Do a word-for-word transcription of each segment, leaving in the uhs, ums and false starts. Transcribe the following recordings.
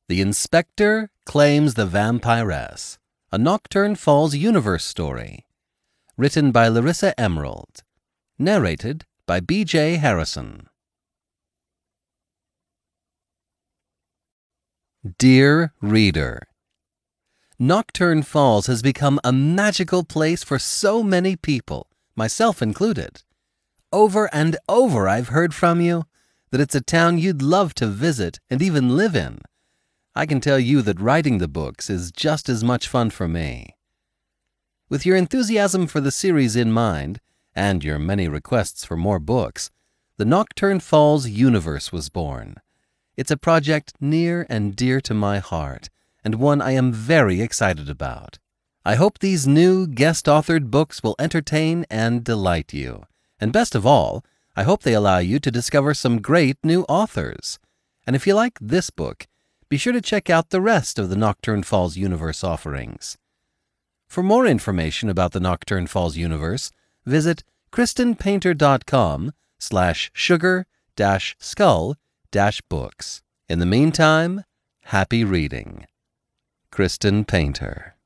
The Inspector Claims the Vampiress, a Nocturne Falls universe story. Written by Larissa Emerald. Narrated by B J Harrison. Dear Reader, Nocturne Falls has become a magical place for so many people, myself included. Over and over I've heard from you that it's a town you'd love to visit and even live in. I can tell you that writing the books is just as much fun for me. With your enthusiasm for the series in mind, and your many requests for more books, the Nocturne Falls universe was born. It's a project near and dear to my heart, and one I am very excited about. I hope these new guest-authored books will entertain and delight you. And best of all, I hope they allow you to discover some great new authors. And if you like this book, be sure to check out the rest of the Nocturne Falls universe offerings. For more information about the Nocturne Falls universe, visit kristenpainter.com slash sugar dash skull dash books. In the meantime, happy reading. Kristen Painter.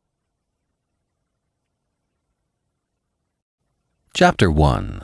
Chapter one.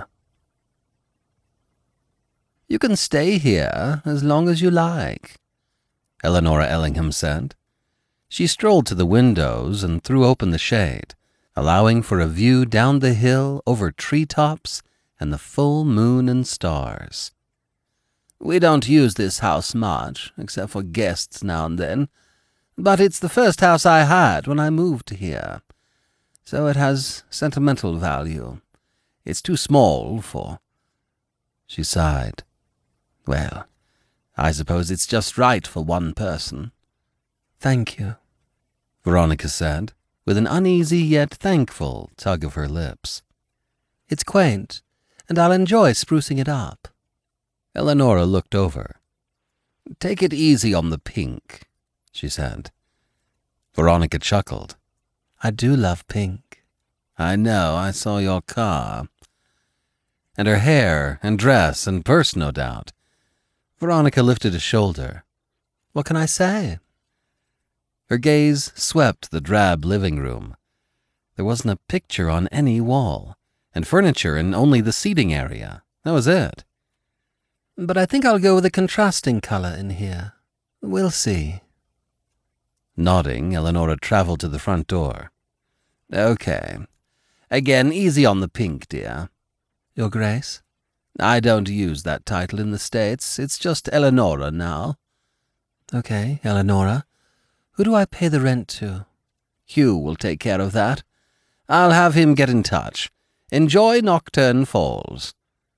You can stay here as long as you like, Eleonora Ellingham said. She strolled to the windows and threw open the shade, allowing for a view down the hill over treetops and the full moon and stars. We don't use this house much, except for guests now and then, but it's the first house I had when I moved here, so it has sentimental value. It's too small for... She sighed. Well, I suppose it's just right for one person. Thank you, Veronica said, with an uneasy yet thankful tug of her lips. It's quaint, and I'll enjoy sprucing it up. Eleonora looked over. Take it easy on the pink, she said. Veronica chuckled. I do love pink. I know, I saw your car. And her hair and dress and purse, no doubt. Veronica lifted a shoulder. What can I say? Her gaze swept the drab living room. There wasn't a picture on any wall, and furniture in only the seating area. That was it. But I think I'll go with a contrasting color in here. We'll see. Nodding, Eleonora traveled to the front door. Okay. Again, easy on the pink, dear. Your Grace? I don't use that title in the States. It's just Eleonora now. Okay, Eleonora. Who do I pay the rent to? Hugh will take care of that. I'll have him get in touch. Enjoy Nocturne Falls.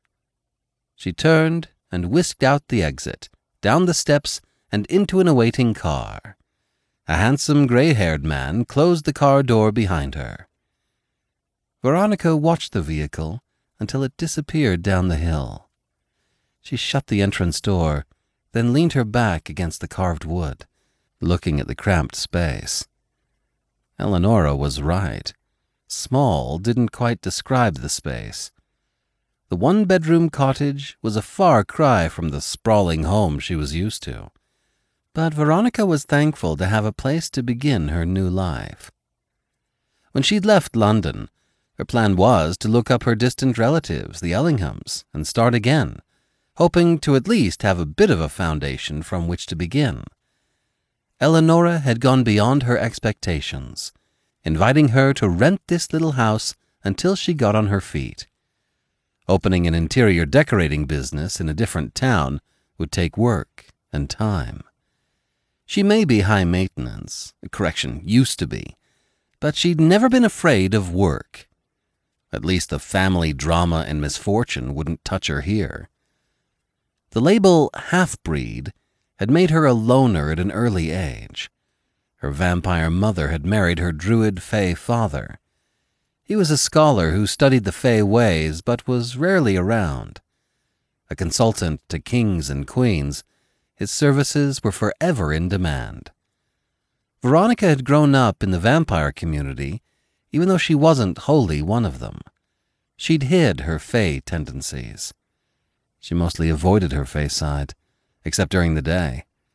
She turned and whisked out the exit, down the steps and into an awaiting car. A handsome gray-haired man closed the car door behind her. Veronica watched the vehicle until it disappeared down the hill. She shut the entrance door, then leaned her back against the carved wood, looking at the cramped space. Eleonora was right. Small didn't quite describe the space. The one-bedroom cottage was a far cry from the sprawling home she was used to. But Veronica was thankful to have a place to begin her new life. When she'd left London, her plan was to look up her distant relatives, the Ellinghams, and start again, hoping to at least have a bit of a foundation from which to begin. Eleonora had gone beyond her expectations, inviting her to rent this little house until she got on her feet. Opening an interior decorating business in a different town would take work and time. She may be high maintenance, correction, used to be, but she'd never been afraid of work. At least the family drama and misfortune wouldn't touch her here. The label half-breed had made her a loner at an early age. Her vampire mother had married her druid fae father. He was a scholar who studied the fae ways but was rarely around. A consultant to kings and queens, his services were forever in demand. Veronica had grown up in the vampire community, even though she wasn't wholly one of them. She'd hid her fae tendencies. She mostly avoided her fae side, except during the day.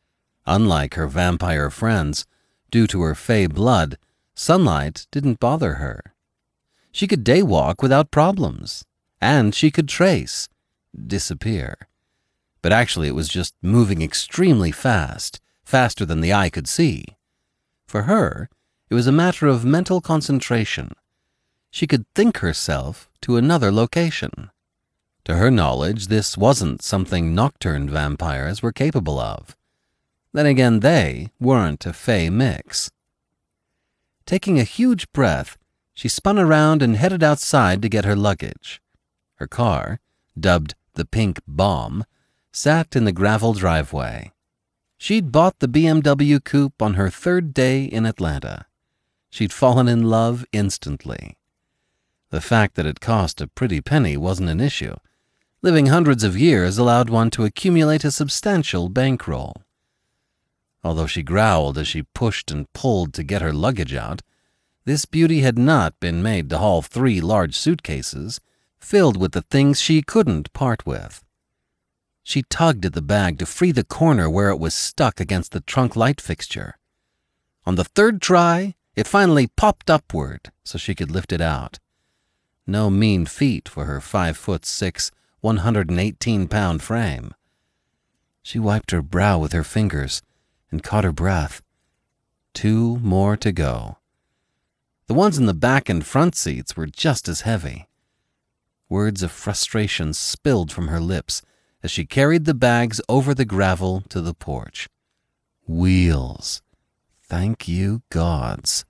Unlike her vampire friends, due to her fey blood, sunlight didn't bother her. She could daywalk without problems, and she could trace, disappear. But actually it was just moving extremely fast, faster than the eye could see. For her, it was a matter of mental concentration. She could think herself to another location. To her knowledge, this wasn't something nocturne vampires were capable of. Then again, they weren't a fey mix. Taking a huge breath, she spun around and headed outside to get her luggage. Her car, dubbed the Pink Bomb, sat in the gravel driveway. She'd bought the B M W coupe on her third day in Atlanta. She'd fallen in love instantly. The fact that it cost a pretty penny wasn't an issue. Living hundreds of years allowed one to accumulate a substantial bankroll. Although she growled as she pushed and pulled to get her luggage out, this beauty had not been made to haul three large suitcases filled with the things she couldn't part with. She tugged at the bag to free the corner where it was stuck against the trunk light fixture. On the third try, it finally popped upward so she could lift it out. No mean feat for her five foot six, one hundred eighteen pound frame. She wiped her brow with her fingers and caught her breath. Two more to go. The ones in the back and front seats were just as heavy. Words of frustration spilled from her lips as she carried the bags over the gravel to the porch. Wheels. Thank you, gods.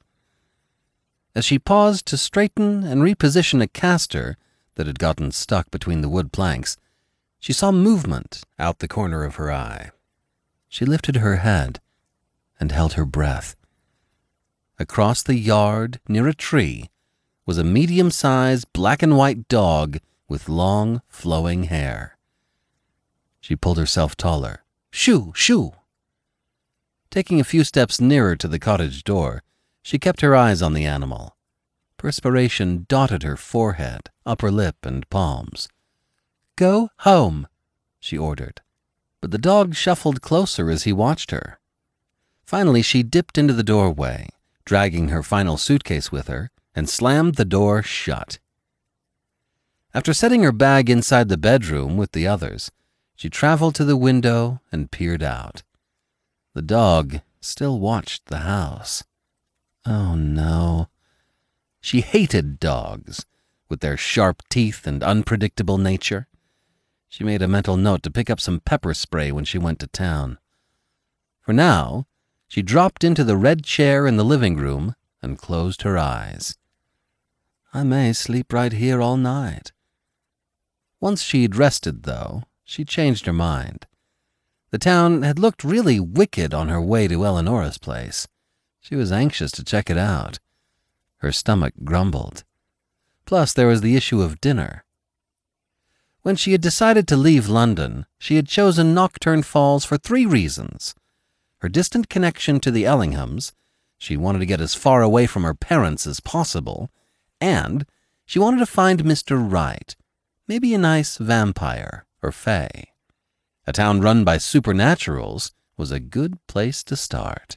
As she paused to straighten and reposition a caster that had gotten stuck between the wood planks, she saw movement out the corner of her eye. She lifted her head and held her breath. Across the yard, near a tree, was a medium-sized black and white dog with long, flowing hair. She pulled herself taller. Shoo! Shoo! Taking a few steps nearer to the cottage door, she kept her eyes on the animal. Perspiration dotted her forehead, upper lip, and palms. Go home, she ordered, but the dog shuffled closer as he watched her. Finally, she dipped into the doorway, dragging her final suitcase with her, and slammed the door shut. After setting her bag inside the bedroom with the others, she traveled to the window and peered out. The dog still watched the house. Oh, no. She hated dogs, with their sharp teeth and unpredictable nature. She made a mental note to pick up some pepper spray when she went to town. For now, she dropped into the red chair in the living room and closed her eyes. I may sleep right here all night. Once she'd rested, though, she changed her mind. The town had looked really wicked on her way to Eleonora's place. She was anxious to check it out. Her stomach grumbled. Plus, there was the issue of dinner. When she had decided to leave London, she had chosen Nocturne Falls for three reasons. Her distant connection to the Ellinghams, she wanted to get as far away from her parents as possible, and she wanted to find Mister Right, maybe a nice vampire or fae. A town run by supernaturals was a good place to start.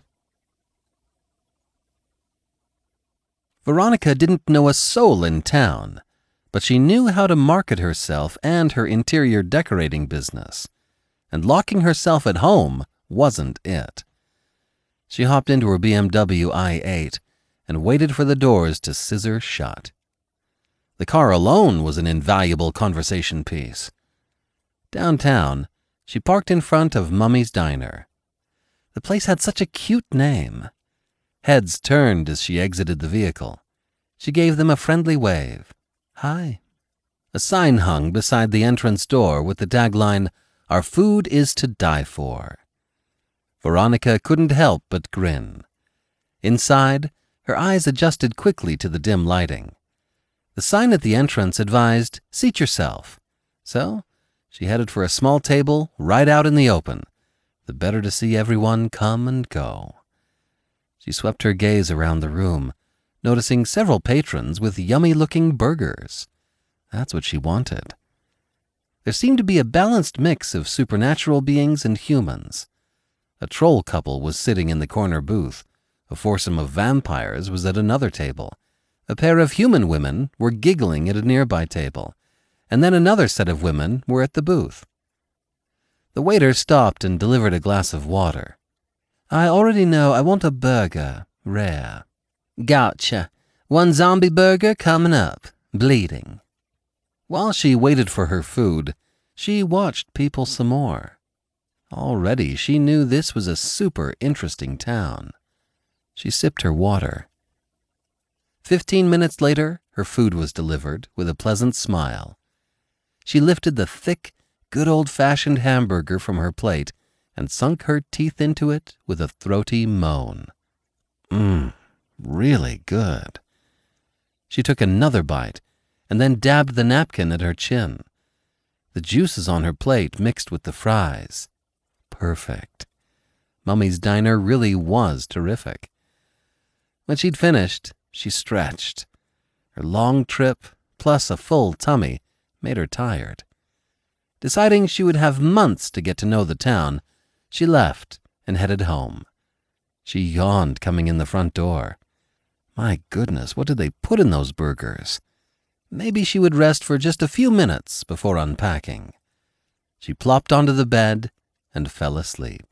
Veronica didn't know a soul in town, but she knew how to market herself and her interior decorating business, and locking herself at home wasn't it. She hopped into her B M W i eight and waited for the doors to scissor shut. The car alone was an invaluable conversation piece. Downtown, she parked in front of Mummy's Diner. The place had such a cute name. Heads turned as she exited the vehicle. She gave them a friendly wave. Hi. A sign hung beside the entrance door with the tagline, Our food is to die for. Veronica couldn't help but grin. Inside, her eyes adjusted quickly to the dim lighting. The sign at the entrance advised, Seat yourself. So she headed for a small table right out in the open, the better to see everyone come and go. She swept her gaze around the room, noticing several patrons with yummy-looking burgers. That's what she wanted. There seemed to be a balanced mix of supernatural beings and humans. A troll couple was sitting in the corner booth. A foursome of vampires was at another table. A pair of human women were giggling at a nearby table, and then another set of women were at the booth. The waiter stopped and delivered a glass of water. "I already know I want a burger, rare." "Gotcha. One zombie burger coming up, bleeding." While she waited for her food, she watched people some more. Already she knew this was a super interesting town. She sipped her water. Fifteen minutes later, her food was delivered with a pleasant smile. She lifted the thick, good old-fashioned hamburger from her plate and sunk her teeth into it with a throaty moan. Mmm, really good. She took another bite and then dabbed the napkin at her chin. The juices on her plate mixed with the fries. Perfect. Mummy's Diner really was terrific. When she'd finished, she stretched. Her long trip, plus a full tummy, made her tired. Deciding she would have months to get to know the town, she left and headed home. She yawned coming in the front door. My goodness, what did they put in those burgers? Maybe she would rest for just a few minutes before unpacking. She plopped onto the bed and fell asleep.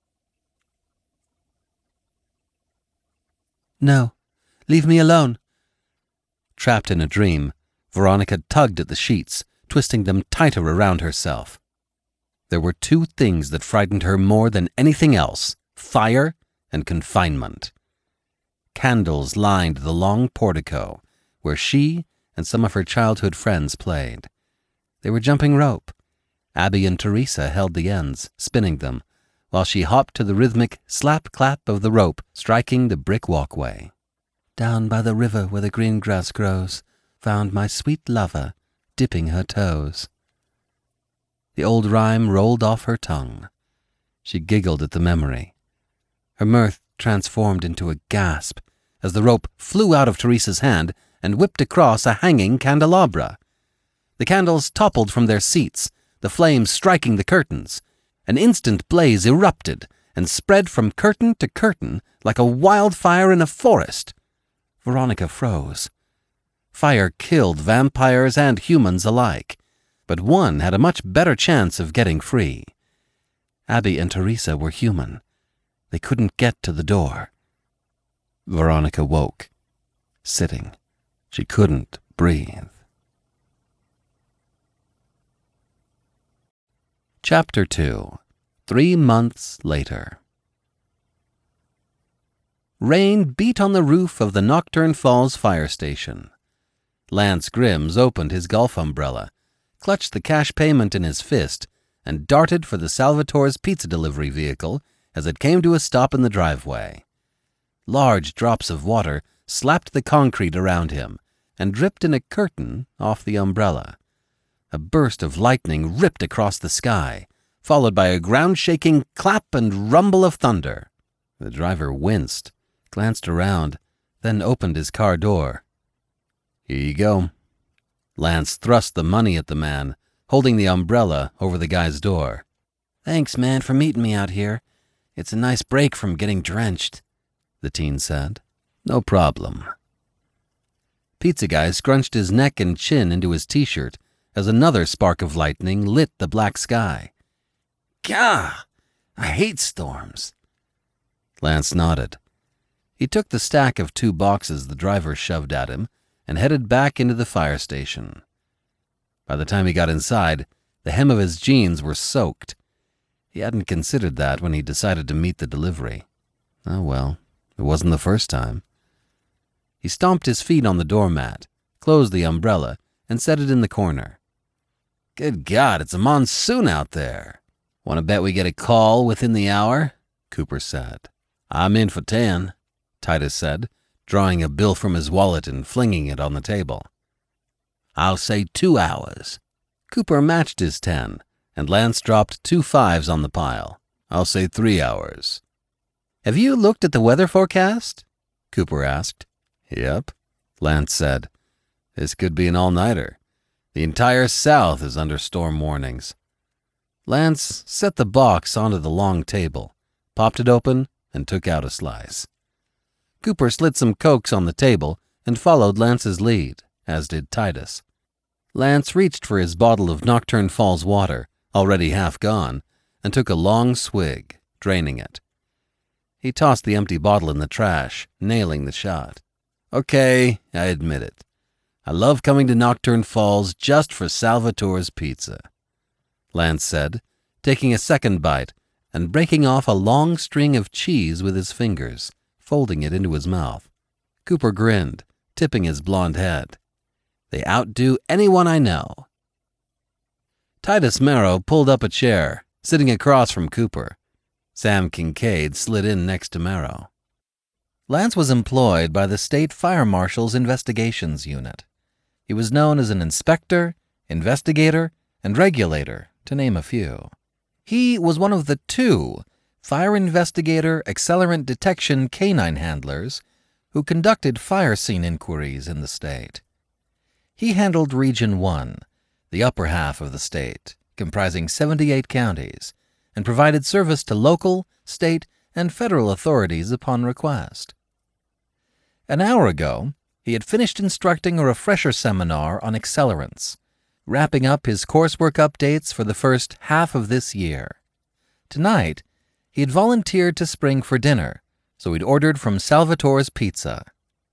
"No, leave me alone." Trapped in a dream, Veronica tugged at the sheets, twisting them tighter around herself. There were two things that frightened her more than anything else: fire and confinement. Candles lined the long portico where she and some of her childhood friends played. They were jumping rope. Abby and Teresa held the ends, spinning them, while she hopped to the rhythmic slap-clap of the rope striking the brick walkway. "Down by the river where the green grass grows, found my sweet lover, dipping her toes." The old rhyme rolled off her tongue. She giggled at the memory. Her mirth transformed into a gasp as the rope flew out of Teresa's hand and whipped across a hanging candelabra. The candles toppled from their seats, the flames striking the curtains. An instant blaze erupted and spread from curtain to curtain like a wildfire in a forest. Veronica froze. Fire killed vampires and humans alike, but one had a much better chance of getting free. Abby and Teresa were human. They couldn't get to the door. Veronica woke, sitting. She couldn't breathe. Chapter two. Three months later. Rain beat on the roof of the Nocturne Falls fire station. Lance Grimms opened his golf umbrella, clutched the cash payment in his fist, and darted for the Salvatore's pizza delivery vehicle as it came to a stop in the driveway. Large drops of water slapped the concrete around him and dripped in a curtain off the umbrella. A burst of lightning ripped across the sky, followed by a ground-shaking clap and rumble of thunder. The driver winced, glanced around, then opened his car door. "Here you go." Lance thrust the money at the man, holding the umbrella over the guy's door. "Thanks, man, for meeting me out here. It's a nice break from getting drenched," the teen said. "No problem." Pizza Guy scrunched his neck and chin into his t-shirt as another spark of lightning lit the black sky. "Gah! I hate storms." Lance nodded. He took the stack of two boxes the driver shoved at him and headed back into the fire station. By the time he got inside, the hem of his jeans were soaked. He hadn't considered that when he decided to meet the delivery. Oh well, it wasn't the first time. He stomped his feet on the doormat, closed the umbrella, and set it in the corner. "Good God, it's a monsoon out there. Want to bet we get a call within the hour?" Cooper said. "I'm in for ten," Titus said, drawing a bill from his wallet and flinging it on the table. "I'll say two hours." Cooper matched his ten, and Lance dropped two fives on the pile. "I'll say three hours." "Have you looked at the weather forecast?" Cooper asked. "Yep," Lance said. "This could be an all-nighter. The entire South is under storm warnings." Lance set the box onto the long table, popped it open, and took out a slice. Cooper slid some Cokes on the table and followed Lance's lead, as did Titus. Lance reached for his bottle of Nocturne Falls water, already half gone, and took a long swig, draining it. He tossed the empty bottle in the trash, nailing the shot. Okay, I admit it. I love coming to Nocturne Falls just for Salvatore's pizza, Lance said, taking a second bite and breaking off a long string of cheese with his fingers, folding it into his mouth. Cooper grinned, tipping his blond head. They outdo anyone I know. Titus Marrow pulled up a chair, sitting across from Cooper. Sam Kincaid slid in next to Marrow. Lance was employed by the State Fire Marshal's Investigations Unit. He was known as an inspector, investigator, and regulator, to name a few. He was one of the two fire investigator accelerant detection canine handlers who conducted fire scene inquiries in the state. He handled Region one, the upper half of the state, comprising seventy-eight counties, and provided service to local, state, and federal authorities upon request. An hour ago, he had finished instructing a refresher seminar on accelerants, wrapping up his coursework updates for the first half of this year. Tonight, he had volunteered to spring for dinner, so he'd ordered from Salvatore's Pizza.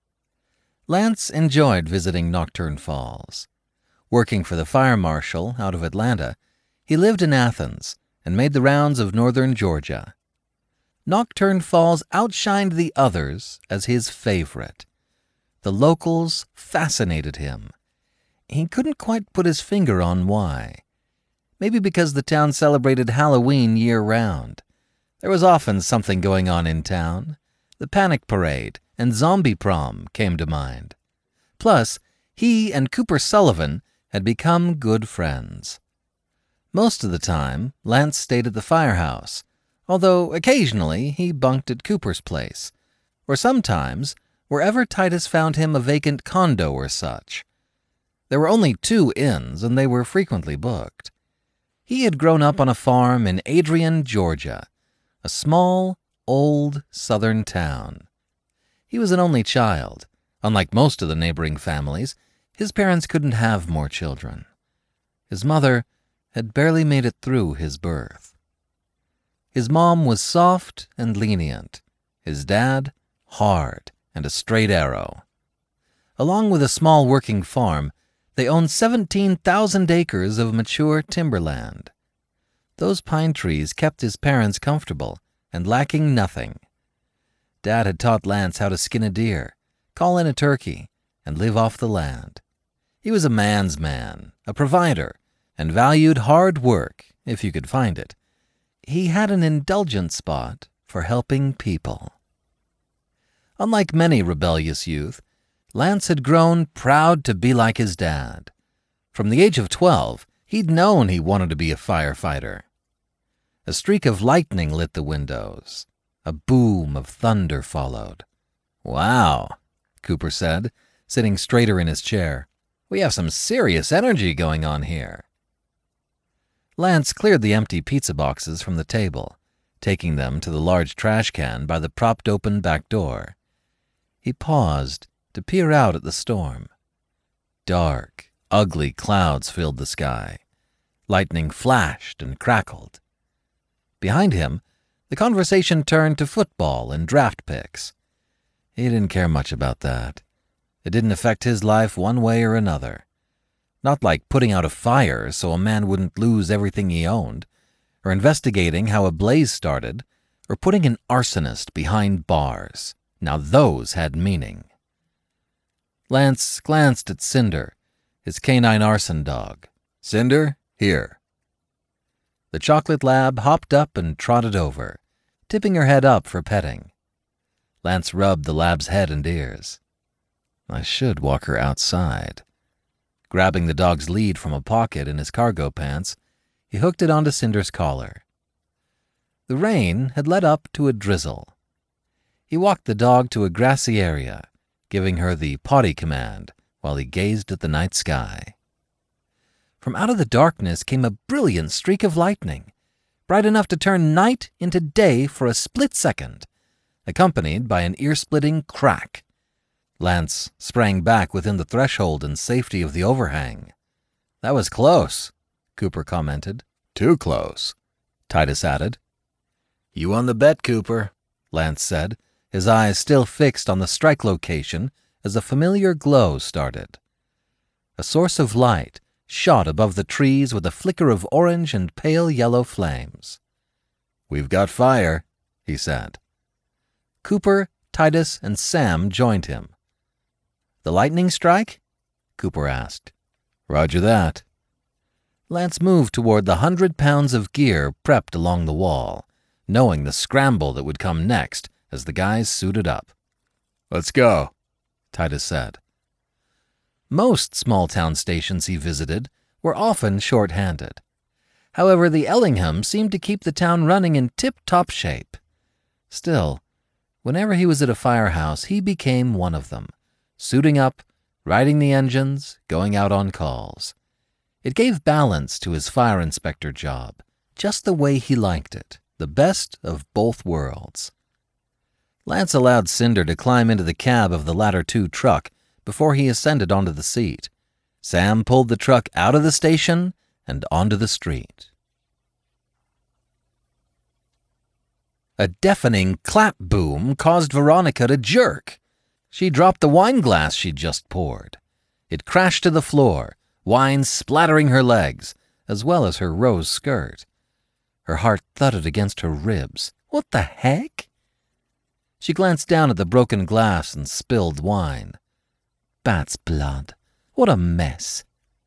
Lance enjoyed visiting Nocturne Falls. Working for the fire marshal out of Atlanta, he lived in Athens and made the rounds of northern Georgia. Nocturne Falls outshined the others as his favorite. The locals fascinated him. He couldn't quite put his finger on why. Maybe because the town celebrated Halloween year-round. There was often something going on in town. The Panic Parade and Zombie Prom came to mind. Plus, he and Cooper Sullivan had become good friends. Most of the time, Lance stayed at the firehouse, although occasionally he bunked at Cooper's place, or sometimes wherever Titus found him a vacant condo or such. There were only two inns, and they were frequently booked. He had grown up on a farm in Adrian, Georgia, a small, old southern town. He was an only child. Unlike most of the neighboring families, his parents couldn't have more children. His mother had barely made it through his birth. His mom was soft and lenient. His dad, hard and a straight arrow. Along with a small working farm, they owned seventeen thousand acres of mature timberland. Those pine trees kept his parents comfortable and lacking nothing. Dad had taught Lance how to skin a deer, call in a turkey, and live off the land. He was a man's man, a provider, and valued hard work, if you could find it. He had an indulgent spot for helping people. Unlike many rebellious youth, Lance had grown proud to be like his dad. From the age of twelve, he'd known he wanted to be a firefighter. A streak of lightning lit the windows. A boom of thunder followed. "Wow," Cooper said, sitting straighter in his chair. "We have some serious energy going on here." Lance cleared the empty pizza boxes from the table, taking them to the large trash can by the propped-open back door. He paused to peer out at the storm. Dark, ugly clouds filled the sky. Lightning flashed and crackled. Behind him, the conversation turned to football and draft picks. He didn't care much about that. It didn't affect his life one way or another. Not like putting out a fire so a man wouldn't lose everything he owned, or investigating how a blaze started, or putting an arsonist behind bars. Now those had meaning. Lance glanced at Cinder, his canine arson dog. "Cinder, here." The chocolate lab hopped up and trotted over, tipping her head up for petting. Lance rubbed the lab's head and ears. I should walk her outside. Grabbing the dog's lead from a pocket in his cargo pants, he hooked it onto Cinder's collar. The rain had led up to a drizzle. He walked the dog to a grassy area, giving her the potty command while he gazed at the night sky. From out of the darkness came a brilliant streak of lightning, bright enough to turn night into day for a split second, accompanied by an ear-splitting crack. Lance sprang back within the threshold and safety of the overhang. "That was close," Cooper commented. "Too close," Titus added. "You won the bet, Cooper," Lance said, his eyes still fixed on the strike location as a familiar glow started. A source of light shot above the trees with a flicker of orange and pale yellow flames. "We've got fire," he said. Cooper, Titus, and Sam joined him. "The lightning strike?" Cooper asked. "Roger that." Lance moved toward the hundred pounds of gear prepped along the wall, knowing the scramble that would come next as the guys suited up. "Let's go," Titus said. Most small-town stations he visited were often short-handed. However, the Ellingham seemed to keep the town running in tip-top shape. Still, whenever he was at a firehouse, he became one of them, suiting up, riding the engines, going out on calls. It gave balance to his fire inspector job, just the way he liked it, the best of both worlds. Lance allowed Cinder to climb into the cab of the latter two truck before he ascended onto the seat. Sam pulled the truck out of the station and onto the street. A deafening clap boom caused Veronica to jerk. She dropped the wine glass she'd just poured. It crashed to the floor, wine splattering her legs, as well as her rose skirt. Her heart thudded against her ribs. What the heck? She glanced down at the broken glass and spilled wine. Bat's blood. What a mess.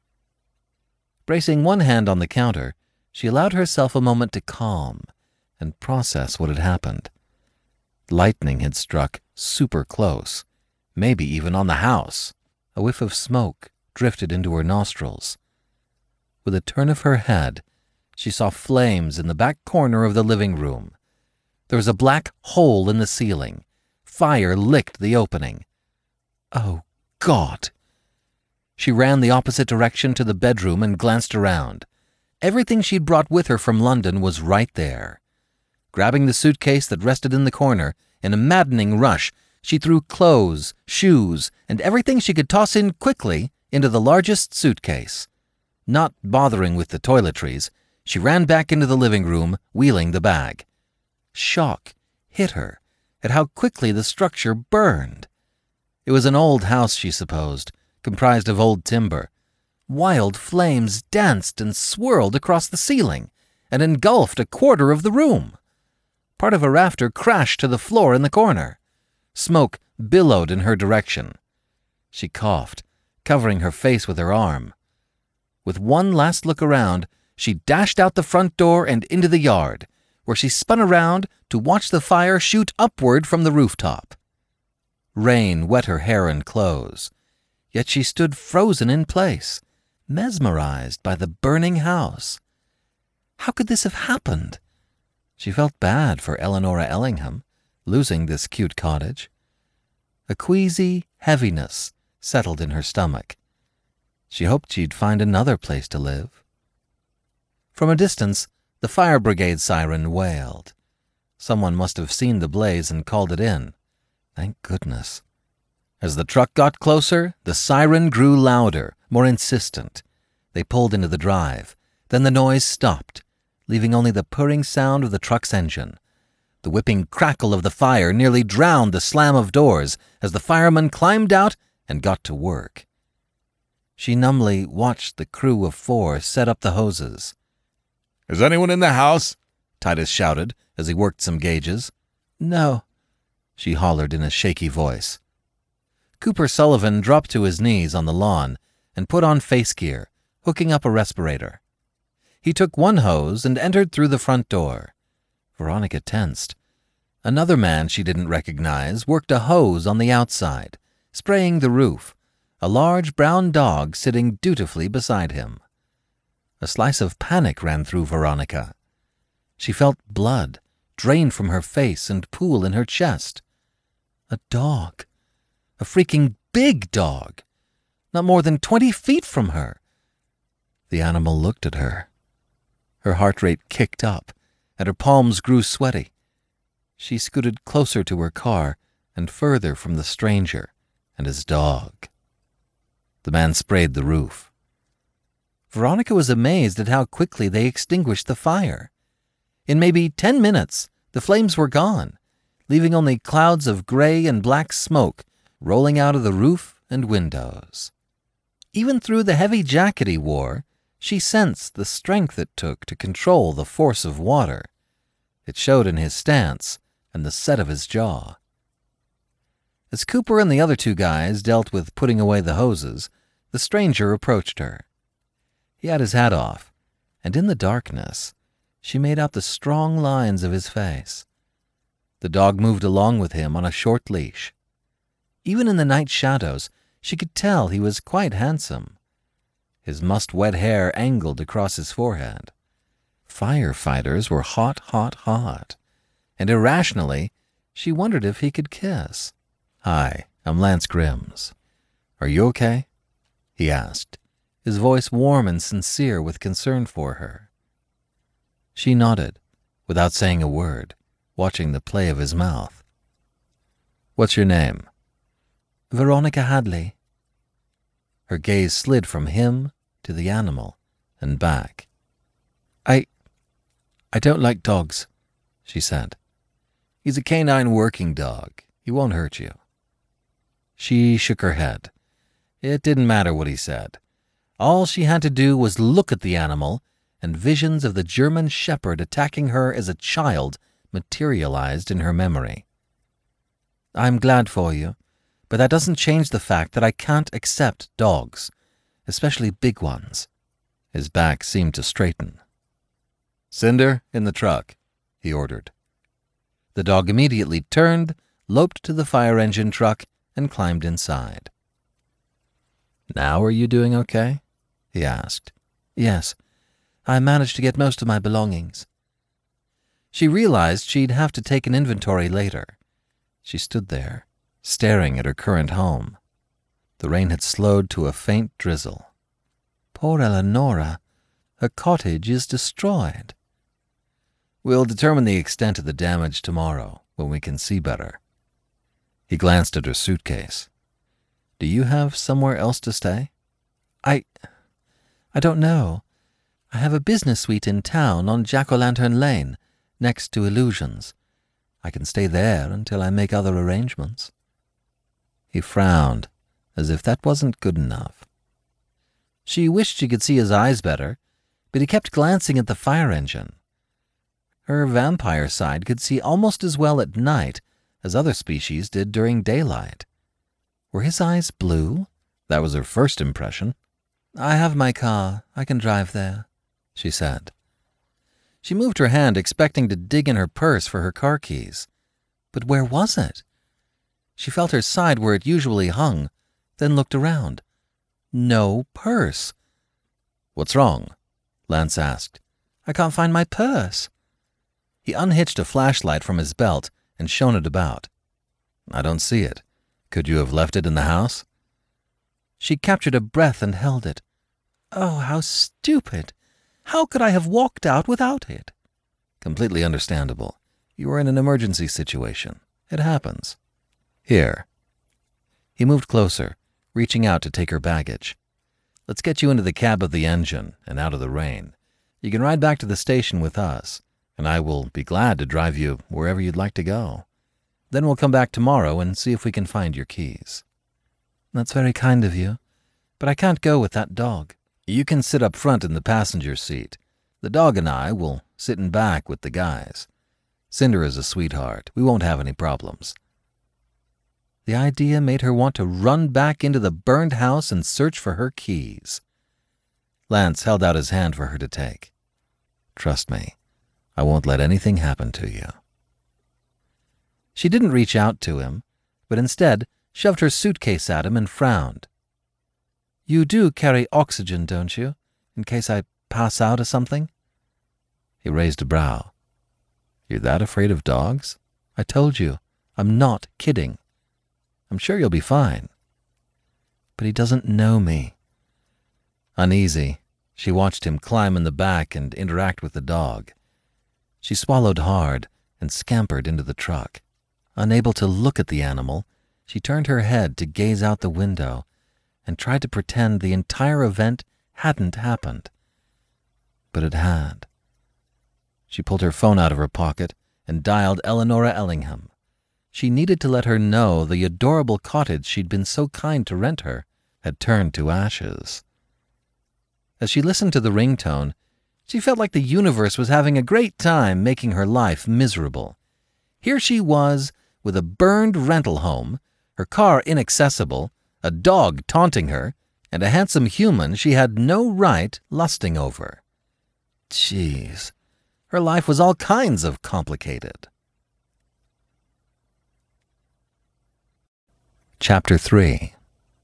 Bracing one hand on the counter, she allowed herself a moment to calm and process what had happened. Lightning had struck super close, maybe even on the house. A whiff of smoke drifted into her nostrils. With a turn of her head, she saw flames in the back corner of the living room. There was a black hole in the ceiling. Fire licked the opening. Oh, God! She ran the opposite direction to the bedroom and glanced around. Everything she'd brought with her from London was right there. Grabbing the suitcase that rested in the corner, in a maddening rush, she threw clothes, shoes, and everything she could toss in quickly into the largest suitcase. Not bothering with the toiletries, she ran back into the living room, wheeling the bag. Shock hit her at how quickly the structure burned. It was an old house, she supposed, comprised of old timber. Wild flames danced and swirled across the ceiling and engulfed a quarter of the room. Part of a rafter crashed to the floor in the corner. Smoke billowed in her direction. She coughed, covering her face with her arm. With one last look around, she dashed out the front door and into the yard, where she spun around to watch the fire shoot upward from the rooftop. Rain wet her hair and clothes, yet she stood frozen in place, mesmerized by the burning house. How could this have happened? She felt bad for Eleanora Ellingham, losing this cute cottage. A queasy heaviness settled in her stomach. She hoped she'd find another place to live. From a distance, the fire brigade siren wailed. Someone must have seen the blaze and called it in. Thank goodness. As the truck got closer, the siren grew louder, more insistent. They pulled into the drive. Then the noise stopped, leaving only the purring sound of the truck's engine. The whipping crackle of the fire nearly drowned the slam of doors as the firemen climbed out and got to work. She numbly watched the crew of four set up the hoses. "Is anyone in the house?" Titus shouted as he worked some gauges. "No," she hollered in a shaky voice. Cooper Sullivan dropped to his knees on the lawn and put on face gear, hooking up a respirator. He took one hose and entered through the front door. Veronica tensed. Another man she didn't recognize worked a hose on the outside, spraying the roof, a large brown dog sitting dutifully beside him. A slice of panic ran through Veronica. She felt blood drain from her face and pool in her chest. A dog. A freaking big dog. Not more than twenty feet from her. The animal looked at her. Her heart rate kicked up and her palms grew sweaty. She scooted closer to her car and further from the stranger and his dog. The man sprayed the roof. Veronica was amazed at how quickly they extinguished the fire. In maybe ten minutes, the flames were gone, leaving only clouds of gray and black smoke rolling out of the roof and windows. Even through the heavy jacket he wore, she sensed the strength it took to control the force of water. It showed in his stance and the set of his jaw. As Cooper and the other two guys dealt with putting away the hoses, the stranger approached her. He had his hat off, and in the darkness, she made out the strong lines of his face. The dog moved along with him on a short leash. Even in the night shadows, she could tell he was quite handsome. His musk-wet hair angled across his forehead. Firefighters were hot, hot, hot, and irrationally, she wondered if he could kiss. "Hi, I'm Lance Grimms. Are you okay?" he asked, his voice warm and sincere with concern for her. She nodded, without saying a word, watching the play of his mouth. "What's your name?" "Veronica Hadley." Her gaze slid from him to the animal and back. I... I don't like dogs," she said. "He's a canine working dog. He won't hurt you." She shook her head. It didn't matter what he said. All she had to do was look at the animal, and visions of the German shepherd attacking her as a child materialized in her memory. "I'm glad for you, but that doesn't change the fact that I can't accept dogs, especially big ones." His back seemed to straighten. "Cinder, in the truck," he ordered. The dog immediately turned, loped to the fire engine truck, and climbed inside. "Now are you doing okay?" he asked. "Yes, I managed to get most of my belongings." She realized she'd have to take an inventory later. She stood there, staring at her current home. The rain had slowed to a faint drizzle. Poor Eleonora. Her cottage is destroyed. "We'll determine the extent of the damage tomorrow, when we can see better." He glanced at her suitcase. "Do you have somewhere else to stay?" I... I don't know. I have a business suite in town on Jack-o'-lantern Lane, next to Illusions. I can stay there until I make other arrangements." He frowned, as if that wasn't good enough. She wished she could see his eyes better, but he kept glancing at the fire engine. Her vampire side could see almost as well at night as other species did during daylight. Were his eyes blue? That was her first impression. "I have my car. I can drive there," she said. She moved her hand, expecting to dig in her purse for her car keys. But where was it? She felt her side where it usually hung, then looked around. No purse. "What's wrong?" Lance asked. "I can't find my purse." He unhitched a flashlight from his belt and shone it about. "I don't see it. Could you have left it in the house?" She captured a breath and held it. Oh, how stupid! How could I have walked out without it? "Completely understandable. You were in an emergency situation. It happens. Here." He moved closer, reaching out to take her baggage. "Let's get you into the cab of the engine and out of the rain. You can ride back to the station with us, and I will be glad to drive you wherever you'd like to go. Then we'll come back tomorrow and see if we can find your keys." "That's very kind of you, but I can't go with that dog." "You can sit up front in the passenger seat. The dog and I will sit in back with the guys. Cinder is a sweetheart. We won't have any problems." The idea made her want to run back into the burned house and search for her keys. Lance held out his hand for her to take. "Trust me, I won't let anything happen to you." She didn't reach out to him, but instead shoved her suitcase at him and frowned. "You do carry oxygen, don't you, in case I pass out or something?" He raised a brow. "You're that afraid of dogs?" "I told you, I'm not kidding. I'm sure you'll be fine." "But he doesn't know me." Uneasy, she watched him climb in the back and interact with the dog. She swallowed hard and scampered into the truck. Unable to look at the animal, she turned her head to gaze out the window and tried to pretend the entire event hadn't happened. But it had. She pulled her phone out of her pocket and dialed Eleanora Ellingham. She needed to let her know the adorable cottage she'd been so kind to rent her had turned to ashes. As she listened to the ringtone, she felt like the universe was having a great time making her life miserable. Here she was, with a burned rental home, her car inaccessible, a dog taunting her, and a handsome human she had no right lusting over. Jeez, her life was all kinds of complicated. Chapter three.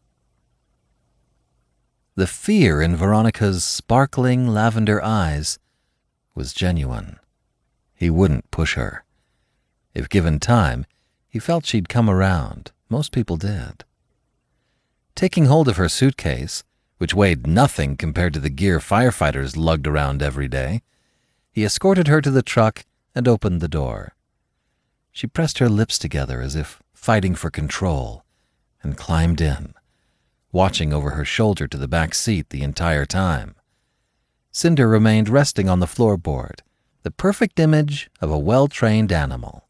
The fear in Veronica's sparkling lavender eyes was genuine. He wouldn't push her. If given time, he felt she'd come around. Most people did. Taking hold of her suitcase, which weighed nothing compared to the gear firefighters lugged around every day, he escorted her to the truck and opened the door. She pressed her lips together as if fighting for control and climbed in, watching over her shoulder to the back seat the entire time. Cinder remained resting on the floorboard, the perfect image of a well-trained animal.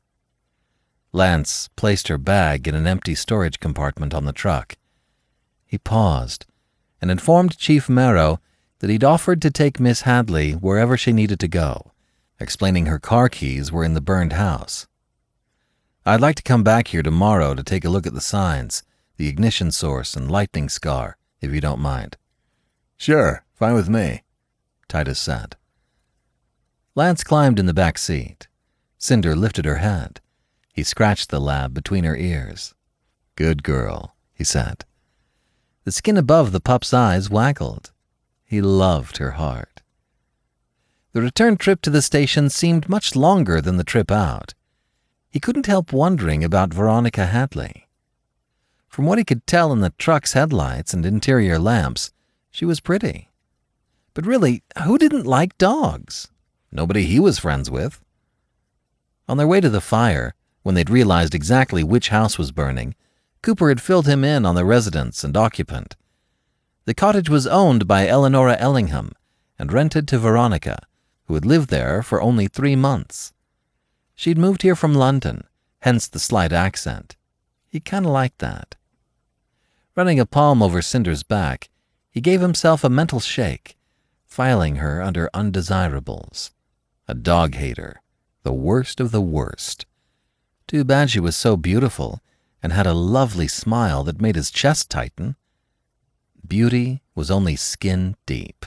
Lance placed her bag in an empty storage compartment on the truck. He paused and informed Chief Marrow that he'd offered to take Miss Hadley wherever she needed to go, explaining her car keys were in the burned house. "I'd like to come back here tomorrow to take a look at the signs, the ignition source and lightning scar, if you don't mind." "Sure, fine with me," Titus said. Lance climbed in the back seat. Cinder lifted her head. He scratched the lab between her ears. "Good girl," he said. The skin above the pup's eyes waggled. He loved her heart. The return trip to the station seemed much longer than the trip out. He couldn't help wondering about Veronica Hadley. From what he could tell in the truck's headlights and interior lamps, she was pretty. But really, who didn't like dogs? Nobody he was friends with. On their way to the fire, when they'd realized exactly which house was burning, Cooper had filled him in on the residence and occupant. The cottage was owned by Eleanora Ellingham and rented to Veronica, who had lived there for only three months. She'd moved here from London, hence the slight accent. He kind of liked that. Running a palm over Cinder's back, he gave himself a mental shake, filing her under undesirables. A dog-hater, the worst of the worst. Too bad she was so beautiful and had a lovely smile that made his chest tighten. Beauty was only skin deep.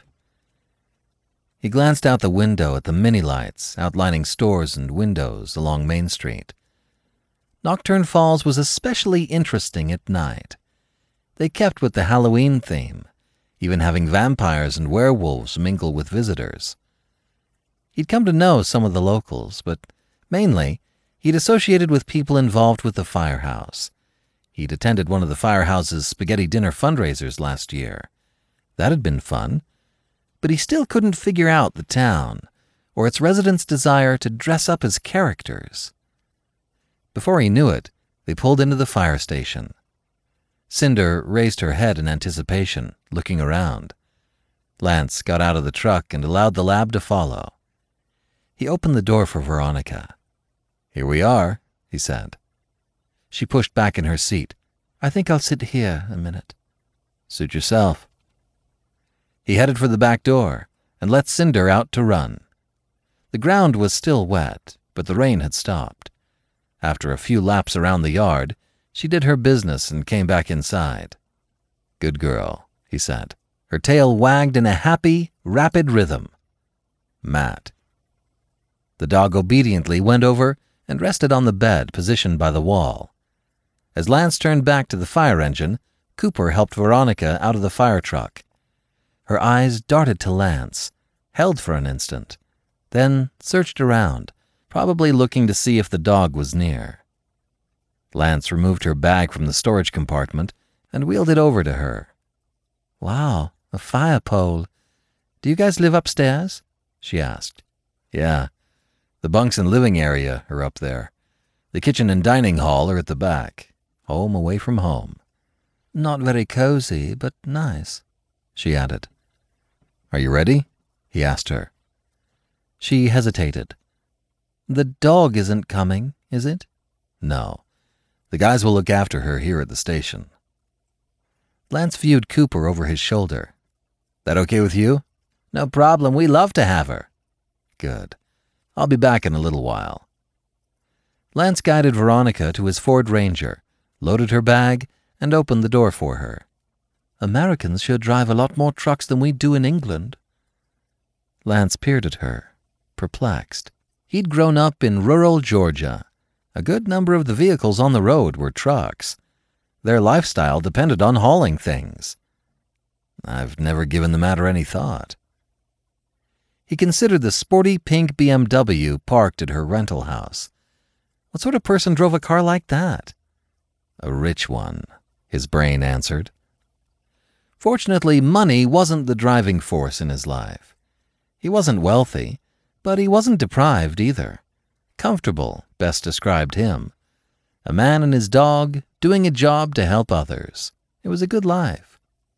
He glanced out the window at the mini lights outlining stores and windows along Main Street. Nocturne Falls was especially interesting at night. They kept with the Halloween theme, even having vampires and werewolves mingle with visitors. He'd come to know some of the locals, but mainly he'd associated with people involved with the firehouse. He'd attended one of the firehouse's spaghetti dinner fundraisers last year. That had been fun, but he still couldn't figure out the town or its residents' desire to dress up as characters. Before he knew it, they pulled into the fire station. Cinder raised her head in anticipation, looking around. Lance got out of the truck and allowed the lab to follow. He opened the door for Veronica. "Here we are," he said. She pushed back in her seat. "I think I'll sit here a minute." "Suit yourself." He headed for the back door and let Cinder out to run. The ground was still wet, but the rain had stopped. After a few laps around the yard, she did her business and came back inside. "Good girl," he said. Her tail wagged in a happy, rapid rhythm. "Matt." The dog obediently went over and rested on the bed positioned by the wall. As Lance turned back to the fire engine, Cooper helped Veronica out of the fire truck. Her eyes darted to Lance, held for an instant, then searched around, probably looking to see if the dog was near. Lance removed her bag from the storage compartment and wheeled it over to her. "Wow, a fire pole. Do you guys live upstairs?" she asked. "Yeah. The bunks and living area are up there. The kitchen and dining hall are at the back. Home away from home. Not very cozy, but nice, she added. Are you ready? He asked her. She hesitated. The dog isn't coming, is it? No. The guys will look after her here at the station. Lance viewed Cooper over his shoulder. That okay with you? No problem. We love to have her. Good. I'll be back in a little while. Lance guided Veronica to his Ford Ranger, loaded her bag, and opened the door for her. Americans sure drive a lot more trucks than we do in England. Lance peered at her, perplexed. He'd grown up in rural Georgia. A good number of the vehicles on the road were trucks. Their lifestyle depended on hauling things. I've never given the matter any thought. He considered the sporty pink B M W parked at her rental house. What sort of person drove a car like that? A rich one, his brain answered. Fortunately, money wasn't the driving force in his life. He wasn't wealthy, but he wasn't deprived either. Comfortable best described him. A man and his dog doing a job to help others. It was a good life.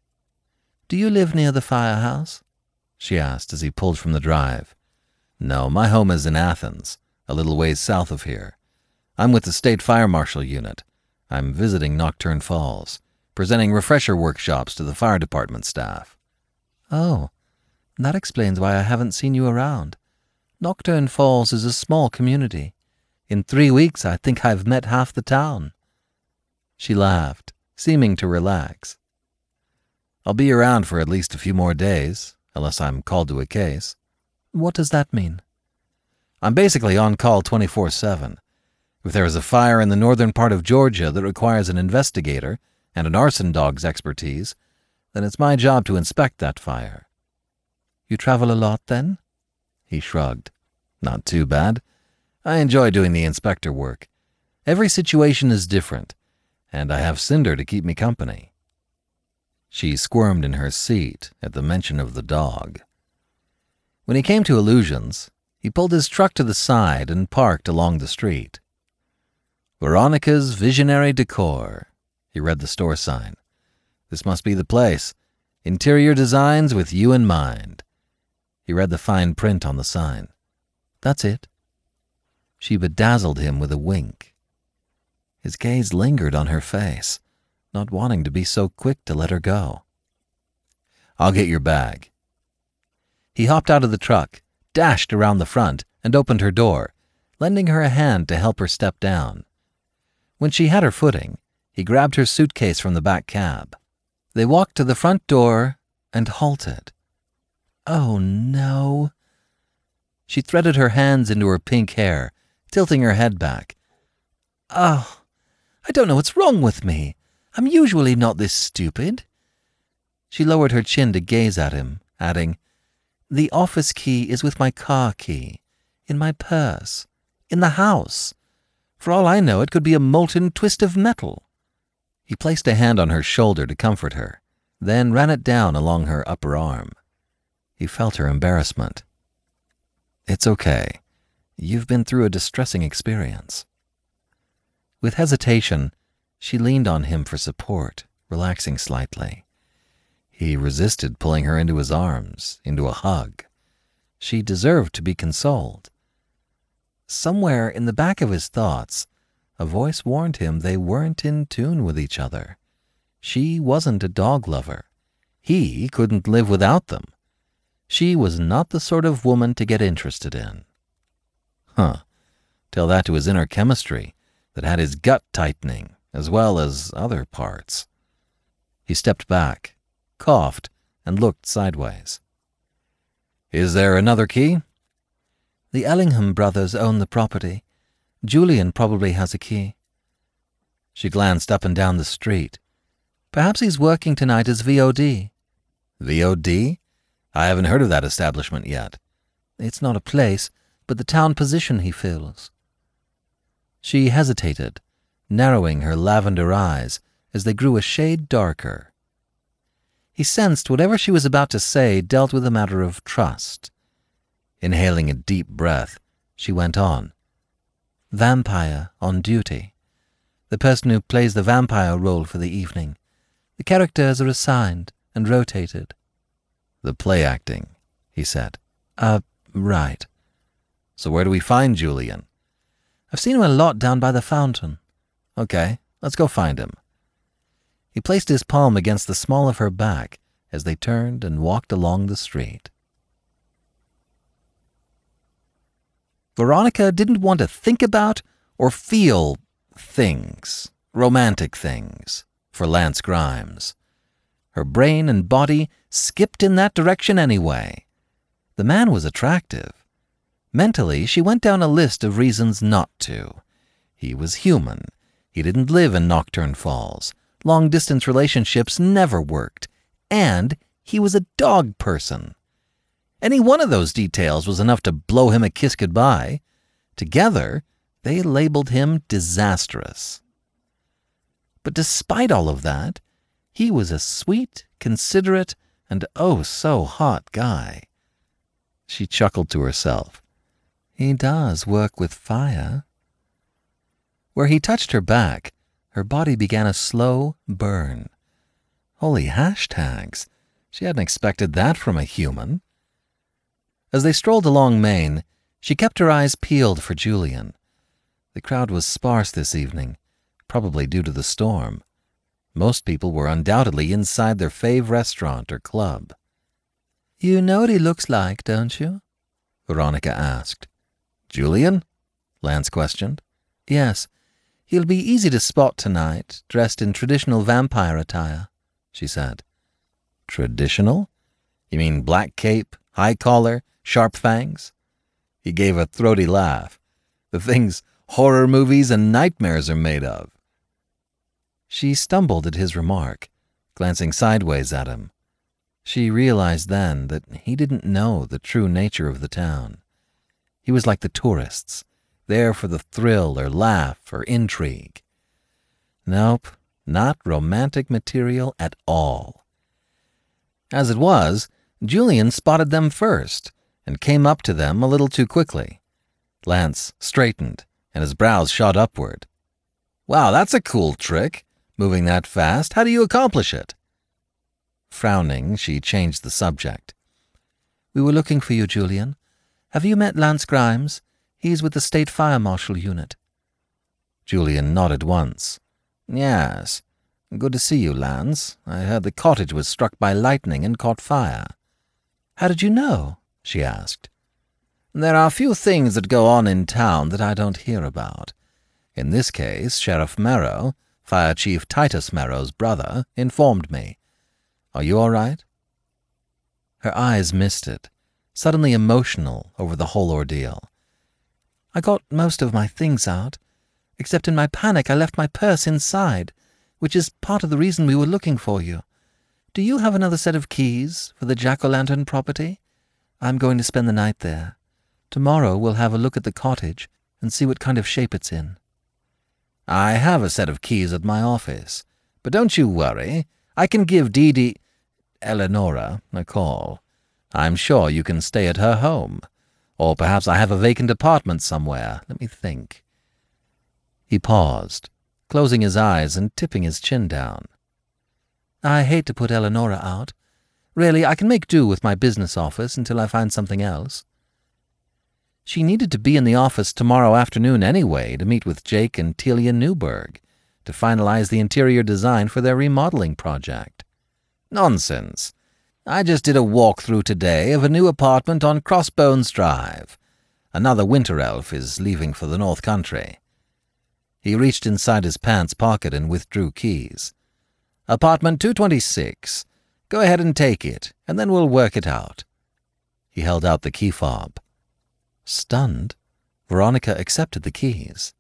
Do you live near the firehouse? She asked as he pulled from the drive. No, my home is in Athens, a little ways south of here. I'm with the State Fire Marshal Unit. I'm visiting Nocturne Falls, presenting refresher workshops to the fire department staff. Oh, that explains why I haven't seen you around. Nocturne Falls is a small community. In three weeks, I think I've met half the town. She laughed, seeming to relax. I'll be around for at least a few more days, unless I'm called to a case. What does that mean? I'm basically on call twenty-four seven. If there is a fire in the northern part of Georgia that requires an investigator and an arson dog's expertise, then it's my job to inspect that fire. You travel a lot, then? He shrugged. Not too bad. I enjoy doing the inspector work. Every situation is different, and I have Cinder to keep me company. She squirmed in her seat at the mention of the dog. When he came to Illusions, he pulled his truck to the side and parked along the street. Veronica's Visionary Decor. He read the store sign. This must be the place. Interior designs with you in mind. He read the fine print on the sign. That's it. She bedazzled him with a wink. His gaze lingered on her face, not wanting to be so quick to let her go. I'll get your bag. He hopped out of the truck, dashed around the front, and opened her door, lending her a hand to help her step down. When she had her footing, he grabbed her suitcase from the back cab. They walked to the front door and halted. Oh, no. She threaded her hands into her pink hair, tilting her head back. Oh, I don't know what's wrong with me. I'm usually not this stupid. She lowered her chin to gaze at him, adding, The office key is with my car key, in my purse, in the house. For all I know, it could be a molten twist of metal. He placed a hand on her shoulder to comfort her, then ran it down along her upper arm. He felt her embarrassment. It's okay. You've been through a distressing experience. With hesitation, she leaned on him for support, relaxing slightly. He resisted pulling her into his arms, into a hug. She deserved to be consoled. Somewhere in the back of his thoughts, a voice warned him they weren't in tune with each other. She wasn't a dog lover. He couldn't live without them. She was not the sort of woman to get interested in. Huh. Tell that to his inner chemistry that had his gut tightening, as well as other parts. He stepped back, coughed, and looked sideways. Is there another key? The Ellingham brothers own the property. Julian probably has a key. She glanced up and down the street. Perhaps he's working tonight as V O D. V O D? I haven't heard of that establishment yet. It's not a place, but the town position he fills. She hesitated, narrowing her lavender eyes as they grew a shade darker. He sensed whatever she was about to say dealt with a matter of trust. Inhaling a deep breath, she went on. Vampire on duty. The person who plays the vampire role for the evening. The characters are assigned and rotated. The play acting, he said. Uh, right. So where do we find Julian? I've seen him a lot down by the fountain. Okay, let's go find him. He placed his palm against the small of her back as they turned and walked along the street. Veronica didn't want to think about or feel things, romantic things, for Lance Grimes. Her brain and body skipped in that direction anyway. The man was attractive. Mentally, she went down a list of reasons not to. He was human. He didn't live in Nocturne Falls. Long-distance relationships never worked. And he was a dog person. Any one of those details was enough to blow him a kiss goodbye. Together, they labeled him disastrous. But despite all of that, he was a sweet, considerate, and oh so hot guy. She chuckled to herself. He does work with fire. Where he touched her back, her body began a slow burn. Holy hashtags! She hadn't expected that from a human. As they strolled along Main, she kept her eyes peeled for Julian. The crowd was sparse this evening, probably due to the storm. Most people were undoubtedly inside their fave restaurant or club. You know what he looks like, don't you? Veronica asked. Julian? Lance questioned. Yes, he'll be easy to spot tonight, dressed in traditional vampire attire, she said. Traditional? You mean black cape, high collar, sharp fangs? He gave a throaty laugh. The things horror movies and nightmares are made of. She stumbled at his remark, glancing sideways at him. She realized then that he didn't know the true nature of the town. He was like the tourists, there for the thrill or laugh or intrigue. Nope, not romantic material at all. As it was, Julian spotted them first and came up to them a little too quickly. Lance straightened, and his brows shot upward. Wow, that's a cool trick, moving that fast. How do you accomplish it? Frowning, she changed the subject. We were looking for you, Julian. Have you met Lance Grimes? He's with the State Fire Marshal Unit. Julian nodded once. Yes. Good to see you, Lance. I heard the cottage was struck by lightning and caught fire. How did you know? She asked. There are few things that go on in town that I don't hear about. In this case, Sheriff Merrow, Fire Chief Titus Merrow's brother, informed me. Are you all right? Her eyes misted, suddenly emotional over the whole ordeal. I got most of my things out, except in my panic I left my purse inside, which is part of the reason we were looking for you. Do you have another set of keys for the jack-o'-lantern property? I'm going to spend the night there. Tomorrow we'll have a look at the cottage and see what kind of shape it's in. I have a set of keys at my office, but don't you worry. I can give Dee Dee, Eleonora, a call. I'm sure you can stay at her home. Or perhaps I have a vacant apartment somewhere. Let me think. He paused, closing his eyes and tipping his chin down. I hate to put Eleonora out. Really, I can make do with my business office until I find something else. She needed to be in the office tomorrow afternoon anyway to meet with Jake and Telia Newberg to finalize the interior design for their remodeling project. Nonsense. I just did a walkthrough today of a new apartment on Crossbones Drive. Another winter elf is leaving for the North Country. He reached inside his pants pocket and withdrew keys. Apartment two twenty-six. Go ahead and take it, and then we'll work it out. He held out the key fob. Stunned, Veronica accepted the keys.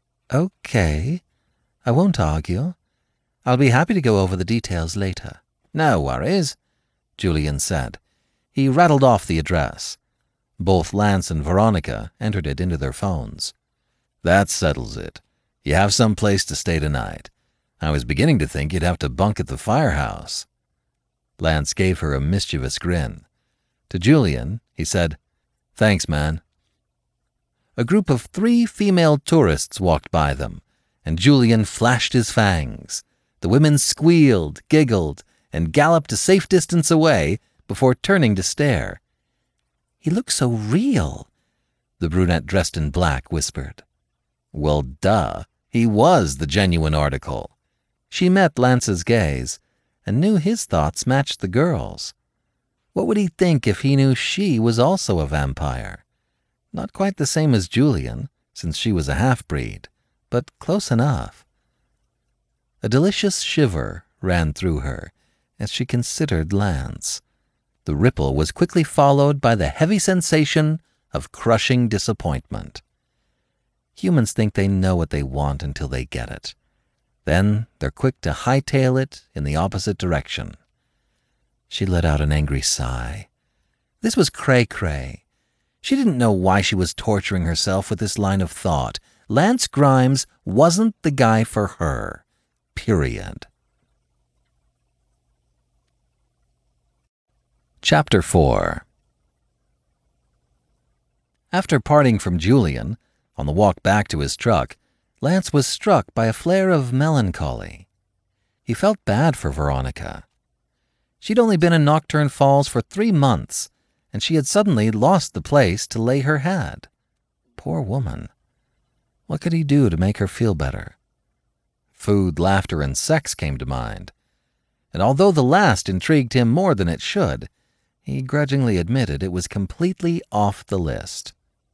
Okay. I won't argue. I'll be happy to go over the details later. No worries, Julian said. He rattled off the address. Both Lance and Veronica entered it into their phones. That settles it. You have some place to stay tonight. I was beginning to think you'd have to bunk at the firehouse. Lance gave her a mischievous grin. To Julian, he said, Thanks, man. A group of three female tourists walked by them, and Julian flashed his fangs. The women squealed, giggled, and galloped a safe distance away before turning to stare. "He looks so real," the brunette dressed in black whispered. Well, duh, he was the genuine article. She met Lance's gaze and knew his thoughts matched the girl's. What would he think if he knew she was also a vampire? Not quite the same as Julian, since she was a half-breed, but close enough. A delicious shiver ran through her as she considered Lance. The ripple was quickly followed by the heavy sensation of crushing disappointment. Humans think they know what they want until they get it. Then they're quick to hightail it in the opposite direction. She let out an angry sigh. This was cray-cray. She didn't know why she was torturing herself with this line of thought. Lance Grimes wasn't the guy for her. Period. Chapter four. After parting from Julian, on the walk back to his truck, Lance was struck by a flare of melancholy. He felt bad for Veronica. She'd only been in Nocturne Falls for three months, and she had suddenly lost the place to lay her head. Poor woman. What could he do to make her feel better? Food, laughter, and sex came to mind, and although the last intrigued him more than it should, he grudgingly admitted it was completely off the list.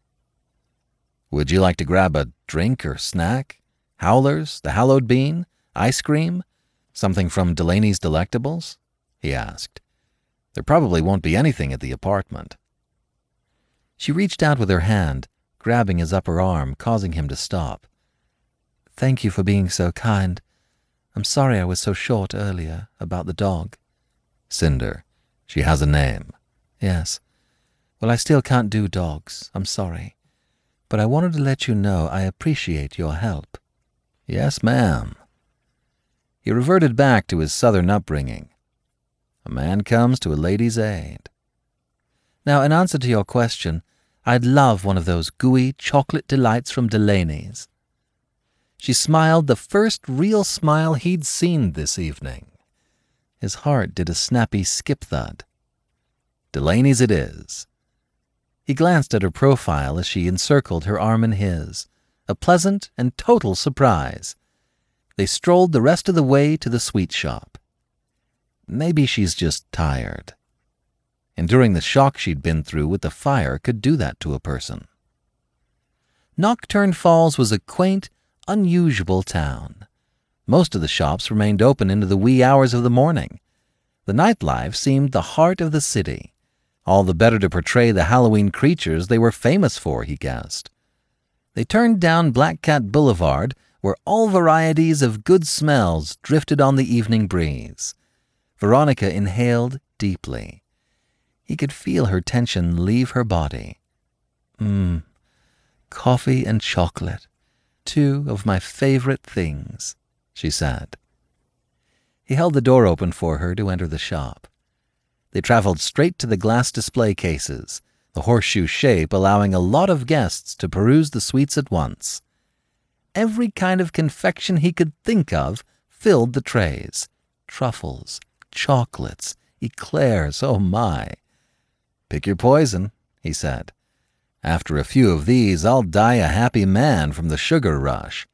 "Would you like to grab a drink or snack? Howlers, the Hallowed Bean, ice cream, something from Delaney's Delectables?" he asked. "There probably won't be anything at the apartment." She reached out with her hand, grabbing his upper arm, causing him to stop. "Thank you for being so kind. I'm sorry I was so short earlier about the dog." "Cinder. She has a name." "Yes. Well, I still can't do dogs. I'm sorry. But I wanted to let you know I appreciate your help." "Yes, ma'am." He reverted back to his southern upbringing. A man comes to a lady's aid. "Now, in answer to your question, I'd love one of those gooey chocolate delights from Delaney's." She smiled the first real smile he'd seen this evening. His heart did a snappy skip-thud. "Delaney's it is." He glanced at her profile as she encircled her arm in his, a pleasant and total surprise. They strolled the rest of the way to the sweet shop. Maybe she's just tired. Enduring the shock she'd been through with the fire could do that to a person. Nocturne Falls was a quaint, unusual town. Most of the shops remained open into the wee hours of the morning. The nightlife seemed the heart of the city, all the better to portray the Halloween creatures they were famous for, he guessed. They turned down Black Cat Boulevard, where all varieties of good smells drifted on the evening breeze. Veronica inhaled deeply. He could feel her tension leave her body. Mmm, coffee and chocolate, two of my favorite things, she said. He held the door open for her to enter the shop. They traveled straight to the glass display cases, the horseshoe shape allowing a lot of guests to peruse the sweets at once. Every kind of confection he could think of filled the trays. Truffles, chocolates, eclairs, oh my. "Pick your poison," he said. "After a few of these, I'll die a happy man from the sugar rush."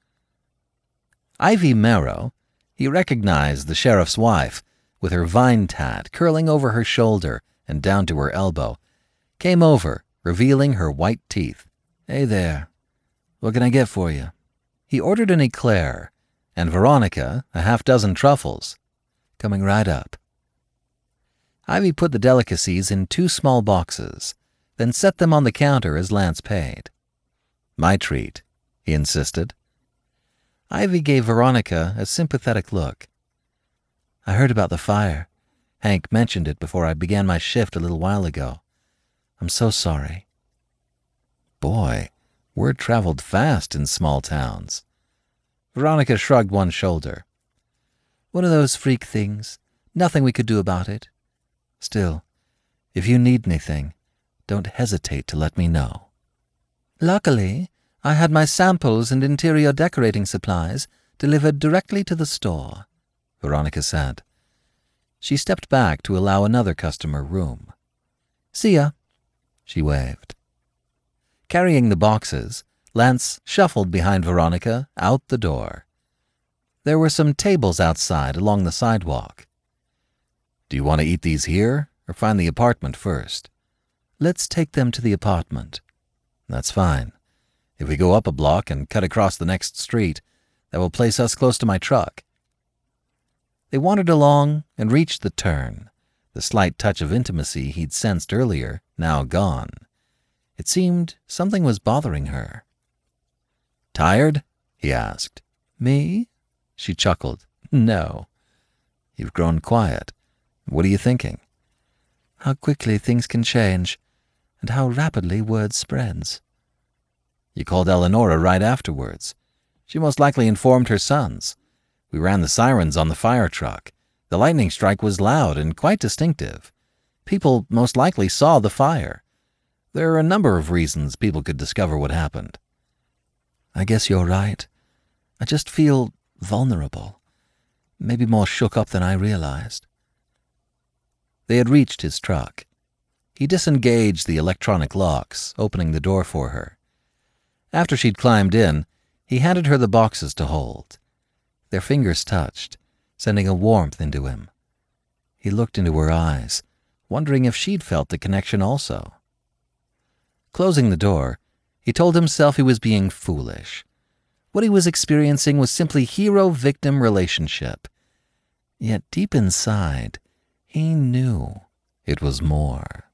Ivy Merrow, he recognized the sheriff's wife, with her vine tat curling over her shoulder and down to her elbow, came over, revealing her white teeth. "Hey there. What can I get for you?" He ordered an eclair, and Veronica a half-dozen truffles. "Coming right up." Ivy put the delicacies in two small boxes, then set them on the counter as Lance paid. "My treat," he insisted. Ivy gave Veronica a sympathetic look. "I heard about the fire. Hank mentioned it before I began my shift a little while ago. I'm so sorry." Boy, word traveled fast in small towns. Veronica shrugged one shoulder. "One of those freak things. Nothing we could do about it. Still, if you need anything, don't hesitate to let me know." Luckily, I had my samples and interior decorating supplies delivered directly to the store, Veronica said. She stepped back to allow another customer room. See ya, she waved. Carrying the boxes, Lance shuffled behind Veronica out the door. There were some tables outside along the sidewalk. Do you want to eat these here or find the apartment first? Let's take them to the apartment. That's fine. If we go up a block and cut across the next street, that will place us close to my truck. They wandered along and reached the turn, the slight touch of intimacy he'd sensed earlier now gone. It seemed something was bothering her. Tired? He asked. Me? She chuckled. No. You've grown quiet. What are you thinking? How quickly things can change, and how rapidly word spreads. You called Eleonora right afterwards. She most likely informed her sons. We ran the sirens on the fire truck. The lightning strike was loud and quite distinctive. People most likely saw the fire. There are a number of reasons people could discover what happened. I guess you're right. I just feel vulnerable. Maybe more shook up than I realized. They had reached his truck. He disengaged the electronic locks, opening the door for her. After she'd climbed in, he handed her the boxes to hold. Their fingers touched, sending a warmth into him. He looked into her eyes, wondering if she'd felt the connection also. Closing the door, he told himself he was being foolish. What he was experiencing was simply hero-victim relationship. Yet deep inside, he knew it was more.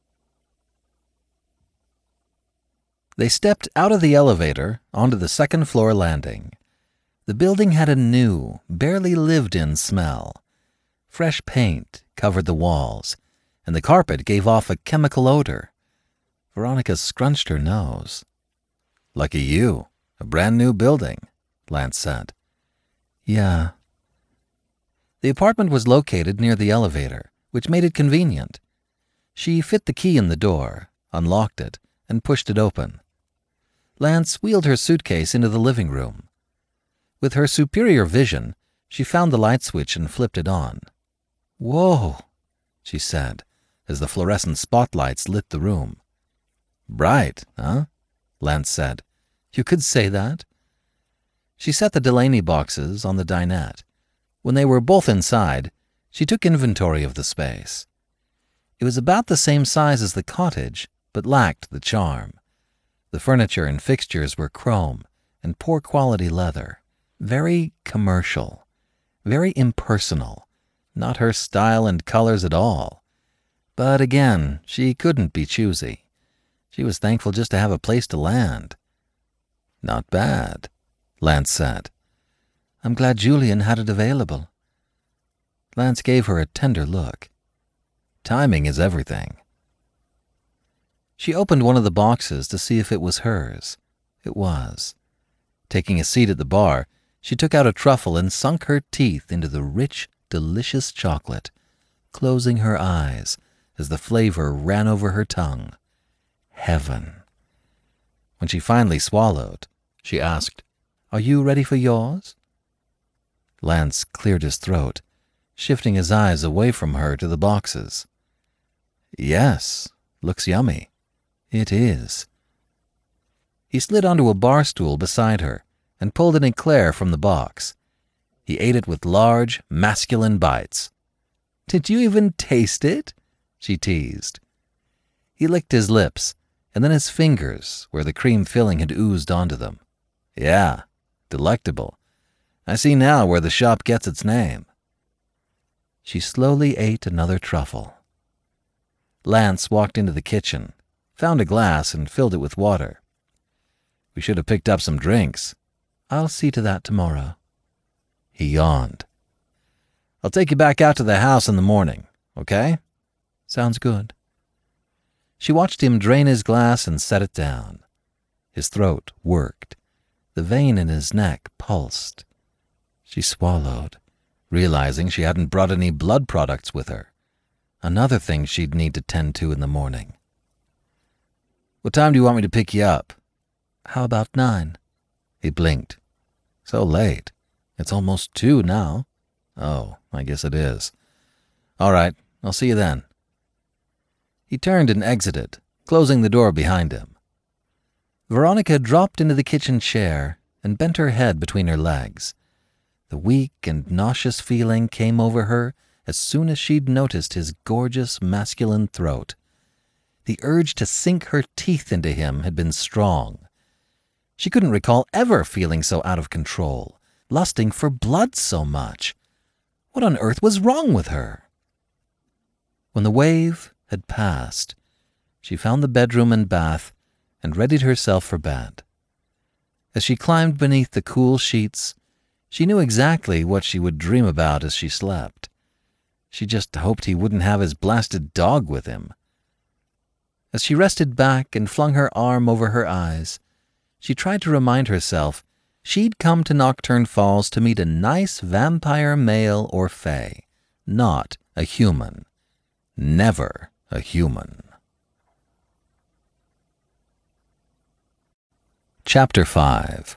They stepped out of the elevator onto the second-floor landing. The building had a new, barely lived-in smell. Fresh paint covered the walls, and the carpet gave off a chemical odor. Veronica scrunched her nose. Lucky you, a brand-new building, Lance said. Yeah. The apartment was located near the elevator, which made it convenient. She fit the key in the door, unlocked it, and pushed it open. Lance wheeled her suitcase into the living room. With her superior vision, she found the light switch and flipped it on. Whoa, she said, as the fluorescent spotlights lit the room. Bright, huh? Lance said. You could say that. She set the Delaney boxes on the dinette. When they were both inside, she took inventory of the space. It was about the same size as the cottage, but lacked the charm. The furniture and fixtures were chrome and poor quality leather. Very commercial. Very impersonal. Not her style and colors at all. But again, she couldn't be choosy. She was thankful just to have a place to land. Not bad, Lance said. I'm glad Julian had it available. Lance gave her a tender look. Timing is everything. She opened one of the boxes to see if it was hers. It was. Taking a seat at the bar, she took out a truffle and sunk her teeth into the rich, delicious chocolate, closing her eyes as the flavor ran over her tongue. Heaven. When she finally swallowed, she asked, Are you ready for yours? Lance cleared his throat, shifting his eyes away from her to the boxes. Yes, looks yummy. It is. He slid onto a bar stool beside her and pulled an eclair from the box. He ate it with large, masculine bites. Did you even taste it? She teased. He licked his lips, and then his fingers, where the cream filling had oozed onto them. Yeah, delectable. I see now where the shop gets its name. She slowly ate another truffle. Lance walked into the kitchen, found a glass, and filled it with water. We should have picked up some drinks. I'll see to that tomorrow. He yawned. I'll take you back out to the house in the morning, okay? Sounds good. She watched him drain his glass and set it down. His throat worked. The vein in his neck pulsed. She swallowed, realizing she hadn't brought any blood products with her. Another thing she'd need to tend to in the morning. What time do you want me to pick you up? How about nine? He blinked. So late. It's almost two now. Oh, I guess it is. All right, I'll see you then. He turned and exited, closing the door behind him. Veronica dropped into the kitchen chair and bent her head between her legs. The weak and nauseous feeling came over her as soon as she'd noticed his gorgeous masculine throat. The urge to sink her teeth into him had been strong. She couldn't recall ever feeling so out of control, lusting for blood so much. What on earth was wrong with her? When the wave had passed, she found the bedroom and bath and readied herself for bed. As she climbed beneath the cool sheets, she knew exactly what she would dream about as she slept. She just hoped he wouldn't have his blasted dog with him. As she rested back and flung her arm over her eyes, she tried to remind herself she'd come to Nocturne Falls to meet a nice vampire male or fae, not a human. Never a human. Chapter five.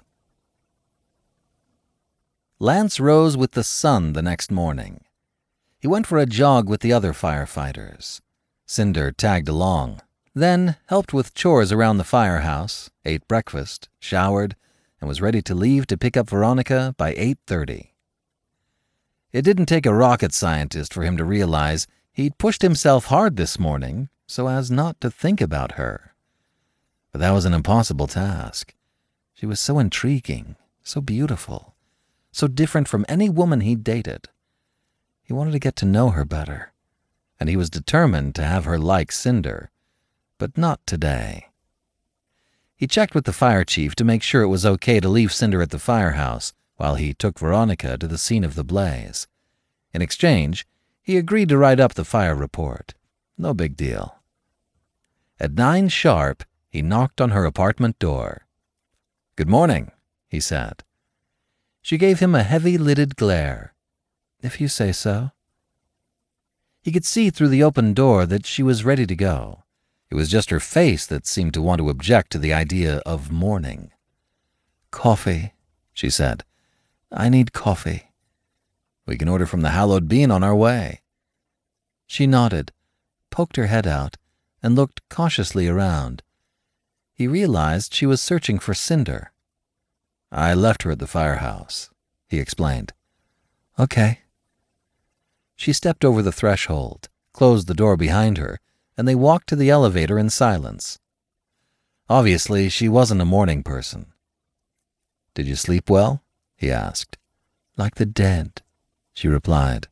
Lance rose with the sun the next morning. He went for a jog with the other firefighters. Cinder tagged along, then helped with chores around the firehouse, ate breakfast, showered, and was ready to leave to pick up Veronica by eight thirty. It didn't take a rocket scientist for him to realize he'd pushed himself hard this morning so as not to think about her. But that was an impossible task. She was so intriguing, so beautiful, so different from any woman he'd dated. He wanted to get to know her better, and he was determined to have her like Cinder, but not today. He checked with the fire chief to make sure it was okay to leave Cinder at the firehouse while he took Veronica to the scene of the blaze. In exchange, he agreed to write up the fire report. No big deal. At nine sharp, he knocked on her apartment door. "Good morning," he said. She gave him a heavy-lidded glare. "If you say so." He could see through the open door that she was ready to go. It was just her face that seemed to want to object to the idea of morning. "Coffee," she said. "I need coffee." "We can order from the Hallowed Bean on our way." She nodded, poked her head out, and looked cautiously around. He realized she was searching for Cinder. "I left her at the firehouse," he explained. "Okay." She stepped over the threshold, closed the door behind her, and they walked to the elevator in silence. Obviously, she wasn't a morning person. "Did you sleep well?" he asked. "Like the dead," she replied.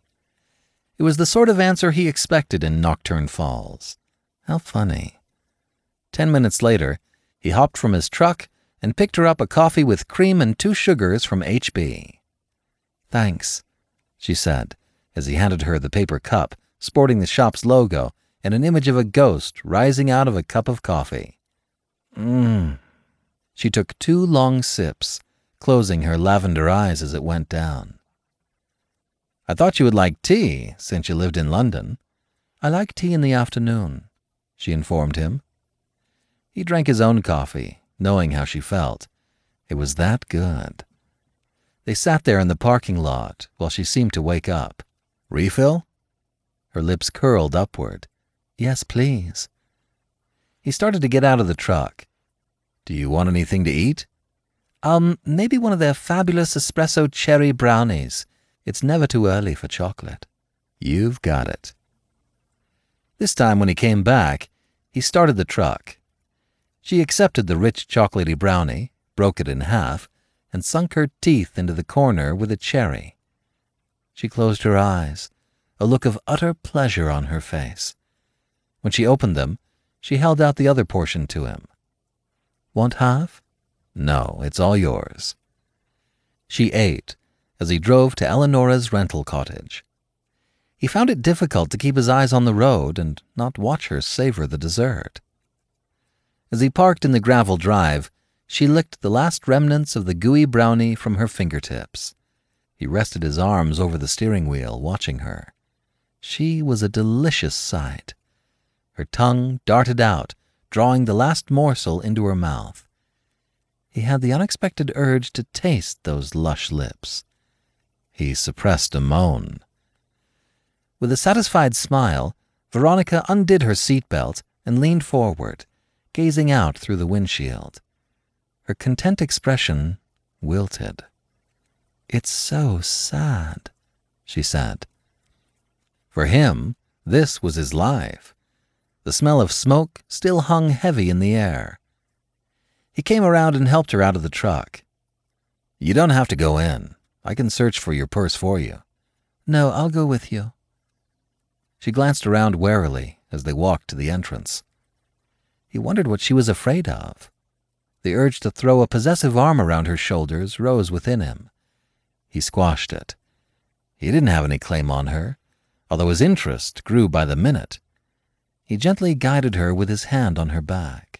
It was the sort of answer he expected in Nocturne Falls. How funny. Ten minutes later, he hopped from his truck and picked her up a coffee with cream and two sugars from H B. "Thanks," she said, as he handed her the paper cup, sporting the shop's logo and an image of a ghost rising out of a cup of coffee. Mmm. She took two long sips, closing her lavender eyes as it went down. "I thought you would like tea, since you lived in London." "I like tea in the afternoon," she informed him. He drank his own coffee, knowing how she felt. It was that good. They sat there in the parking lot while she seemed to wake up. "Refill?" Her lips curled upward. "Yes, please." He started to get out of the truck. "Do you want anything to eat?" Um, maybe one of their fabulous espresso cherry brownies. It's never too early for chocolate." "You've got it." This time when he came back, he started the truck. She accepted the rich chocolatey brownie, broke it in half, and sunk her teeth into the corner with a cherry. She closed her eyes, a look of utter pleasure on her face. When she opened them, she held out the other portion to him. "Want half?" "No, it's all yours." She ate as he drove to Eleonora's rental cottage. He found it difficult to keep his eyes on the road and not watch her savor the dessert. As he parked in the gravel drive, she licked the last remnants of the gooey brownie from her fingertips. He rested his arms over the steering wheel, watching her. She was a delicious sight. Her tongue darted out, drawing the last morsel into her mouth. He had the unexpected urge to taste those lush lips. He suppressed a moan. With a satisfied smile, Veronica undid her seatbelt and leaned forward, gazing out through the windshield. Her content expression wilted. "It's so sad," she said. For him, this was his life. The smell of smoke still hung heavy in the air. He came around and helped her out of the truck. "You don't have to go in. I can search for your purse for you." "No, I'll go with you." She glanced around warily as they walked to the entrance. He wondered what she was afraid of. The urge to throw a possessive arm around her shoulders rose within him. He squashed it. He didn't have any claim on her, although his interest grew by the minute. He gently guided her with his hand on her back.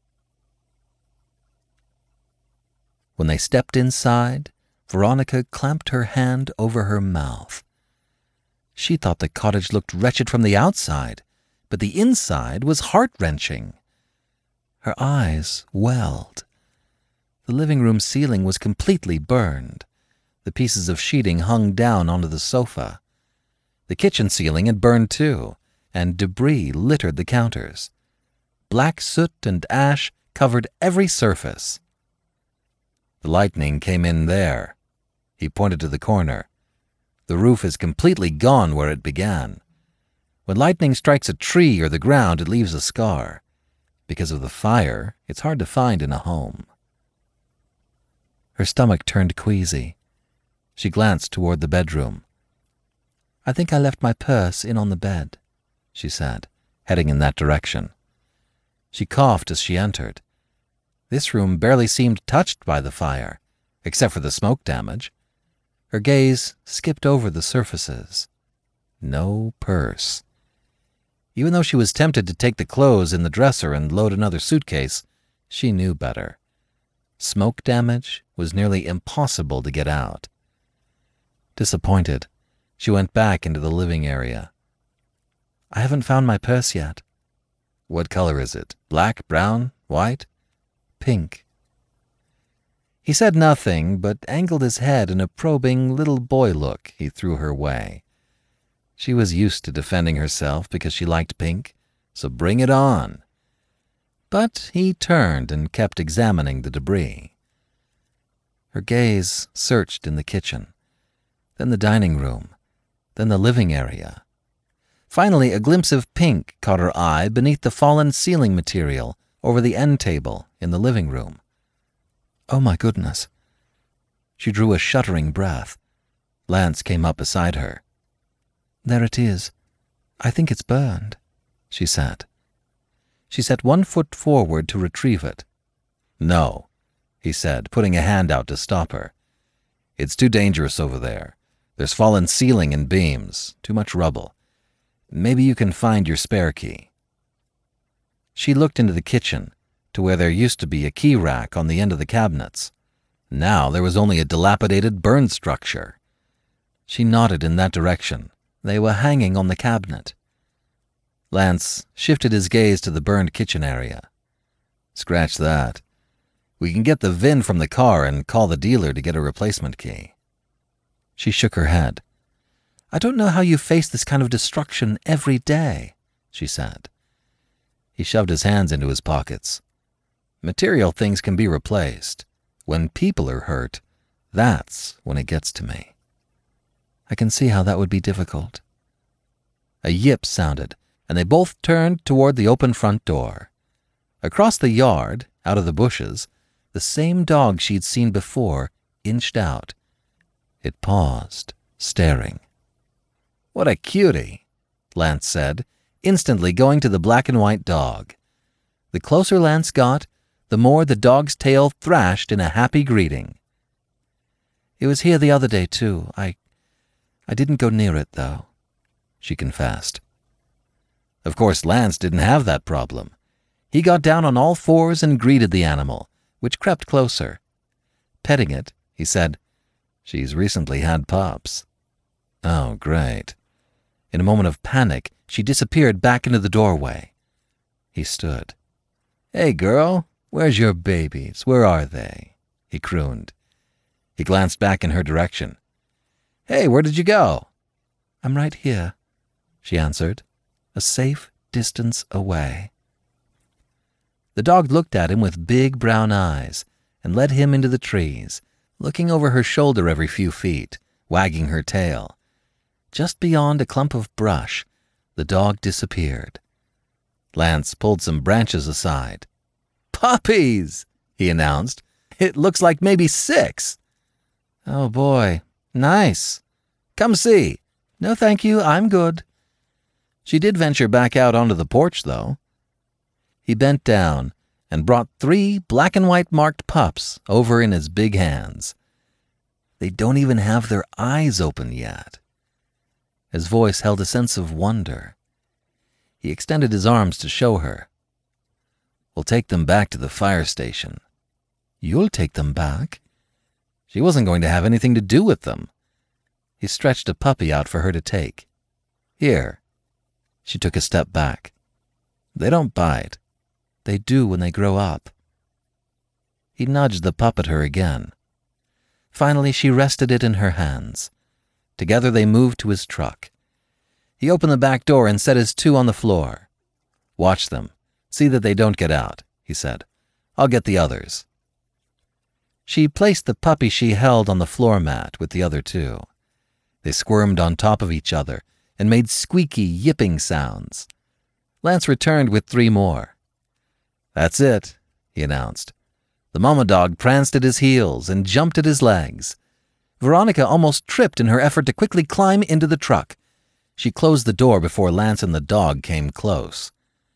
When they stepped inside, Veronica clamped her hand over her mouth. She thought the cottage looked wretched from the outside, but the inside was heart-wrenching. Her eyes welled. The living room ceiling was completely burned. The pieces of sheeting hung down onto the sofa. The kitchen ceiling had burned too, and debris littered the counters. Black soot and ash covered every surface. "The lightning came in there." He pointed to the corner. "The roof is completely gone where it began. When lightning strikes a tree or the ground, it leaves a scar. Because of the fire, it's hard to find in a home." Her stomach turned queasy. She glanced toward the bedroom. "I think I left my purse in on the bed," she said, heading in that direction. She coughed as she entered. This room barely seemed touched by the fire, except for the smoke damage. Her gaze skipped over the surfaces. No purse. Even though she was tempted to take the clothes in the dresser and load another suitcase, she knew better. Smoke damage was nearly impossible to get out. Disappointed, she went back into the living area. "I haven't found my purse yet." "What color is it? Black, brown, white?" "Pink." He said nothing, but angled his head in a probing little boy look he threw her way. She was used to defending herself because she liked pink, so bring it on. But he turned and kept examining the debris. Her gaze searched in the kitchen, then the dining room, then the living area. Finally, a glimpse of pink caught her eye beneath the fallen ceiling material over the end table in the living room. "Oh my goodness." She drew a shuddering breath. Lance came up beside her. "There it is. I think it's burned," she said. She set one foot forward to retrieve it. "No," he said, putting a hand out to stop her. "It's too dangerous over there. There's fallen ceiling and beams, too much rubble. Maybe you can find your spare key." She looked into the kitchen, to where there used to be a key rack on the end of the cabinets. Now there was only a dilapidated burned structure. She nodded in that direction. They were hanging on the cabinet. Lance shifted his gaze to the burned kitchen area. "Scratch that. We can get the V I N from the car and call the dealer to get a replacement key." She shook her head. "I don't know how you face this kind of destruction every day," she said. He shoved his hands into his pockets. "Material things can be replaced. When people are hurt, that's when it gets to me." "I can see how that would be difficult." A yip sounded, and they both turned toward the open front door. Across the yard, out of the bushes, the same dog she'd seen before inched out. It paused, staring. "What a cutie," Lance said, instantly going to the black and white dog. The closer Lance got, the more the dog's tail thrashed in a happy greeting. "It was here the other day, too. I... I didn't go near it, though," she confessed. Of course, Lance didn't have that problem. He got down on all fours and greeted the animal, which crept closer. Petting it, he said, "She's recently had pups." Oh, great. In a moment of panic, she disappeared back into the doorway. He stood. "Hey, girl, "Where's your babies? Where are they?" he crooned. He glanced back in her direction. "Hey, where did you go?" "I'm right here," she answered, a safe distance away. The dog looked at him with big brown eyes and led him into the trees, looking over her shoulder every few feet, wagging her tail. Just beyond a clump of brush, the dog disappeared. Lance pulled some branches aside. "Puppies!" he announced. "It looks like maybe six." "Oh boy, nice. Come see." "No thank you, I'm good." She did venture back out onto the porch, though. He bent down and brought three black and white marked pups over in his big hands. "They don't even have their eyes open yet." His voice held a sense of wonder. He extended his arms to show her. "We'll take them back to the fire station." "You'll take them back?" She wasn't going to have anything to do with them. He stretched a puppy out for her to take. "Here." She took a step back. "They don't bite." "They do when they grow up." He nudged the pup at her again. Finally, she rested it in her hands. Together they moved to his truck. He opened the back door and set his two on the floor. "Watch them. See that they don't get out," he said. "I'll get the others." She placed the puppy she held on the floor mat with the other two. They squirmed on top of each other and made squeaky, yipping sounds. Lance returned with three more. "That's it," he announced. The mama dog pranced at his heels and jumped at his legs. Veronica almost tripped in her effort to quickly climb into the truck. She closed the door before Lance and the dog came close.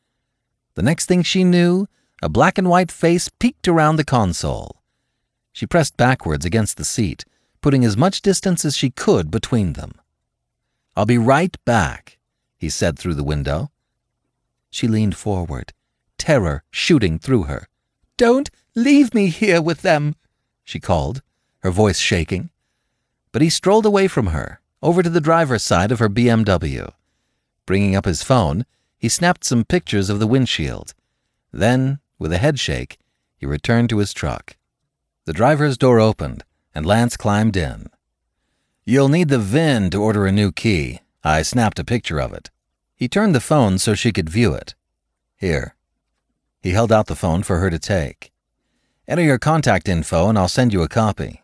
The next thing she knew, a black and white face peeked around the console. She pressed backwards against the seat, putting as much distance as she could between them. "I'll be right back," he said through the window. She leaned forward, terror shooting through her. "Don't leave me here with them," she called, her voice shaking. But he strolled away from her, over to the driver's side of her B M W. Bringing up his phone, he snapped some pictures of the windshield. Then, with a headshake, he returned to his truck. The driver's door opened, and Lance climbed in. "You'll need the V I N to order a new key. I snapped a picture of it." He turned the phone so she could view it. "Here." He held out the phone for her to take. "Enter your contact info and I'll send you a copy."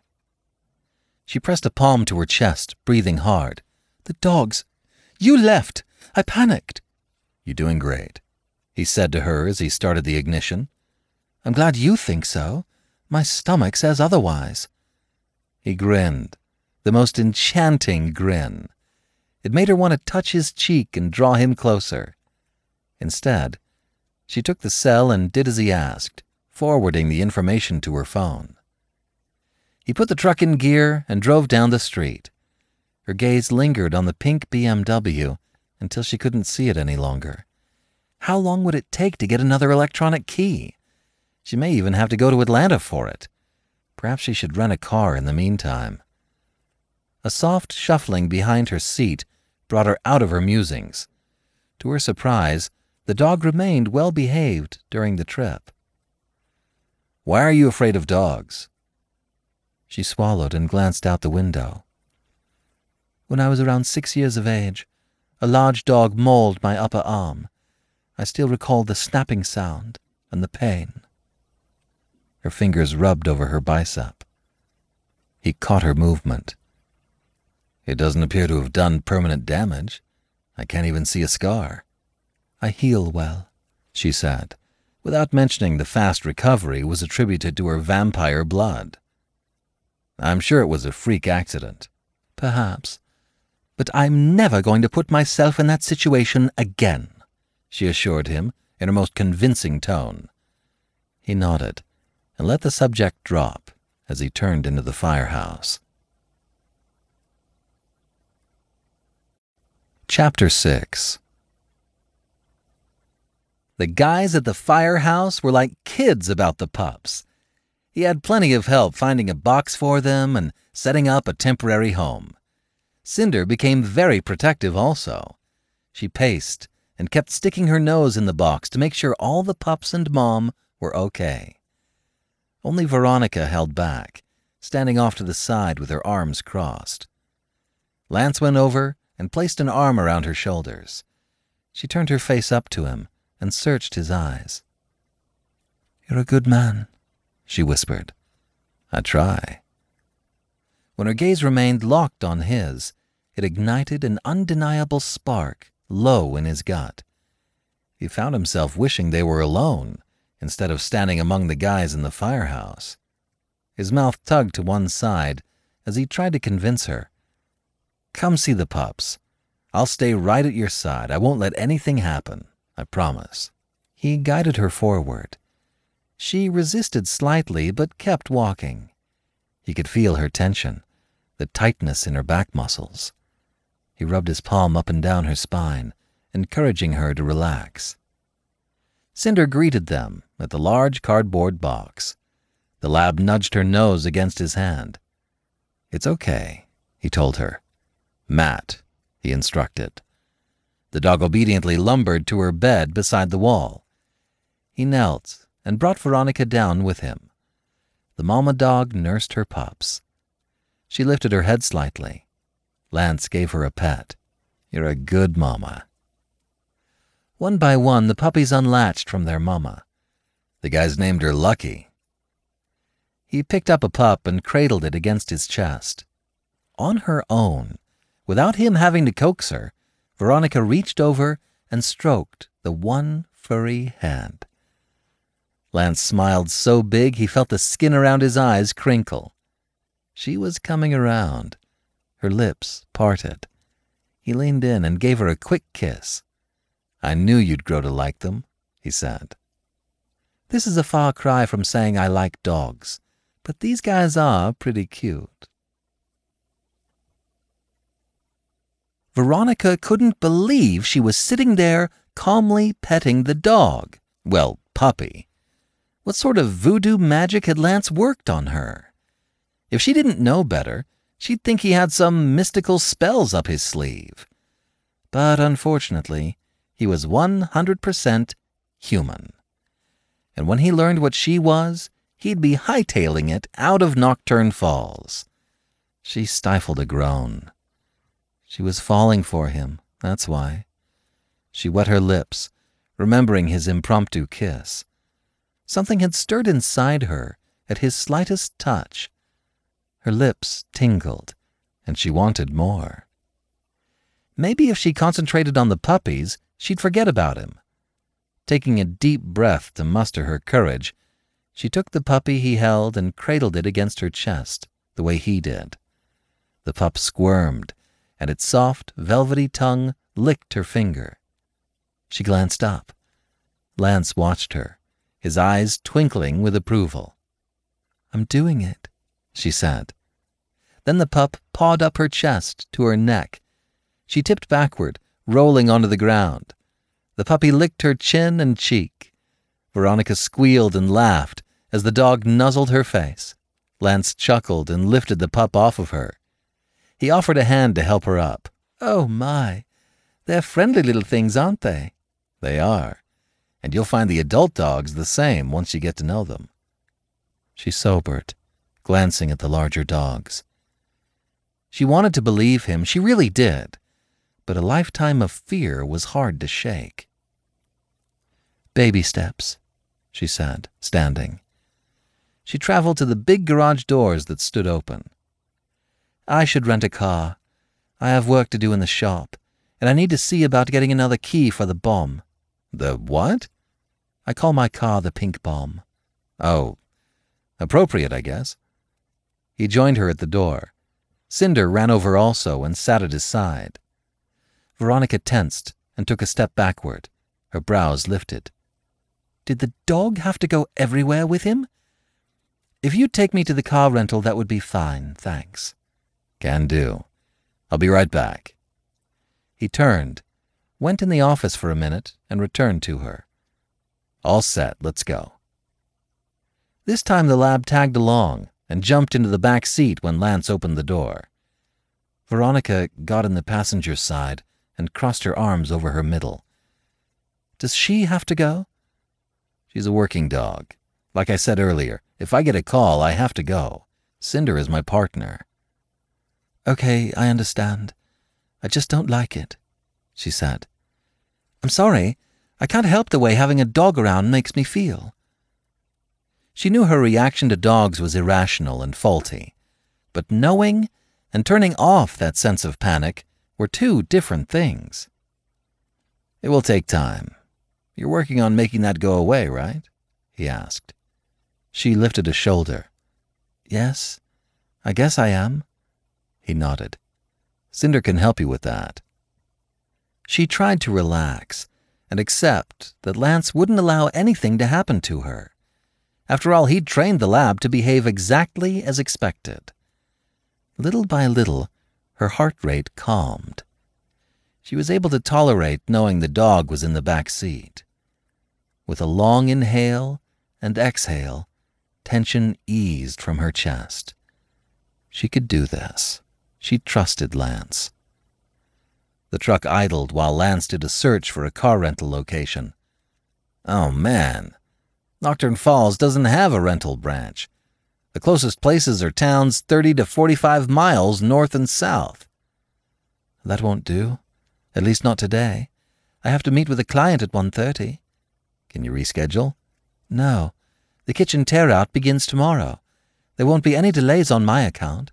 She pressed a palm to her chest, breathing hard. "The dogs. You left. I panicked." "You're doing great," he said to her as he started the ignition. "I'm glad you think so. My stomach says otherwise." He grinned, the most enchanting grin. It made her want to touch his cheek and draw him closer. Instead, she took the cell and did as he asked, forwarding the information to her phone. He put the truck in gear and drove down the street. Her gaze lingered on the pink B M W until she couldn't see it any longer. How long would it take to get another electronic key? She may even have to go to Atlanta for it. Perhaps she should rent a car in the meantime. A soft shuffling behind her seat brought her out of her musings. To her surprise, the dog remained well-behaved during the trip. "Why are you afraid of dogs?" She swallowed and glanced out the window. "When I was around six years of age, a large dog mauled my upper arm. I still recall the snapping sound and the pain." Her fingers rubbed over her bicep. He caught her movement. "It doesn't appear to have done permanent damage. I can't even see a scar." "I heal well," she said, without mentioning the fast recovery was attributed to her vampire blood. "I'm sure it was a freak accident." "Perhaps. But I'm never going to put myself in that situation again," she assured him in her most convincing tone. He nodded and let the subject drop as he turned into the firehouse. Chapter six. The guys at the firehouse were like kids about the pups. He had plenty of help finding a box for them and setting up a temporary home. Cinder became very protective also. She paced and kept sticking her nose in the box to make sure all the pups and Mom were okay. Only Veronica held back, standing off to the side with her arms crossed. Lance went over and placed an arm around her shoulders. She turned her face up to him and searched his eyes. "You're a good man," she whispered. "I try." When her gaze remained locked on his, it ignited an undeniable spark low in his gut. He found himself wishing they were alone instead of standing among the guys in the firehouse. His mouth tugged to one side as he tried to convince her. "Come see the pups. I'll stay right at your side. I won't let anything happen. I promise." He guided her forward. She resisted slightly but kept walking. He could feel her tension, the tightness in her back muscles. He rubbed his palm up and down her spine, encouraging her to relax. Cinder greeted them at the large cardboard box. The lab nudged her nose against his hand. "It's okay," he told her. "Matt," he instructed. The dog obediently lumbered to her bed beside the wall. He knelt and brought Veronica down with him. The mama dog nursed her pups. She lifted her head slightly. Lance gave her a pet. "You're a good mama." One by one, the puppies unlatched from their mama. The guys named her Lucky. He picked up a pup and cradled it against his chest. On her own, without him having to coax her, Veronica reached over and stroked the one furry hand. Lance smiled so big he felt the skin around his eyes crinkle. She was coming around, her lips parted. He leaned in and gave her a quick kiss. "I knew you'd grow to like them," he said. "This is a far cry from saying I like dogs, but these guys are pretty cute." Veronica couldn't believe she was sitting there calmly petting the dog. Well, puppy. What sort of voodoo magic had Lance worked on her? If she didn't know better, she'd think he had some mystical spells up his sleeve. But unfortunately, he was one hundred percent human. And when he learned what she was, he'd be hightailing it out of Nocturne Falls. She stifled a groan. She was falling for him, that's why. She wet her lips, remembering his impromptu kiss. Something had stirred inside her at his slightest touch. Her lips tingled, and she wanted more. Maybe if she concentrated on the puppies, she'd forget about him. Taking a deep breath to muster her courage, she took the puppy he held and cradled it against her chest, the way he did. The pup squirmed, and its soft, velvety tongue licked her finger. She glanced up. Lance watched her, his eyes twinkling with approval. "I'm doing it," she said. Then the pup pawed up her chest to her neck. She tipped backward, rolling onto the ground. The puppy licked her chin and cheek. Veronica squealed and laughed as the dog nuzzled her face. Lance chuckled and lifted the pup off of her. He offered a hand to help her up. "Oh, my. They're friendly little things, aren't they?" "They are. And you'll find the adult dogs the same once you get to know them." She sobered, glancing at the larger dogs. She wanted to believe him, she really did, but a lifetime of fear was hard to shake. "Baby steps," she said, standing. She traveled to the big garage doors that stood open. "I should rent a car. I have work to do in the shop, and I need to see about getting another key for the bomb." "The what?" "I call my car the Pink Bomb." "Oh, appropriate, I guess." He joined her at the door. Cinder ran over also and sat at his side. Veronica tensed and took a step backward, her brows lifted. Did the dog have to go everywhere with him? "If you'd take me to the car rental, that would be fine, thanks." "Can do. I'll be right back." He turned, went in the office for a minute, and returned to her. "All set, let's go." This time the lab tagged along and jumped into the back seat when Lance opened the door. Veronica got in the passenger's side and crossed her arms over her middle. "Does she have to go?" "She's a working dog. Like I said earlier, If I get a call, I have to go. Cinder is my partner." "Okay, I understand. I just don't like it," she said. "I'm sorry. I can't help the way having a dog around makes me feel." She knew her reaction to dogs was irrational and faulty, but knowing and turning off that sense of panic were two different things. "It will take time. You're working on making that go away, right?" he asked. She lifted a shoulder. "Yes, I guess I am." He nodded. "Cinder can help you with that." She tried to relax and accept that Lance wouldn't allow anything to happen to her. After all, he'd trained the lab to behave exactly as expected. Little by little, her heart rate calmed. She was able to tolerate knowing the dog was in the back seat. With a long inhale and exhale, tension eased from her chest. She could do this. She trusted Lance. The truck idled while Lance did a search for a car rental location. "Oh, man. Nocturne Falls doesn't have a rental branch. The closest places are towns thirty to forty-five miles north and south." "That won't do. At least not today. I have to meet with a client at one thirty. "Can you reschedule?" "No. The kitchen tear-out begins tomorrow. There won't be any delays on my account."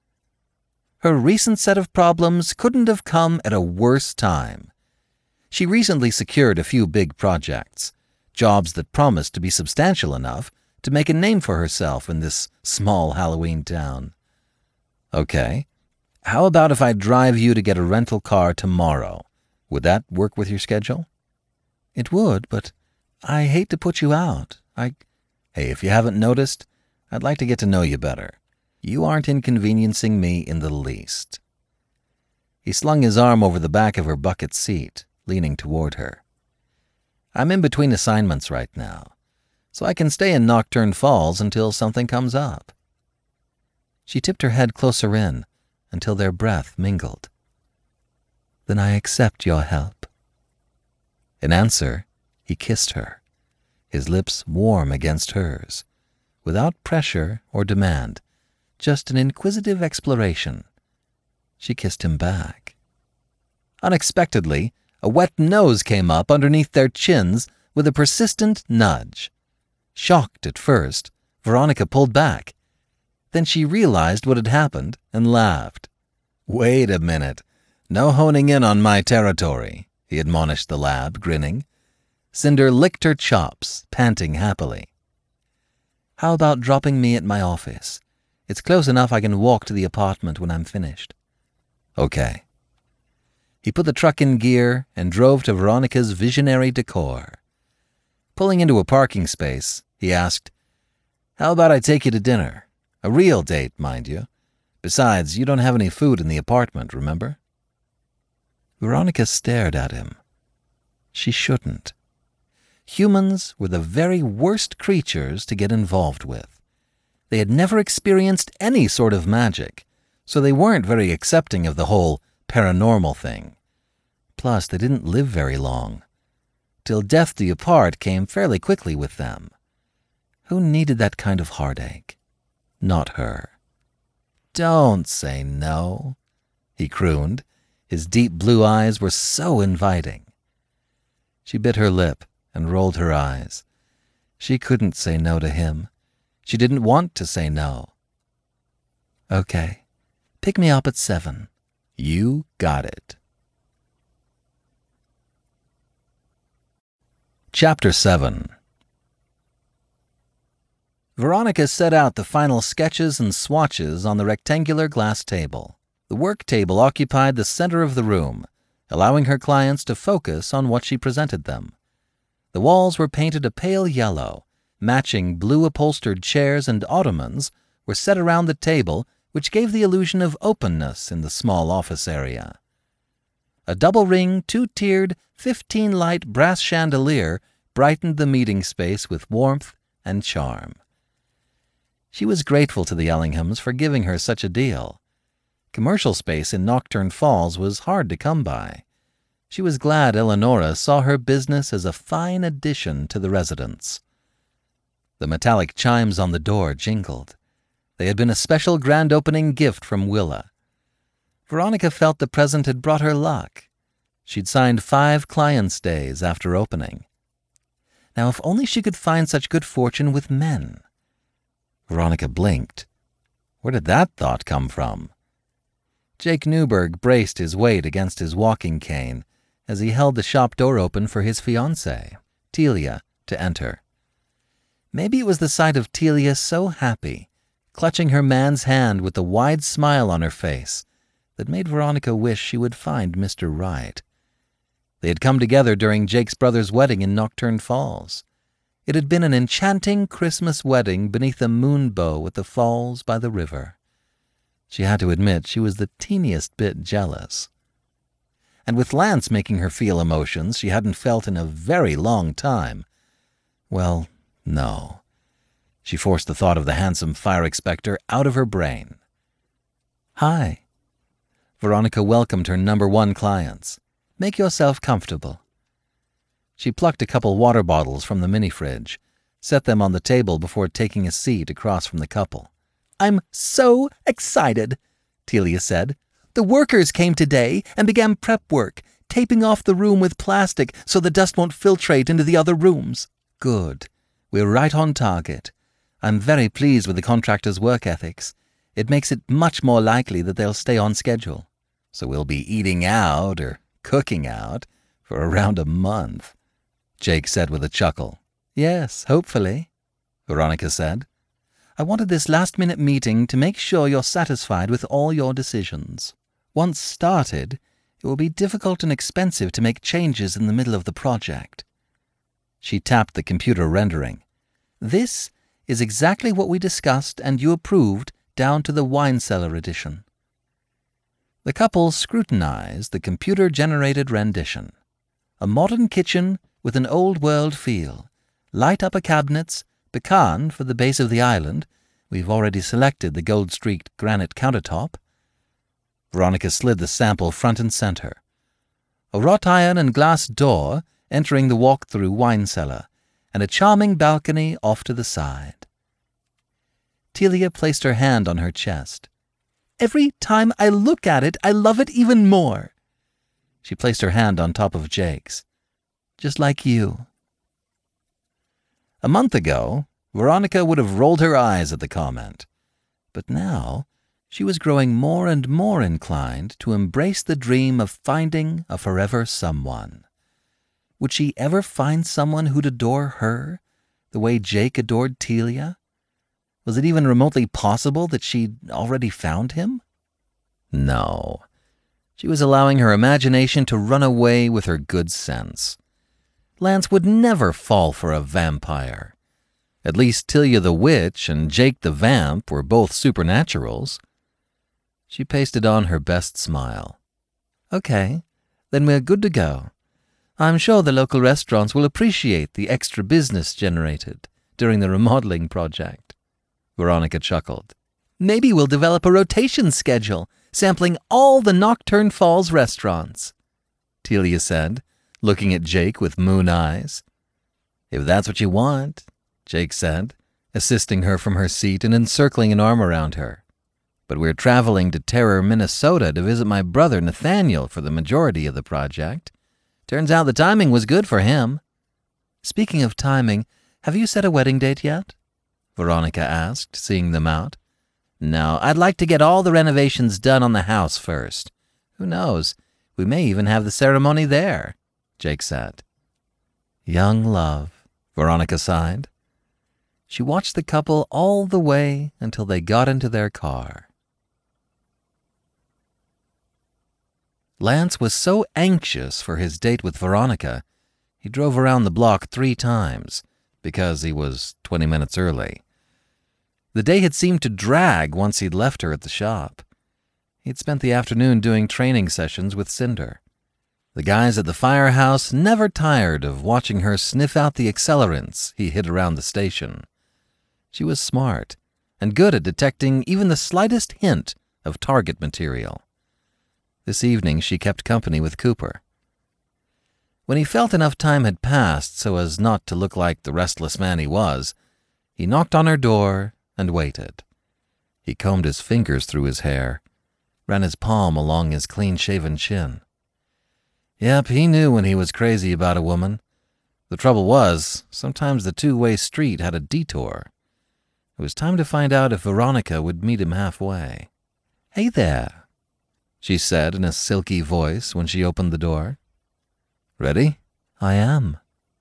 Her recent set of problems couldn't have come at a worse time. She recently secured a few big projects, jobs that promised to be substantial enough to make a name for herself in this small Halloween town. "Okay. How about if I drive you to get a rental car tomorrow? Would that work with your schedule?" "It would, but I hate to put you out. I—" "Hey, if you haven't noticed, I'd like to get to know you better. You aren't inconveniencing me in the least." He slung his arm over the back of her bucket seat, leaning toward her. "I'm in between assignments right now, so I can stay in Nocturne Falls until something comes up." She tipped her head closer in until their breath mingled. "Then I accept your help." In answer, he kissed her, his lips warm against hers, without pressure or demand, just an inquisitive exploration. She kissed him back. Unexpectedly, a wet nose came up underneath their chins with a persistent nudge. Shocked at first, Veronica pulled back. Then she realized what had happened and laughed. "Wait a minute. No honing in on my territory," he admonished the lab, grinning. Cinder licked her chops, panting happily. "How about dropping me at my office? It's close enough I can walk to the apartment when I'm finished." "Okay." He put the truck in gear and drove to Veronica's visionary decor. Pulling into a parking space, he asked, "How about I take you to dinner? A real date, mind you. Besides, you don't have any food in the apartment, remember?" Veronica stared at him. She shouldn't. Humans were the very worst creatures to get involved with. They had never experienced any sort of magic, so they weren't very accepting of the whole paranormal thing. Plus, they didn't live very long. Till death do you part came fairly quickly with them. Who needed that kind of heartache? Not her. "Don't say no," he crooned. His deep blue eyes were so inviting. She bit her lip and rolled her eyes. She couldn't say no to him. She didn't want to say no. "Okay. Pick me up at seven." "You got it." Chapter seven. Veronica set out the final sketches and swatches on the rectangular glass table. The work table occupied the center of the room, allowing her clients to focus on what she presented them. The walls were painted a pale yellow. Matching blue upholstered chairs and ottomans were set around the table, which gave the illusion of openness in the small office area. A double-ring, two-tiered, fifteen-light brass chandelier brightened the meeting space with warmth and charm. She was grateful to the Ellinghams for giving her such a deal. Commercial space in Nocturne Falls was hard to come by. She was glad Eleonora saw her business as a fine addition to the residence. The metallic chimes on the door jingled. They had been a special grand opening gift from Willa. Veronica felt the present had brought her luck. She'd signed five clients' days after opening. Now, if only she could find such good fortune with men. Veronica blinked. Where did that thought come from? Jake Newberg braced his weight against his walking cane as he held the shop door open for his fiancée, Telia, to enter. Maybe it was the sight of Telia so happy, clutching her man's hand with a wide smile on her face, that made Veronica wish she would find Mister Right. They had come together during Jake's brother's wedding in Nocturne Falls. It had been an enchanting Christmas wedding beneath a moonbow at the falls by the river. She had to admit she was the teeniest bit jealous. And with Lance making her feel emotions she hadn't felt in a very long time, well, no. She forced the thought of the handsome fire inspector out of her brain. Hi. Veronica welcomed her number one clients. Make yourself comfortable. She plucked a couple water bottles from the mini-fridge, set them on the table before taking a seat across from the couple. I'm so excited, Telia said. The workers came today and began prep work, taping off the room with plastic so the dust won't filtrate into the other rooms. Good. We're right on target. I'm very pleased with the contractor's work ethics. It makes it much more likely that they'll stay on schedule. So we'll be eating out or cooking out for around a month, Jake said with a chuckle. Yes, hopefully, Veronica said. I wanted this last-minute meeting to make sure you're satisfied with all your decisions. Once started, it will be difficult and expensive to make changes in the middle of the project. She tapped the computer rendering. This is exactly what we discussed and you approved down to the wine cellar edition. The couple scrutinized the computer-generated rendition. A modern kitchen with an old-world feel. Light upper cabinets, pecan for the base of the island. We've already selected the gold-streaked granite countertop. Veronica slid the sample front and center. A wrought iron and glass door entering the walk-through wine cellar, and a charming balcony off to the side. Telia placed her hand on her chest. Every time I look at it, I love it even more. She placed her hand on top of Jake's. Just like you. A month ago, Veronica would have rolled her eyes at the comment. But now, she was growing more and more inclined to embrace the dream of finding a forever someone. Would she ever find someone who'd adore her, the way Jake adored Telia? Was it even remotely possible that she'd already found him? No. She was allowing her imagination to run away with her good sense. Lance would never fall for a vampire. At least Telia the witch and Jake the vamp were both supernaturals. She pasted on her best smile. Okay, then we're good to go. I'm sure the local restaurants will appreciate the extra business generated during the remodeling project. Veronica chuckled. Maybe we'll develop a rotation schedule, sampling all the Nocturne Falls restaurants, Telia said, looking at Jake with moon eyes. If that's what you want, Jake said, assisting her from her seat and encircling an arm around her. But we're traveling to Terror, Minnesota to visit my brother Nathaniel for the majority of the project. Turns out the timing was good for him. Speaking of timing, have you set a wedding date yet? Veronica asked, seeing them out. No, I'd like to get all the renovations done on the house first. Who knows? We may even have the ceremony there, Jake said. Young love, Veronica sighed. She watched the couple all the way until they got into their car. Lance was so anxious for his date with Veronica, he drove around the block three times, because he was twenty minutes early. The day had seemed to drag once he'd left her at the shop. He'd spent the afternoon doing training sessions with Cinder. The guys at the firehouse never tired of watching her sniff out the accelerants he hid around the station. She was smart and good at detecting even the slightest hint of target material. This evening she kept company with Cooper. When he felt enough time had passed so as not to look like the restless man he was, He knocked on her door and waited. He combed his fingers through his hair, ran his palm along his clean-shaven chin. Yep, he knew when he was crazy about a woman. The trouble was, sometimes the two-way street had a detour. It was time to find out if Veronica would meet him halfway. "Hey there," she said in a silky voice when she opened the door. "Ready?" "I am."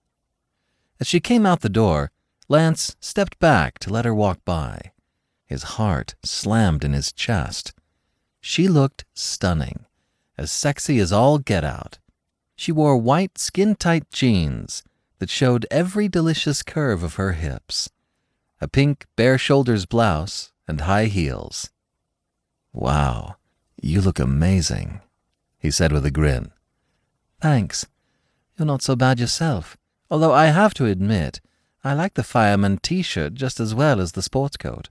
As she came out the door, Lance stepped back to let her walk by. His heart slammed in his chest. She looked stunning, as sexy as all get-out. She wore white, skin-tight jeans that showed every delicious curve of her hips, a pink bare-shoulders blouse, and high heels. "Wow, you look amazing," he said with a grin. "Thanks. You're not so bad yourself, although I have to admit, I like the fireman t-shirt just as well as the sports coat."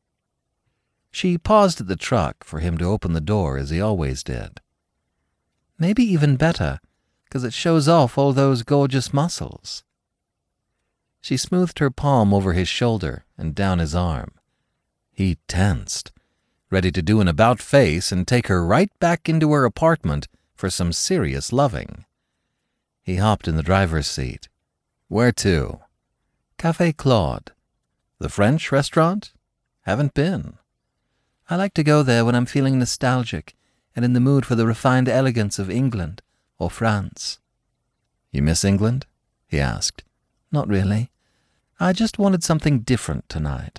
She paused at the truck for him to open the door as he always did. "Maybe even better, because it shows off all those gorgeous muscles." She smoothed her palm over his shoulder and down his arm. He tensed, ready to do an about-face and take her right back into her apartment for some serious loving. He hopped in the driver's seat. "Where to?" "Café Claude." "The French restaurant?" "Haven't been." "I like to go there when I'm feeling nostalgic and in the mood for the refined elegance of England or France." "You miss England?" he asked. "Not really. I just wanted something different tonight."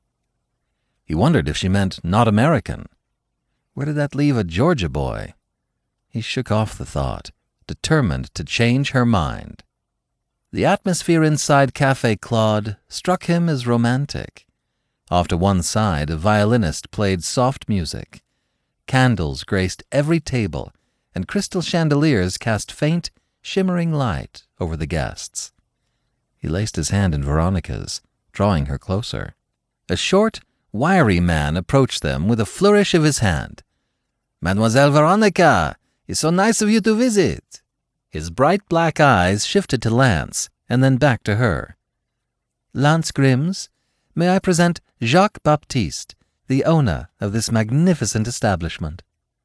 He wondered if she meant not American. Where did that leave a Georgia boy? He shook off the thought, determined to change her mind. The atmosphere inside Café Claude struck him as romantic. Off to one side, a violinist played soft music. Candles graced every table, and crystal chandeliers cast faint, shimmering light over the guests. He laced his hand in Veronica's, drawing her closer. A short, wiry man approached them with a flourish of his hand. "Mademoiselle Veronica, it's so nice of you to visit." His bright black eyes shifted to Lance and then back to her. "Lance Grimm's, may I present Jacques Baptiste, the owner of this magnificent establishment."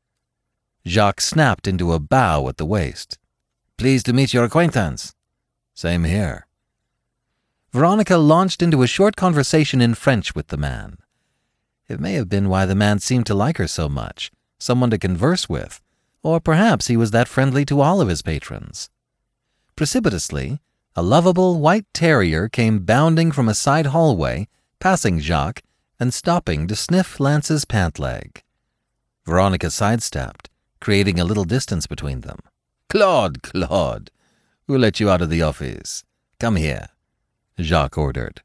Jacques snapped into a bow at the waist. "Pleased to meet your acquaintance." "Same here." Veronica launched into a short conversation in French with the man. It may have been why the man seemed to like her so much, someone to converse with, or perhaps he was that friendly to all of his patrons. Precipitously, a lovable white terrier came bounding from a side hallway, passing Jacques and stopping to sniff Lance's pant leg. Veronica sidestepped, creating a little distance between them. "Claude, Claude, who let you out of the office? Come here," Jacques ordered.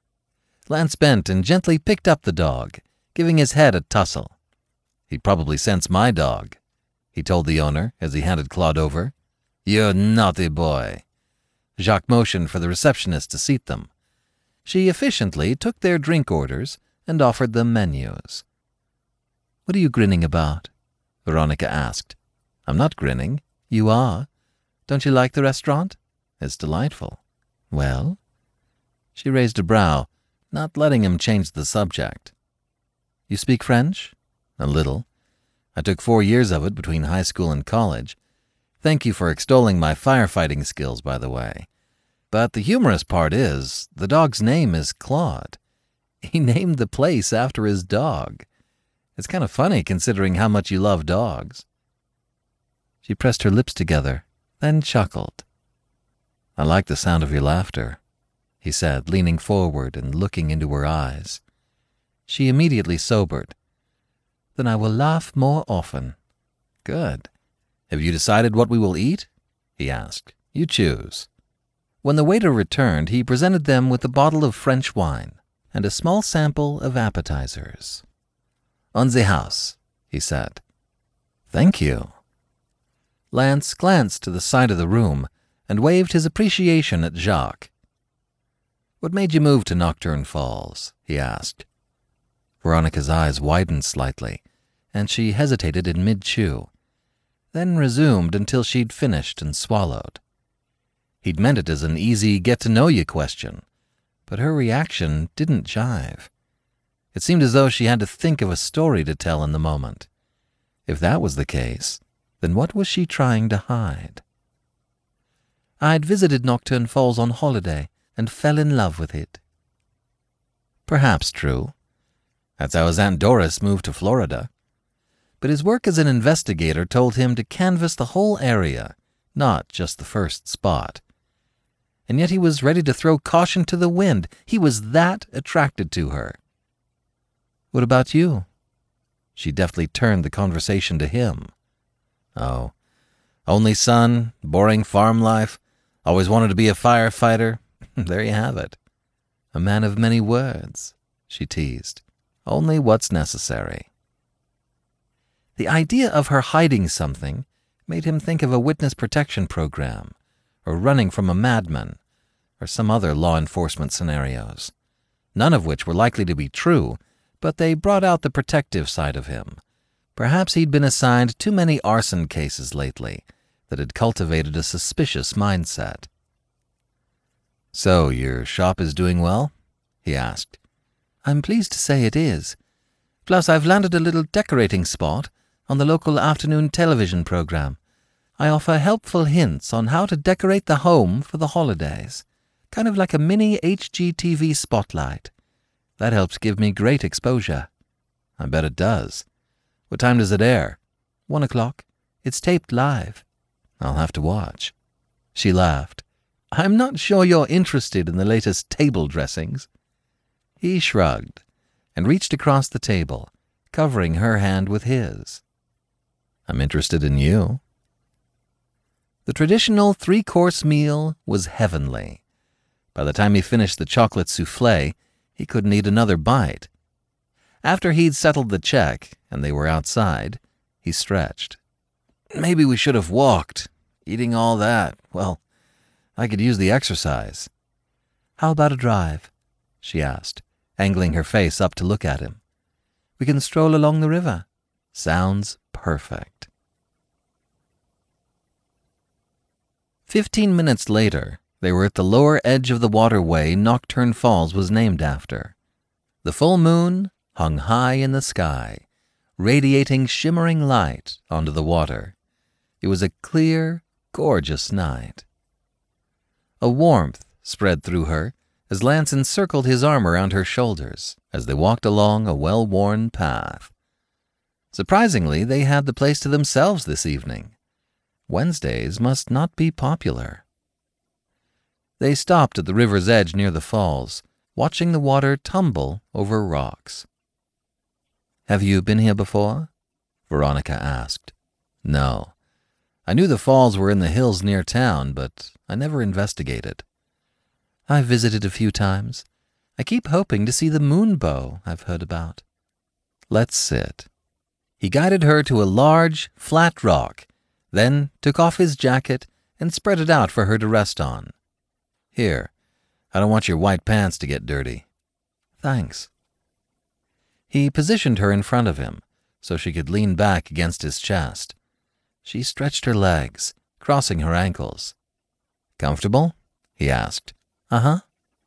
Lance bent and gently picked up the dog, giving his head a tussle. "He'd probably sense my dog," he told the owner as he handed Claude over. "You naughty boy." Jacques motioned for the receptionist to seat them. She efficiently took their drink orders and offered them menus. "What are you grinning about?" Veronica asked. "I'm not grinning." "You are. Don't you like the restaurant?" "It's delightful." "Well?" She raised a brow, not letting him change the subject. "You speak French?" "A little. I took four years of it between high school and college. Thank you for extolling my firefighting skills, by the way. But the humorous part is, the dog's name is Claude. He named the place after his dog. It's kind of funny considering how much you love dogs." She pressed her lips together, then chuckled. "I like the sound of your laughter," he said, leaning forward and looking into her eyes. She immediately sobered. "Then I will laugh more often." "Good. Have you decided what we will eat?" he asked. "You choose." When the waiter returned, he presented them with a bottle of French wine and a small sample of appetizers. "On the house," he said. "Thank you." Lance glanced to the side of the room and waved his appreciation at Jacques. "What made you move to Nocturne Falls?" he asked. Veronica's eyes widened slightly, and she hesitated in mid-chew, then resumed until she'd finished and swallowed. He'd meant it as an easy get-to-know-you question, but her reaction didn't jive. It seemed as though she had to think of a story to tell in the moment. If that was the case, then what was she trying to hide? "I'd visited Nocturne Falls on holiday and fell in love with it." Perhaps true. That's how his Aunt Doris moved to Florida. But his work as an investigator told him to canvass the whole area, not just the first spot. And yet he was ready to throw caution to the wind. He was that attracted to her. "What about you?" She deftly turned the conversation to him. "Oh, only son, boring farm life, always wanted to be a firefighter." There you have it. "A man of many words," she teased. "Only what's necessary." The idea of her hiding something made him think of a witness protection program, or running from a madman, or some other law enforcement scenarios, none of which were likely to be true, but they brought out the protective side of him. Perhaps he'd been assigned too many arson cases lately that had cultivated a suspicious mindset. "So, your shop is doing well?" he asked. "I'm pleased to say it is. Plus, I've landed a little decorating spot on the local afternoon television program. I offer helpful hints on how to decorate the home for the holidays, kind of like a mini H G T V spotlight. That helps give me great exposure." "I bet it does. What time does it air?" One o'clock. It's taped live." "I'll have to watch." She laughed. "I'm not sure you're interested in the latest table dressings." He shrugged and reached across the table, covering her hand with his. "I'm interested in you." The traditional three-course meal was heavenly. By the time he finished the chocolate souffle, he couldn't eat another bite. After he'd settled the check and they were outside, he stretched. "Maybe we should have walked. Eating all that, well, I could use the exercise." "How about a drive?" she asked, angling her face up to look at him. "We can stroll along the river." "Sounds perfect." Fifteen minutes later, they were at the lower edge of the waterway Nocturne Falls was named after. The full moon hung high in the sky, radiating shimmering light onto the water. It was a clear, gorgeous night. A warmth spread through her as Lance encircled his arm around her shoulders as they walked along a well-worn path. Surprisingly, they had the place to themselves this evening. Wednesdays must not be popular. They stopped at the river's edge near the falls, watching the water tumble over rocks. "Have you been here before?" Veronica asked. "No. I knew the falls were in the hills near town, but I never investigated." "I've visited a few times. I keep hoping to see the moonbow I've heard about." "Let's sit." He guided her to a large, flat rock, then took off his jacket and spread it out for her to rest on. "Here, I don't want your white pants to get dirty." "Thanks." He positioned her in front of him so she could lean back against his chest. She stretched her legs, crossing her ankles. "Comfortable?" he asked. "Uh-huh."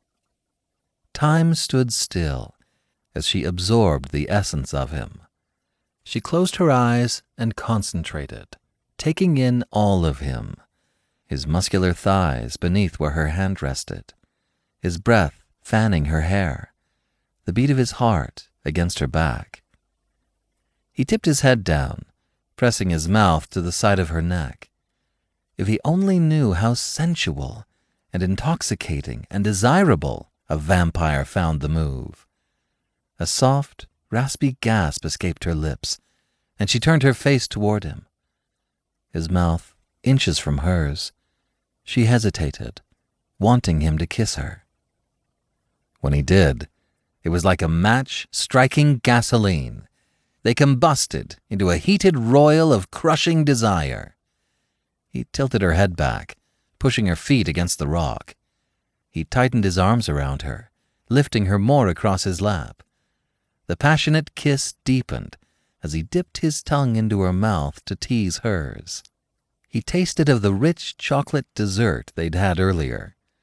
Time stood still as she absorbed the essence of him. She closed her eyes and concentrated, taking in all of him, his muscular thighs beneath where her hand rested, his breath fanning her hair, the beat of his heart against her back. He tipped his head down, pressing his mouth to the side of her neck. If he only knew how sensual and intoxicating and desirable a vampire found the move. A soft, raspy gasp escaped her lips, and she turned her face toward him. His mouth inches from hers. She hesitated, wanting him to kiss her. When he did, it was like a match striking gasoline. They combusted into a heated roil of crushing desire. He tilted her head back, pushing her feet against the rock. He tightened his arms around her, lifting her more across his lap. The passionate kiss deepened as he dipped his tongue into her mouth to tease hers. He tasted of the rich chocolate dessert they'd had earlier.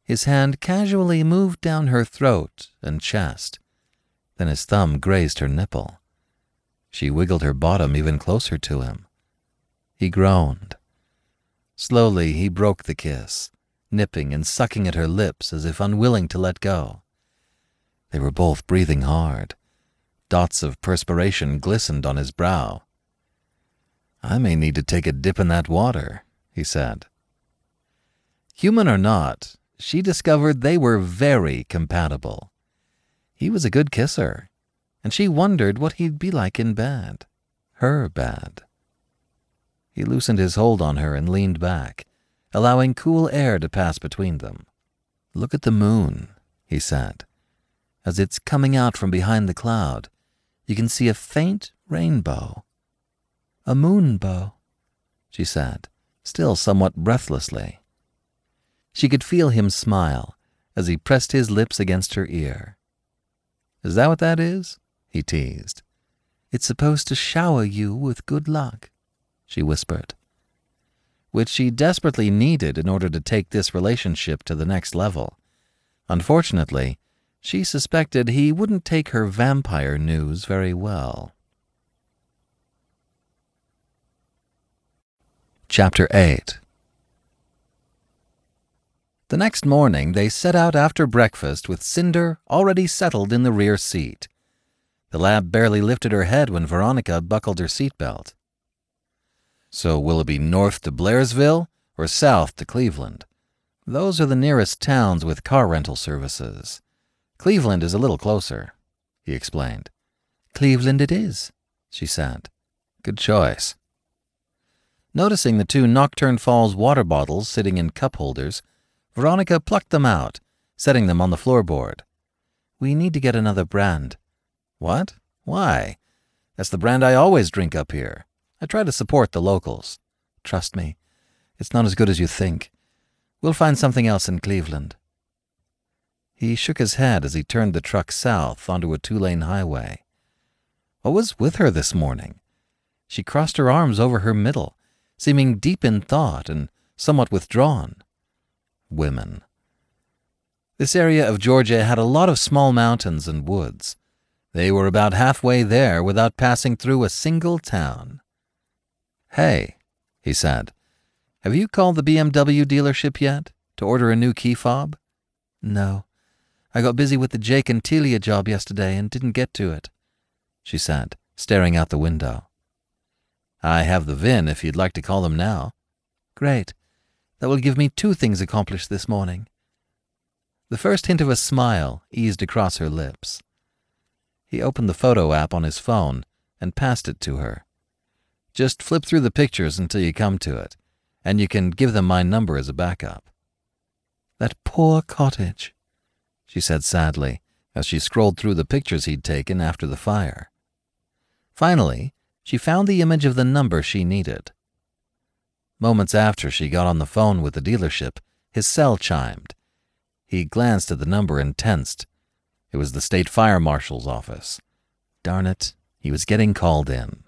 His hand casually moved down her throat and chest. Then his thumb grazed her nipple. She wiggled her bottom even closer to him. He groaned. Slowly he broke the kiss, nipping and sucking at her lips as if unwilling to let go. They were both breathing hard. Dots of perspiration glistened on his brow. "I may need to take a dip in that water," he said. Human or not, she discovered they were very compatible. He was a good kisser, and she wondered what he'd be like in bed. Her bed. He loosened his hold on her and leaned back, allowing cool air to pass between them. "Look at the moon," he said. "As it's coming out from behind the cloud, you can see a faint rainbow." "A moonbow," she said, still somewhat breathlessly. She could feel him smile as he pressed his lips against her ear. "Is that what that is?" he teased. "It's supposed to shower you with good luck," she whispered. Which she desperately needed in order to take this relationship to the next level. Unfortunately, she suspected he wouldn't take her vampire news very well. Chapter eight. The next morning they set out after breakfast with Cinder already settled in the rear seat. The lab barely lifted her head when Veronica buckled her seatbelt. "So will it be north to Blairsville or south to Cleveland? Those are the nearest towns with car rental services. Cleveland is a little closer," he explained. "Cleveland it is," she said. "Good choice." Noticing the two Nocturne Falls water bottles sitting in cup holders, Veronica plucked them out, setting them on the floorboard. "We need to get another brand." "What? Why? That's the brand I always drink up here. I try to support the locals." "Trust me, it's not as good as you think. We'll find something else in Cleveland." He shook his head as he turned the truck south onto a two-lane highway. What was with her this morning? She crossed her arms over her middle, seeming deep in thought and somewhat withdrawn. Women. This area of Georgia had a lot of small mountains and woods. They were about halfway there without passing through a single town. "Hey," he said, "have you called the B M W dealership yet to order a new key fob?" "No. I got busy with the Jake and Telia job yesterday and didn't get to it," she said, staring out the window. "I have the V I N if you'd like to call them now." "Great. That will give me two things accomplished this morning." The first hint of a smile eased across her lips. He opened the photo app on his phone and passed it to her. "Just flip through the pictures until you come to it, and you can give them my number as a backup." "That poor cottage," she said sadly as she scrolled through the pictures he'd taken after the fire. Finally, she found the image of the number she needed. Moments after she got on the phone with the dealership, his cell chimed. He glanced at the number and tensed. It was the state fire marshal's office. Darn it, he was getting called in.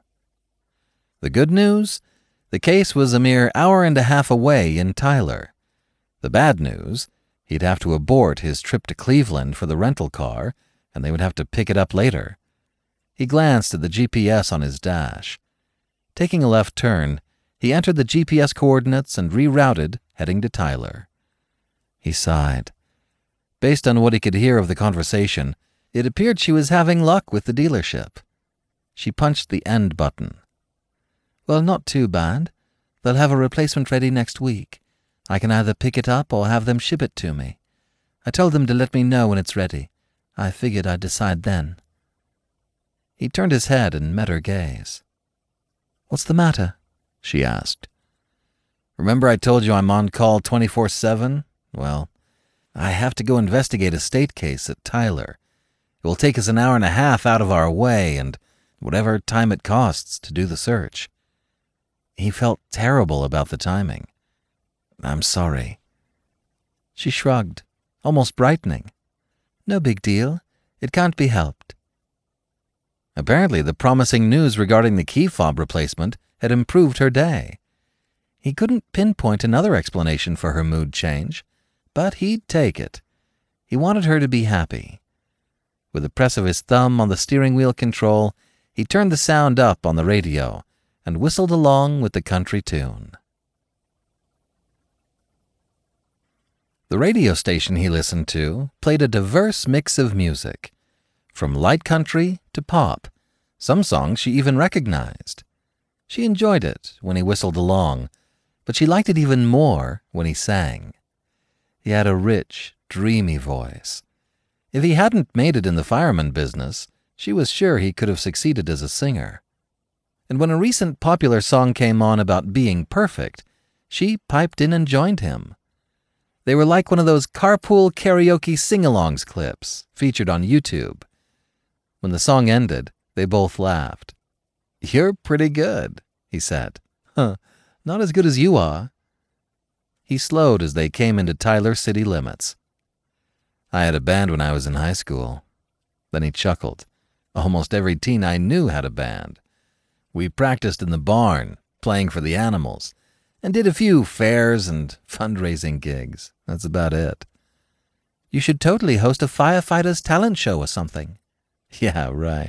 The good news? The case was a mere hour and a half away in Tyler. The bad news? He'd have to abort his trip to Cleveland for the rental car, and they would have to pick it up later. He glanced at the G P S on his dash. Taking a left turn, he entered the G P S coordinates and rerouted, heading to Tyler. He sighed. Based on what he could hear of the conversation, it appeared she was having luck with the dealership. She punched the end button. "Well, not too bad. They'll have a replacement ready next week. I can either pick it up or have them ship it to me. I told them to let me know when it's ready. I figured I'd decide then." He turned his head and met her gaze. "What's the matter?" she asked. "Remember I told you I'm on call twenty-four seven? Well, I have to go investigate a state case at Tyler. It will take us an hour and a half out of our way and whatever time it costs to do the search." He felt terrible about the timing. "I'm sorry." She shrugged, almost brightening. "No big deal. It can't be helped." Apparently the promising news regarding the key fob replacement had improved her day. He couldn't pinpoint another explanation for her mood change, but he'd take it. He wanted her to be happy. With a press of his thumb on the steering wheel control, he turned the sound up on the radio and whistled along with the country tune. The radio station he listened to played a diverse mix of music, from light country to pop. Some songs she even recognized. She enjoyed it when he whistled along, but she liked it even more when he sang. He had a rich, dreamy voice. If he hadn't made it in the fireman business, she was sure he could have succeeded as a singer. And when a recent popular song came on about being perfect, she piped in and joined him. They were like one of those carpool karaoke sing-alongs clips featured on YouTube. When the song ended, they both laughed. "You're pretty good," he said. "Huh, not as good as you are." He slowed as they came into Tyler city limits. "I had a band when I was in high school." Then he chuckled. "Almost every teen I knew had a band. We practiced in the barn, playing for the animals, and did a few fairs and fundraising gigs. That's about it." "You should totally host a firefighter's talent show or something." "Yeah, right."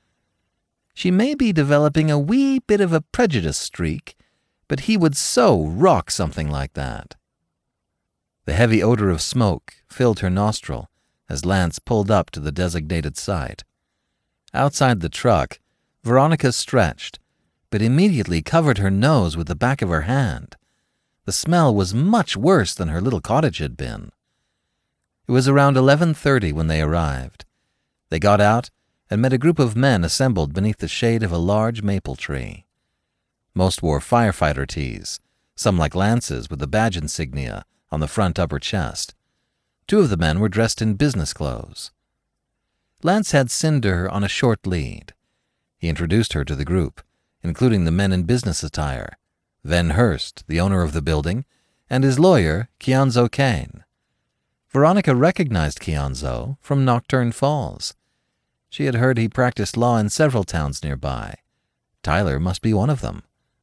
She may be developing a wee bit of a prejudice streak, but he would so rock something like that. The heavy odor of smoke filled her nostril as Lance pulled up to the designated site. Outside the truck, Veronica stretched, but immediately covered her nose with the back of her hand. The smell was much worse than her little cottage had been. It was around eleven thirty when they arrived. They got out and met a group of men assembled beneath the shade of a large maple tree. Most wore firefighter tees, some like Lance's with the badge insignia on the front upper chest. Two of the men were dressed in business clothes. Lance had Cinder on a short lead. He introduced her to the group, including the men in business attire, Ven Hurst, the owner of the building, and his lawyer, Keonzo Kane. Veronica recognized Keonzo from Nocturne Falls. She had heard he practiced law in several towns nearby. Tyler must be one of them.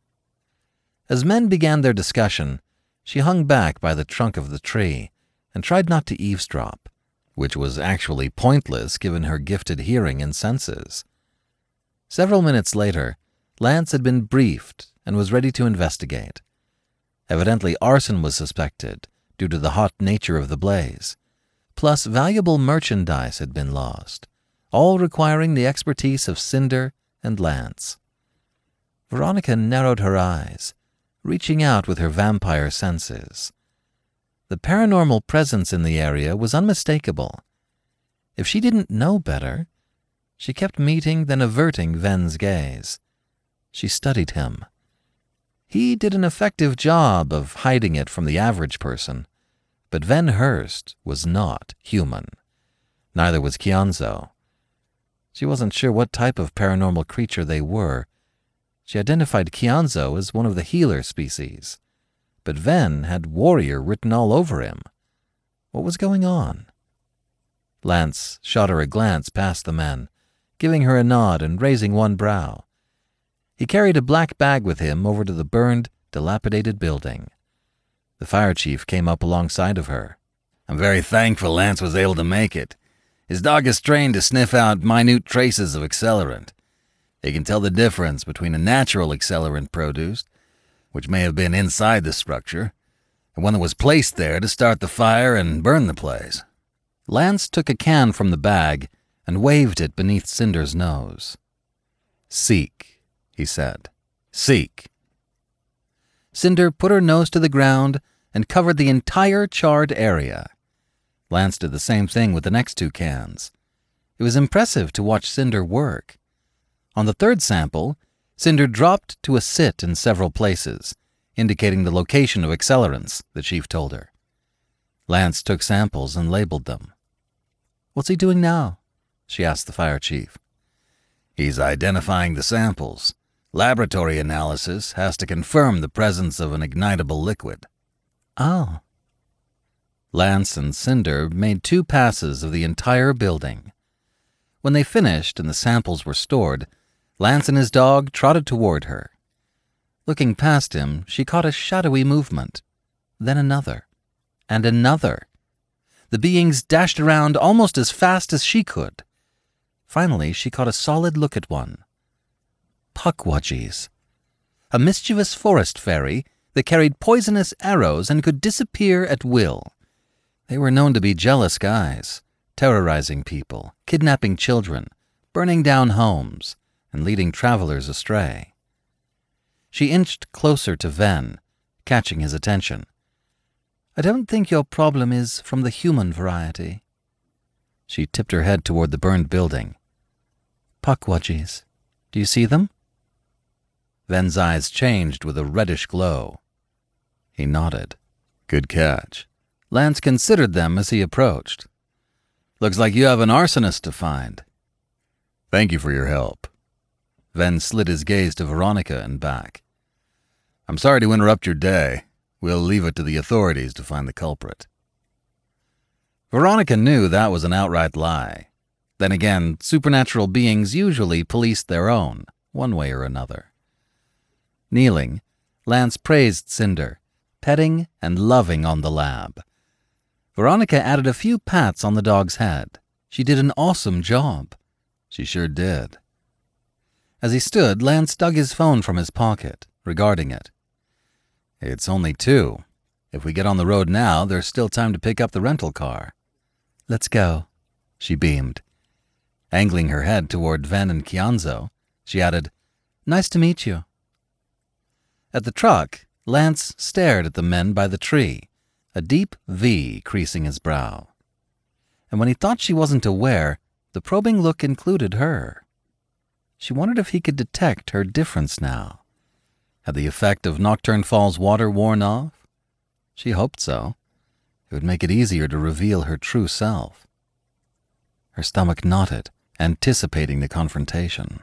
As men began their discussion, she hung back by the trunk of the tree and tried not to eavesdrop, which was actually pointless given her gifted hearing and senses. Several minutes later, Lance had been briefed and was ready to investigate. Evidently arson was suspected due to the hot nature of the blaze. Plus valuable merchandise had been lost, all requiring the expertise of Cinder and Lance. Veronica narrowed her eyes, reaching out with her vampire senses. The paranormal presence in the area was unmistakable. If she didn't know better, she kept meeting then averting Ven's gaze. She studied him. He did an effective job of hiding it from the average person, but Ven Hurst was not human. Neither was Keonzo. She wasn't sure what type of paranormal creature they were. She identified Keonzo as one of the healer species, but Ven had warrior written all over him. What was going on? Lance shot her a glance past the men, giving her a nod and raising one brow. He carried a black bag with him over to the burned, dilapidated building. The fire chief came up alongside of her. "I'm very thankful Lance was able to make it. His dog is trained to sniff out minute traces of accelerant. He can tell the difference between a natural accelerant produced, which may have been inside the structure, and one that was placed there to start the fire and burn the place." Lance took a can from the bag and waved it beneath Cinder's nose. "Seek," he said. "Seek." Cinder put her nose to the ground and covered the entire charred area. Lance did the same thing with the next two cans. It was impressive to watch Cinder work. On the third sample, Cinder dropped to a sit in several places, indicating the location of accelerants, the chief told her. Lance took samples and labeled them. "What's he doing now?" she asked the fire chief. "He's identifying the samples. Laboratory analysis has to confirm the presence of an ignitable liquid." "Oh." Lance and Cinder made two passes of the entire building. When they finished and the samples were stored, Lance and his dog trotted toward her. Looking past him, she caught a shadowy movement, then another, and another. The beings dashed around almost as fast as she could. Finally, she caught a solid look at one. Pukwudgies, a mischievous forest fairy that carried poisonous arrows and could disappear at will. They were known to be jealous guys, terrorizing people, kidnapping children, burning down homes, and leading travelers astray. She inched closer to Ven, catching his attention. I don't think your problem is from the human variety. She tipped her head toward the burned building. Pukwudgies, do you see them? Ven's eyes changed with a reddish glow. He nodded. Good catch. Lance considered them as he approached. Looks like you have an arsonist to find. Thank you for your help. Ven slid his gaze to Veronica and back. I'm sorry to interrupt your day. We'll leave it to the authorities to find the culprit. Veronica knew that was an outright lie. Then again, supernatural beings usually policed their own, one way or another. Kneeling, Lance praised Cinder, petting and loving on the lab. Veronica added a few pats on the dog's head. She did an awesome job. She sure did. As he stood, Lance dug his phone from his pocket, regarding it. It's only two. If we get on the road now, there's still time to pick up the rental car. Let's go, she beamed. Angling her head toward Ven and Kianzo, she added, Nice to meet you. At the truck, Lance stared at the men by the tree, a deep V creasing his brow. And when he thought she wasn't aware, the probing look included her. She wondered if he could detect her difference now. Had the effect of Nocturne Falls water worn off? She hoped so. It would make it easier to reveal her true self. Her stomach knotted, anticipating the confrontation.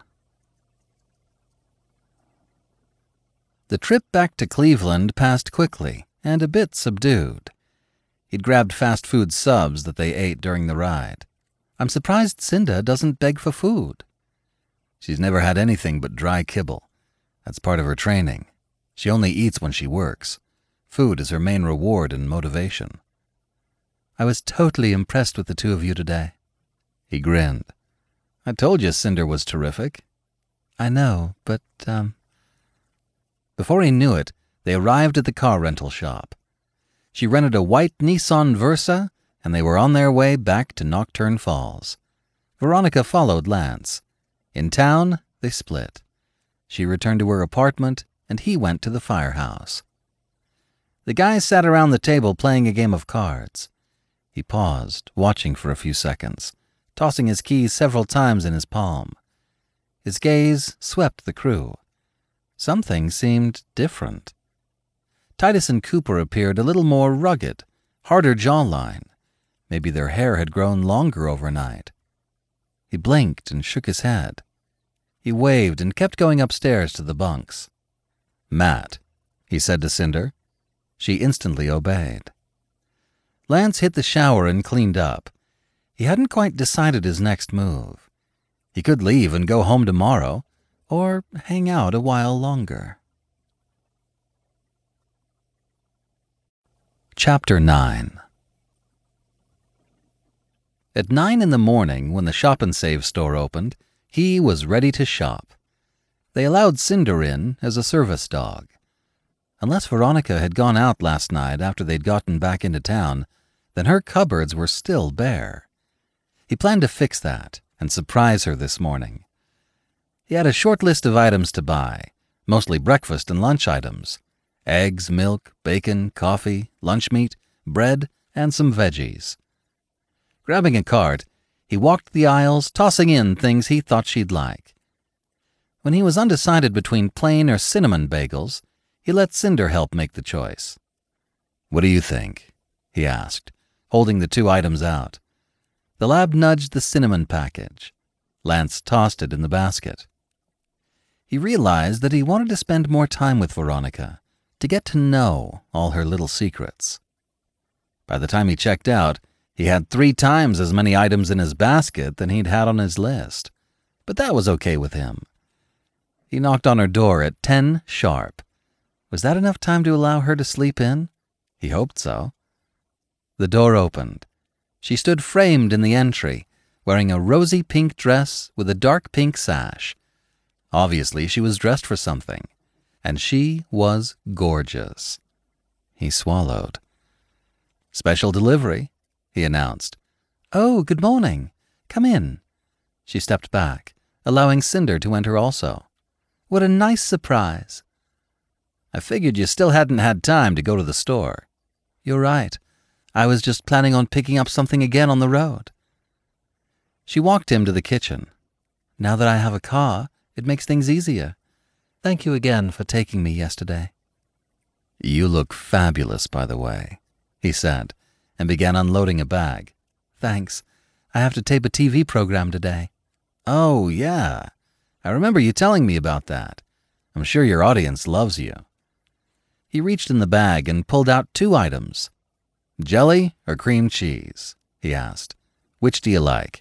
The trip back to Cleveland passed quickly and a bit subdued. He'd grabbed fast food subs that they ate during the ride. I'm surprised Cinda doesn't beg for food. She's never had anything but dry kibble. That's part of her training. She only eats when she works. Food is her main reward and motivation. I was totally impressed with the two of you today. He grinned. I told you Cinder was terrific. I know, but, um... Before he knew it, they arrived at the car rental shop. She rented a white Nissan Versa, and they were on their way back to Nocturne Falls. Veronica followed Lance. In town, they split. She returned to her apartment, and he went to the firehouse. The guys sat around the table playing a game of cards. He paused, watching for a few seconds, tossing his keys several times in his palm. His gaze swept the crew. Something seemed different. Titus and Cooper appeared a little more rugged, harder jawline. Maybe their hair had grown longer overnight. He blinked and shook his head. He waved and kept going upstairs to the bunks. Matt, he said to Cinder. She instantly obeyed. Lance hit the shower and cleaned up. He hadn't quite decided his next move. He could leave and go home tomorrow, or hang out a while longer. Chapter nine. At nine in the morning, when the Shop and Save store opened, he was ready to shop. They allowed Cinder in as a service dog. Unless Veronica had gone out last night after they'd gotten back into town, then her cupboards were still bare. He planned to fix that and surprise her this morning. He had a short list of items to buy, mostly breakfast and lunch items. Eggs, milk, bacon, coffee, lunch meat, bread, and some veggies. Grabbing a cart, he walked the aisles, tossing in things he thought she'd like. When he was undecided between plain or cinnamon bagels, he let Cinder help make the choice. "What do you think?" he asked, holding the two items out. The lab nudged the cinnamon package. Lance tossed it in the basket. He realized that he wanted to spend more time with Veronica, to get to know all her little secrets. By the time he checked out, he had three times as many items in his basket than he'd had on his list, but that was okay with him. He knocked on her door at ten sharp. Was that enough time to allow her to sleep in? He hoped so. The door opened. She stood framed in the entry, wearing a rosy pink dress with a dark pink sash. Obviously, she was dressed for something, and she was gorgeous. He swallowed. "Special delivery," he announced. "Oh, good morning. Come in." She stepped back, allowing Cinder to enter also. "What a nice surprise." "I figured you still hadn't had time to go to the store." "You're right. I was just planning on picking up something again on the road." She walked him to the kitchen. "Now that I have a car, it makes things easier. Thank you again for taking me yesterday." "You look fabulous, by the way," he said, and began unloading a bag. "Thanks. I have to tape a T V program today." "Oh, yeah. I remember you telling me about that. I'm sure your audience loves you." He reached in the bag and pulled out two items. "Jelly or cream cheese?" he asked. "Which do you like?"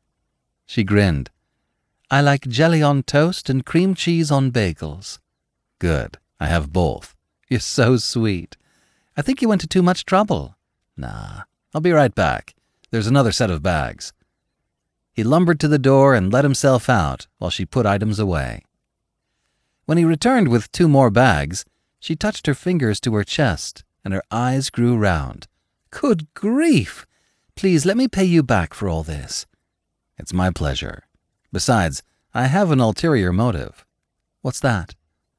She grinned. "I like jelly on toast and cream cheese on bagels." "Good. I have both." "You're so sweet. I think you went to too much trouble." "Nah. I'll be right back. There's another set of bags." He lumbered to the door and let himself out while she put items away. When he returned with two more bags, she touched her fingers to her chest and her eyes grew round. "Good grief! Please let me pay you back for all this." "It's my pleasure. Besides, I have an ulterior motive." "What's that?"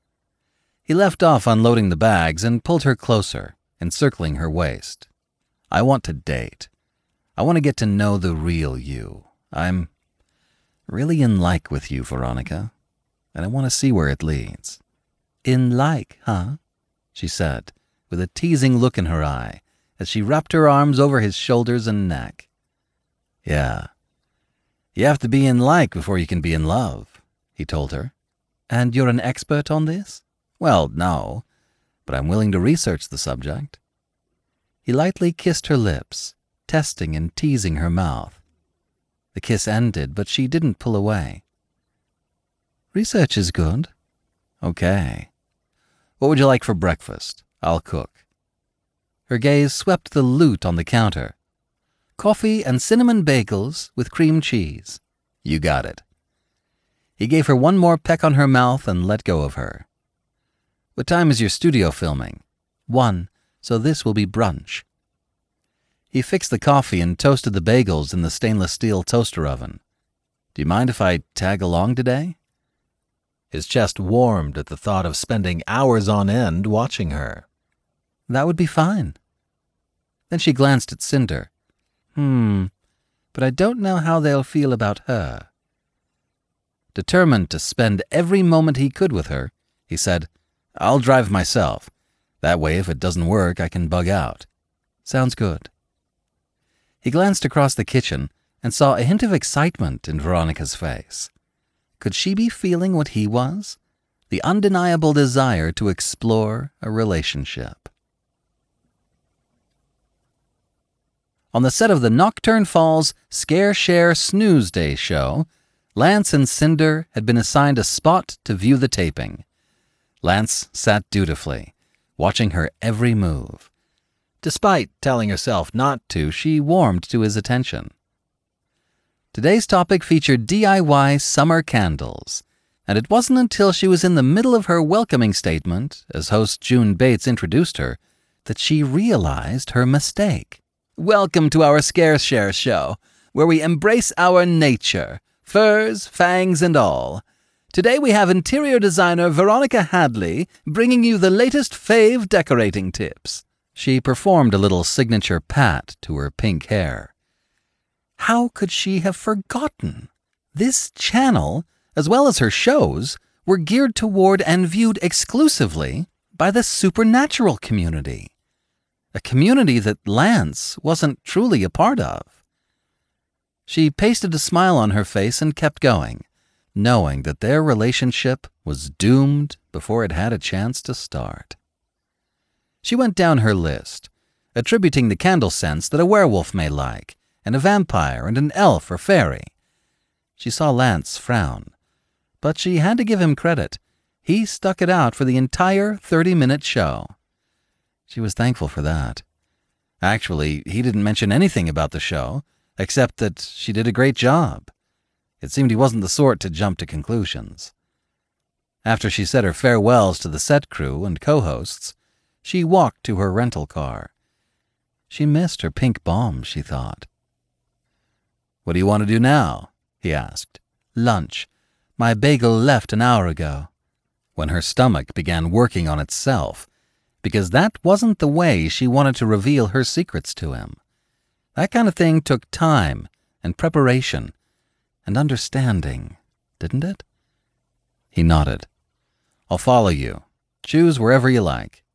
He left off unloading the bags and pulled her closer, encircling her waist. "I want to date. I want to get to know the real you. I'm really in like with you, Veronica, and I want to see where it leads." "In like, huh?" she said, with a teasing look in her eye, as she wrapped her arms over his shoulders and neck. "Yeah. You have to be in like before you can be in love," he told her. "And you're an expert on this?" "Well, no, but I'm willing to research the subject." He lightly kissed her lips, testing and teasing her mouth. The kiss ended, but she didn't pull away. "Research is good." "Okay. What would you like for breakfast? I'll cook." Her gaze swept the loot on the counter. "Coffee and cinnamon bagels with cream cheese." "You got it." He gave her one more peck on her mouth and let go of her. "What time is your studio filming?" "One, so this will be brunch." He fixed the coffee and toasted the bagels in the stainless steel toaster oven. "Do you mind if I tag along today?" His chest warmed at the thought of spending hours on end watching her. "That would be fine." Then she glanced at Cinder. Hmm, but I don't know how they'll feel about her." Determined to spend every moment he could with her, he said, "I'll drive myself. That way, if it doesn't work, I can bug out." "Sounds good." He glanced across the kitchen and saw a hint of excitement in Veronica's face. Could she be feeling what he was? The undeniable desire to explore a relationship. On the set of the Nocturne Falls Scare Share Snooze Day show, Lance and Cinder had been assigned a spot to view the taping. Lance sat dutifully, watching her every move. Despite telling herself not to, she warmed to his attention. Today's topic featured D I Y summer candles, and it wasn't until she was in the middle of her welcoming statement, as host June Bates introduced her, that she realized her mistake. "Welcome to our Scare Share show, where we embrace our nature, furs, fangs, and all. Today we have interior designer Veronica Hadley bringing you the latest fave decorating tips." She performed a little signature pat to her pink hair. How could she have forgotten? This channel, as well as her shows, were geared toward and viewed exclusively by the supernatural community. A community that Lance wasn't truly a part of. She pasted a smile on her face and kept going, knowing that their relationship was doomed before it had a chance to start. She went down her list, attributing the candle scents that a werewolf may like, and a vampire and an elf or fairy. She saw Lance frown, but she had to give him credit. He stuck it out for the entire thirty-minute show. She was thankful for that. Actually, he didn't mention anything about the show, except that she did a great job. It seemed he wasn't the sort to jump to conclusions. After she said her farewells to the set crew and co-hosts, she walked to her rental car. She missed her pink bomb, she thought. "What do you want to do now?" he asked. "Lunch. My bagel left an hour ago." When her stomach began working on itself, because that wasn't the way she wanted to reveal her secrets to him. That kind of thing took time and preparation and understanding, didn't it? He nodded. "I'll follow you. Choose wherever you like."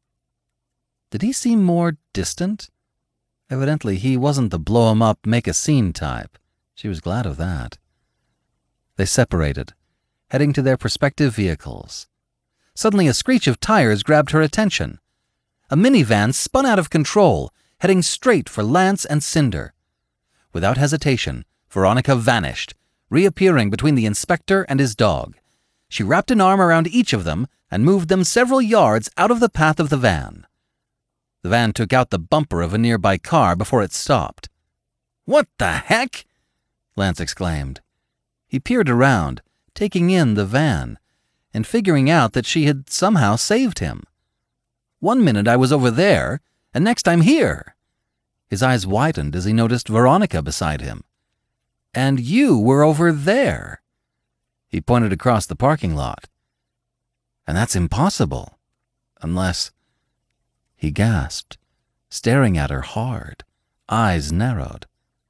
Did he seem more distant? Evidently, he wasn't the blow-em-up, make-a-scene type. She was glad of that. They separated, heading to their respective vehicles. Suddenly, a screech of tires grabbed her attention. A minivan spun out of control, heading straight for Lance and Cinder. Without hesitation, Veronica vanished, reappearing between the inspector and his dog. She wrapped an arm around each of them and moved them several yards out of the path of the van. The van took out the bumper of a nearby car before it stopped. "What the heck?" Lance exclaimed. He peered around, taking in the van, and figuring out that she had somehow saved him. "One minute I was over there, and next I'm here." His eyes widened as he noticed Veronica beside him. "And you were over there." He pointed across the parking lot. "And that's impossible. Unless—" He gasped, staring at her hard, eyes narrowed.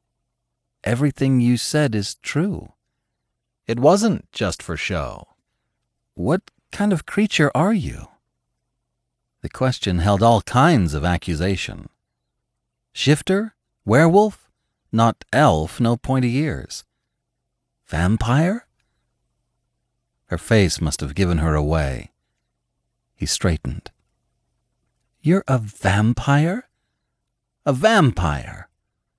"Everything you said is true. It wasn't just for show. What kind of creature are you?" The question held all kinds of accusation. Shifter? Werewolf? Not elf, no pointy ears. Vampire? Her face must have given her away. He straightened. "You're a vampire?" "A vampire?"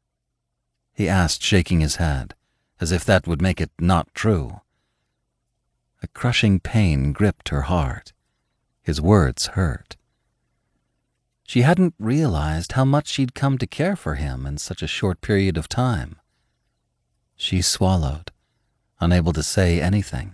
he asked, shaking his head, as if that would make it not true. A crushing pain gripped her heart. His words hurt. She hadn't realized how much she'd come to care for him in such a short period of time. She swallowed, unable to say anything.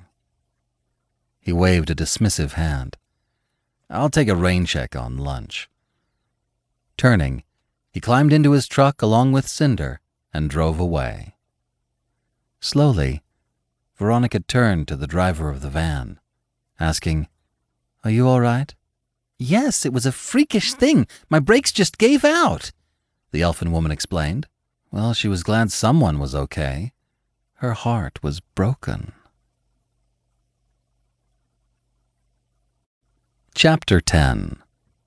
He waved a dismissive hand. "I'll take a rain check on lunch." Turning, he climbed into his truck along with Cinder and drove away. Slowly, Veronica turned to the driver of the van, asking, "Are you all right?" "Yes, it was a freakish thing. My brakes just gave out," the elfin woman explained. Well, she was glad someone was okay. Her heart was broken. Chapter ten.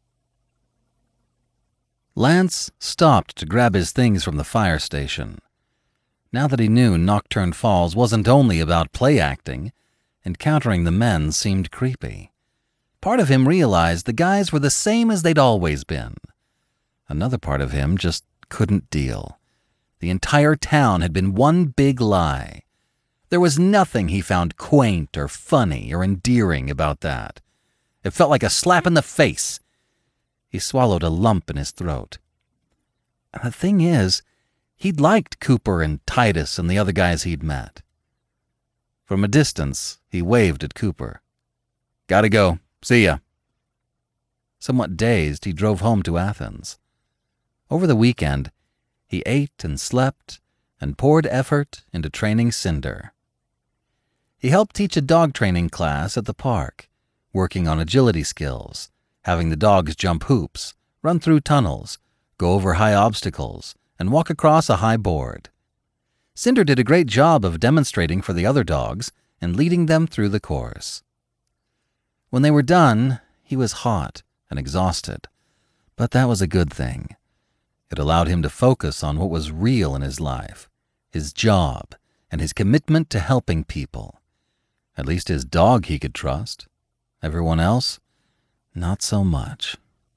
Lance stopped to grab his things from the fire station. Now that he knew Nocturne Falls wasn't only about play acting, encountering the men seemed creepy. Part of him realized the guys were the same as they'd always been. Another part of him just couldn't deal. The entire town had been one big lie. There was nothing he found quaint or funny or endearing about that. It felt like a slap in the face. He swallowed a lump in his throat. And the thing is, he'd liked Cooper and Titus and the other guys he'd met. From a distance, he waved at Cooper. "Gotta go. See ya." Somewhat dazed, he drove home to Athens. Over the weekend, he ate and slept and poured effort into training Cinder. He helped teach a dog training class at the park, working on agility skills, having the dogs jump hoops, run through tunnels, go over high obstacles, and walk across a high board. Cinder did a great job of demonstrating for the other dogs and leading them through the course. When they were done, he was hot and exhausted, but that was a good thing. It allowed him to focus on what was real in his life, his job, and his commitment to helping people. At least his dog he could trust. Everyone else? Not so much.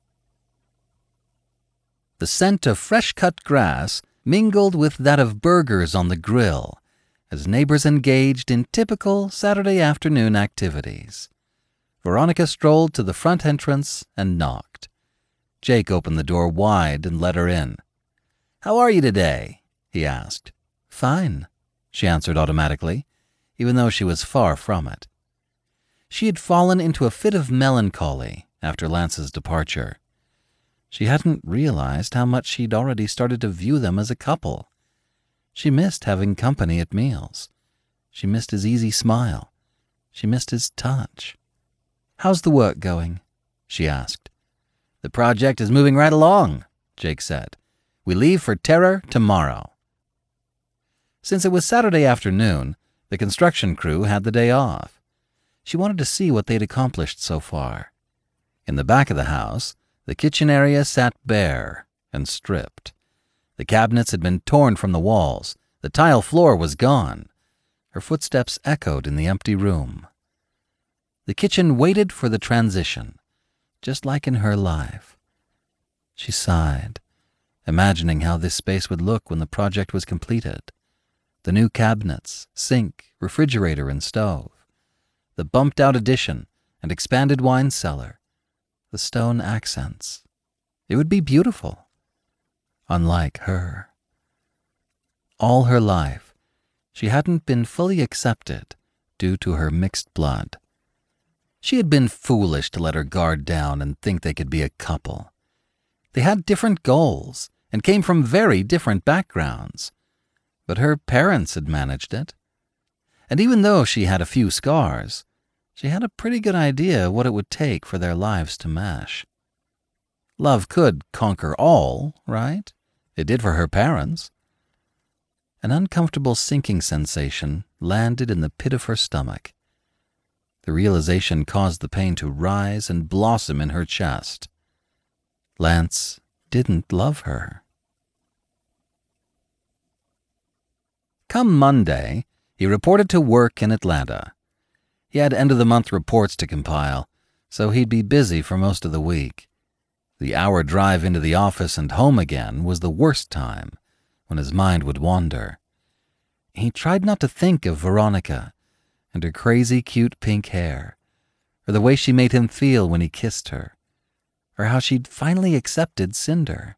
The scent of fresh-cut grass mingled with that of burgers on the grill as neighbors engaged in typical Saturday afternoon activities. Veronica strolled to the front entrance and knocked. Jake opened the door wide and let her in, "How are you today?" he asked. "Fine," she answered automatically, even though she was far from it. She had fallen into a fit of melancholy after Lance's departure. She hadn't realized how much she'd already started to view them as a couple. She missed having company at meals. She missed his easy smile. She missed his touch. "How's the work going?" she asked. "The project is moving right along," Jake said. "We leave for Terror tomorrow." Since it was Saturday afternoon, the construction crew had the day off. She wanted to see what they'd accomplished so far. In the back of the house, the kitchen area sat bare and stripped. The cabinets had been torn from the walls. The tile floor was gone. Her footsteps echoed in the empty room. The kitchen waited for the transition, just like in her life. She sighed, imagining how this space would look when the project was completed. The new cabinets, sink, refrigerator, and stove. The bumped-out addition and expanded wine cellar. The stone accents. It would be beautiful. Unlike her. All her life, she hadn't been fully accepted due to her mixed blood. She had been foolish to let her guard down and think they could be a couple. They had different goals and came from very different backgrounds. But her parents had managed it. And even though she had a few scars, she had a pretty good idea what it would take for their lives to mesh. Love could conquer all, right? It did for her parents. An uncomfortable sinking sensation landed in the pit of her stomach. The realization caused the pain to rise and blossom in her chest. Lance didn't love her. Come Monday, he reported to work in Atlanta. He had end-of-the-month reports to compile, so he'd be busy for most of the week. The hour drive into the office and home again was the worst time, when his mind would wander. He tried not to think of Veronica and her crazy cute pink hair, or the way she made him feel when he kissed her, or how she'd finally accepted Cinder.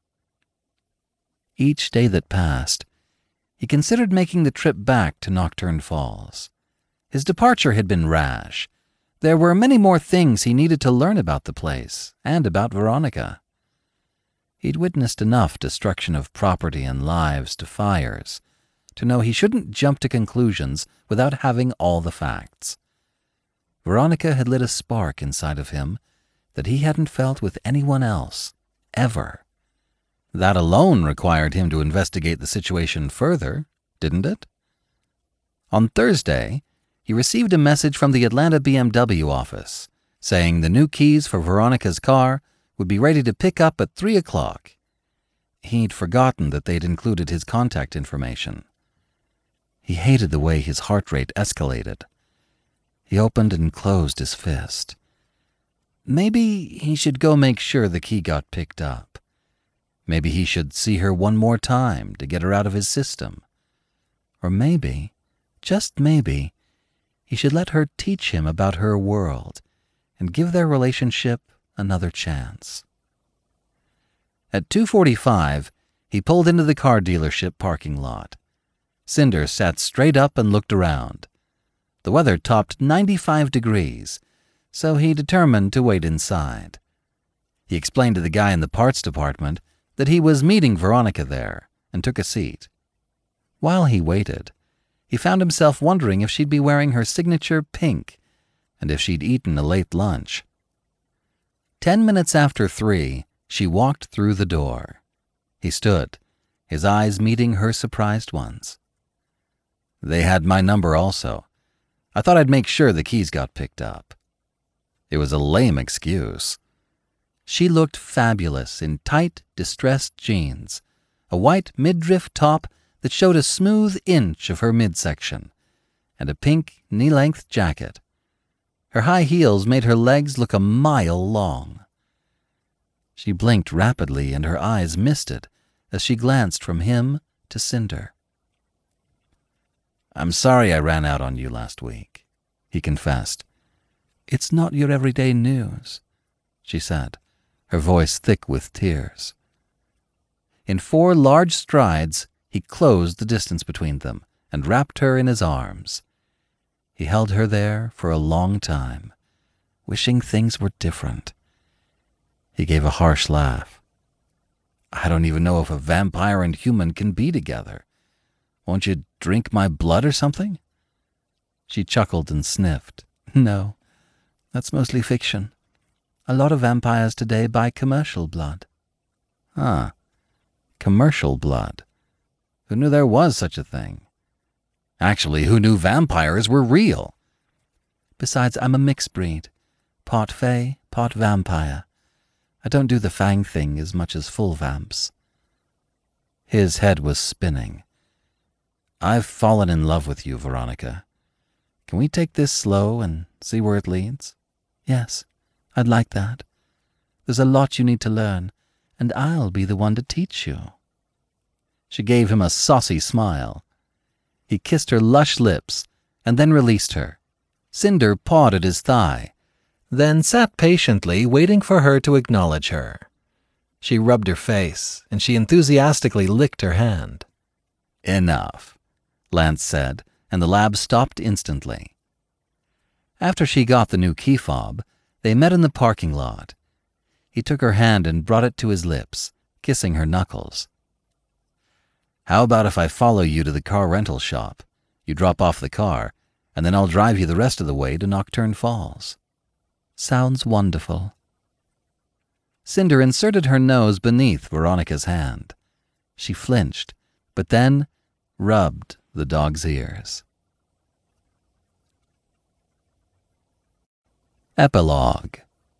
Each day that passed, he considered making the trip back to Nocturne Falls. His departure had been rash. There were many more things he needed to learn about the place and about Veronica. He'd witnessed enough destruction of property and lives to fires to know he shouldn't jump to conclusions without having all the facts. Veronica had lit a spark inside of him that he hadn't felt with anyone else, ever. That alone required him to investigate the situation further, didn't it? On Thursday, he received a message from the Atlanta B M W office saying the new keys for Veronica's car would be ready to pick up at three o'clock. He'd forgotten that they'd included his contact information. He hated the way his heart rate escalated. He opened and closed his fist. Maybe he should go make sure the key got picked up. Maybe he should see her one more time to get her out of his system. Or maybe, just maybe, he should let her teach him about her world and give their relationship another chance. At two forty-five, he pulled into the car dealership parking lot. Cinder sat straight up and looked around. The weather topped ninety-five degrees, so he determined to wait inside. He explained to the guy in the parts department that he was meeting Veronica there and took a seat. While he waited, he found himself wondering if she'd be wearing her signature pink and if she'd eaten a late lunch. Ten minutes after three, she walked through the door. He stood, his eyes meeting her surprised ones. They had my number also. I thought I'd make sure the keys got picked up. It was a lame excuse. She looked fabulous in tight, distressed jeans, a white midriff top that showed a smooth inch of her midsection, and a pink, knee-length jacket. Her high heels made her legs look a mile long. She blinked rapidly and her eyes misted as she glanced from him to Cinder. "I'm sorry I ran out on you last week," he confessed. "It's not your everyday news," she said, her voice thick with tears. In four large strides, he closed the distance between them and wrapped her in his arms. He held her there for a long time, wishing things were different. He gave a harsh laugh. I don't even know if a vampire and human can be together. Won't you drink my blood or something? She chuckled and sniffed. No, that's mostly fiction. A lot of vampires today buy commercial blood. Ah, commercial blood. Who knew there was such a thing? Actually, who knew vampires were real? Besides, I'm a mixed breed. Part fae, part vampire. I don't do the fang thing as much as full vamps. His head was spinning. I've fallen in love with you, Veronica. Can we take this slow and see where it leads? Yes, I'd like that. There's a lot you need to learn, and I'll be the one to teach you. She gave him a saucy smile. He kissed her lush lips and then released her. Cinder pawed at his thigh, then sat patiently waiting for her to acknowledge her. She rubbed her face, and she enthusiastically licked her hand. Enough, Lance said, and the lab stopped instantly. After she got the new key fob, they met in the parking lot. He took her hand and brought it to his lips, kissing her knuckles. How about if I follow you to the car rental shop? You drop off the car, and then I'll drive you the rest of the way to Nocturne Falls. Sounds wonderful. Cinder inserted her nose beneath Veronica's hand. She flinched, but then rubbed the dog's ears. Epilogue.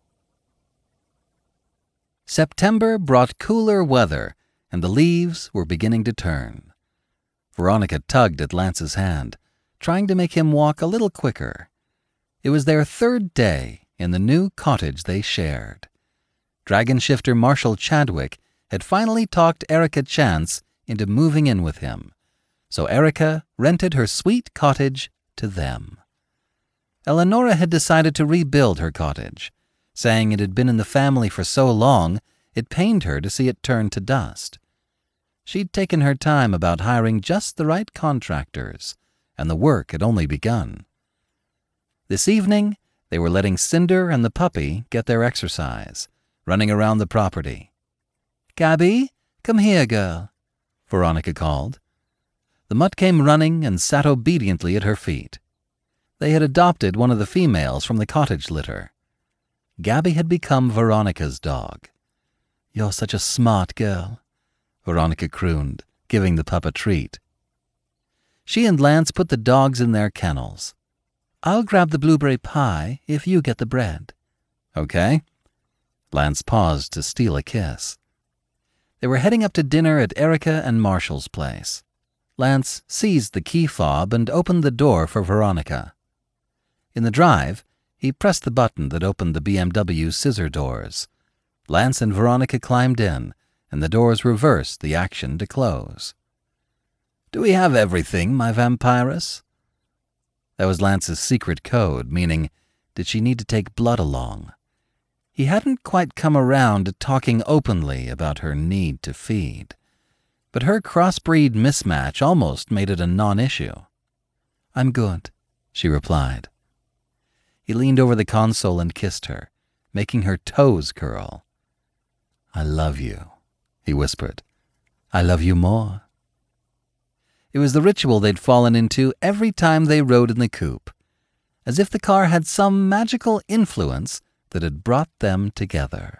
September brought cooler weather, and the leaves were beginning to turn. Veronica tugged at Lance's hand, trying to make him walk a little quicker. It was their third day in the new cottage they shared. Dragon shifter Marshall Chadwick had finally talked Erica Chance into moving in with him, so Erica rented her sweet cottage to them. Eleonora had decided to rebuild her cottage, saying it had been in the family for so long it pained her to see it turn to dust. She'd taken her time about hiring just the right contractors, and the work had only begun. This evening, they were letting Cinder and the puppy get their exercise, running around the property. "Gabby, come here, girl," Veronica called. The mutt came running and sat obediently at her feet. They had adopted one of the females from the cottage litter. Gabby had become Veronica's dog. "You're such a smart girl," Veronica crooned, giving the pup a treat. She and Lance put the dogs in their kennels. "I'll grab the blueberry pie if you get the bread." "Okay." Lance paused to steal a kiss. They were heading up to dinner at Erica and Marshall's place. Lance seized the key fob and opened the door for Veronica. In the drive, he pressed the button that opened the B M W scissor doors. Lance and Veronica climbed in, and the doors reversed the action to close. "Do we have everything, my vampiress?" That was Lance's secret code, meaning, did she need to take blood along? He hadn't quite come around to talking openly about her need to feed, but her crossbreed mismatch almost made it a non-issue. "I'm good," she replied. He leaned over the console and kissed her, making her toes curl. "I love you," he whispered. "I love you more." It was the ritual they'd fallen into every time they rode in the coupe, as if the car had some magical influence that had brought them together.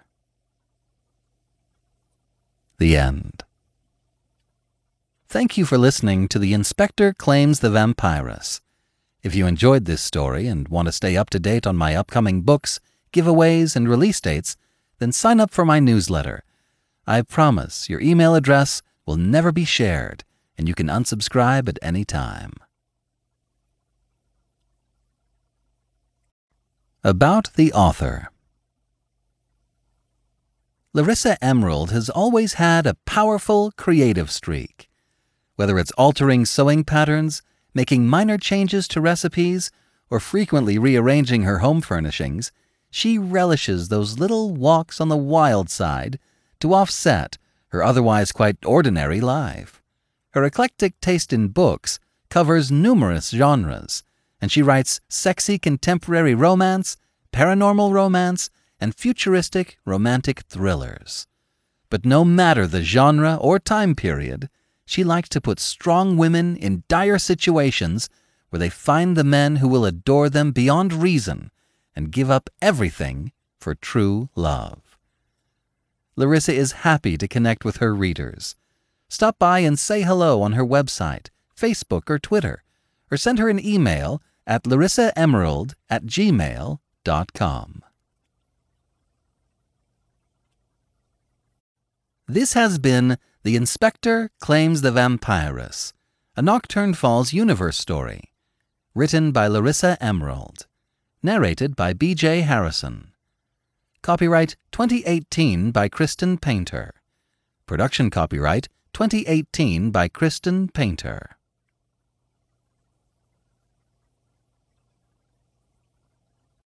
The end. Thank you for listening to The Inspector Claims the Vampiress. If you enjoyed this story and want to stay up to date on my upcoming books, giveaways, and release dates, then sign up for my newsletter. I promise your email address will never be shared, and you can unsubscribe at any time. About the author. Larissa Emerald has always had a powerful creative streak. Whether it's altering sewing patterns, making minor changes to recipes, or frequently rearranging her home furnishings, she relishes those little walks on the wild side to offset her otherwise quite ordinary life. Her eclectic taste in books covers numerous genres, and she writes sexy contemporary romance, paranormal romance, and futuristic romantic thrillers. But no matter the genre or time period, she likes to put strong women in dire situations where they find the men who will adore them beyond reason and give up everything for true love. Larissa is happy to connect with her readers. Stop by and say hello on her website, Facebook, or Twitter, or send her an email at larissaemerald at gmail dot com. This has been The Inspector Claims the Vampiress, a Nocturne Falls universe story, written by Larissa Emerald, narrated by B J Harrison. Copyright twenty eighteen by Kristen Painter. Production copyright twenty eighteen by Kristen Painter.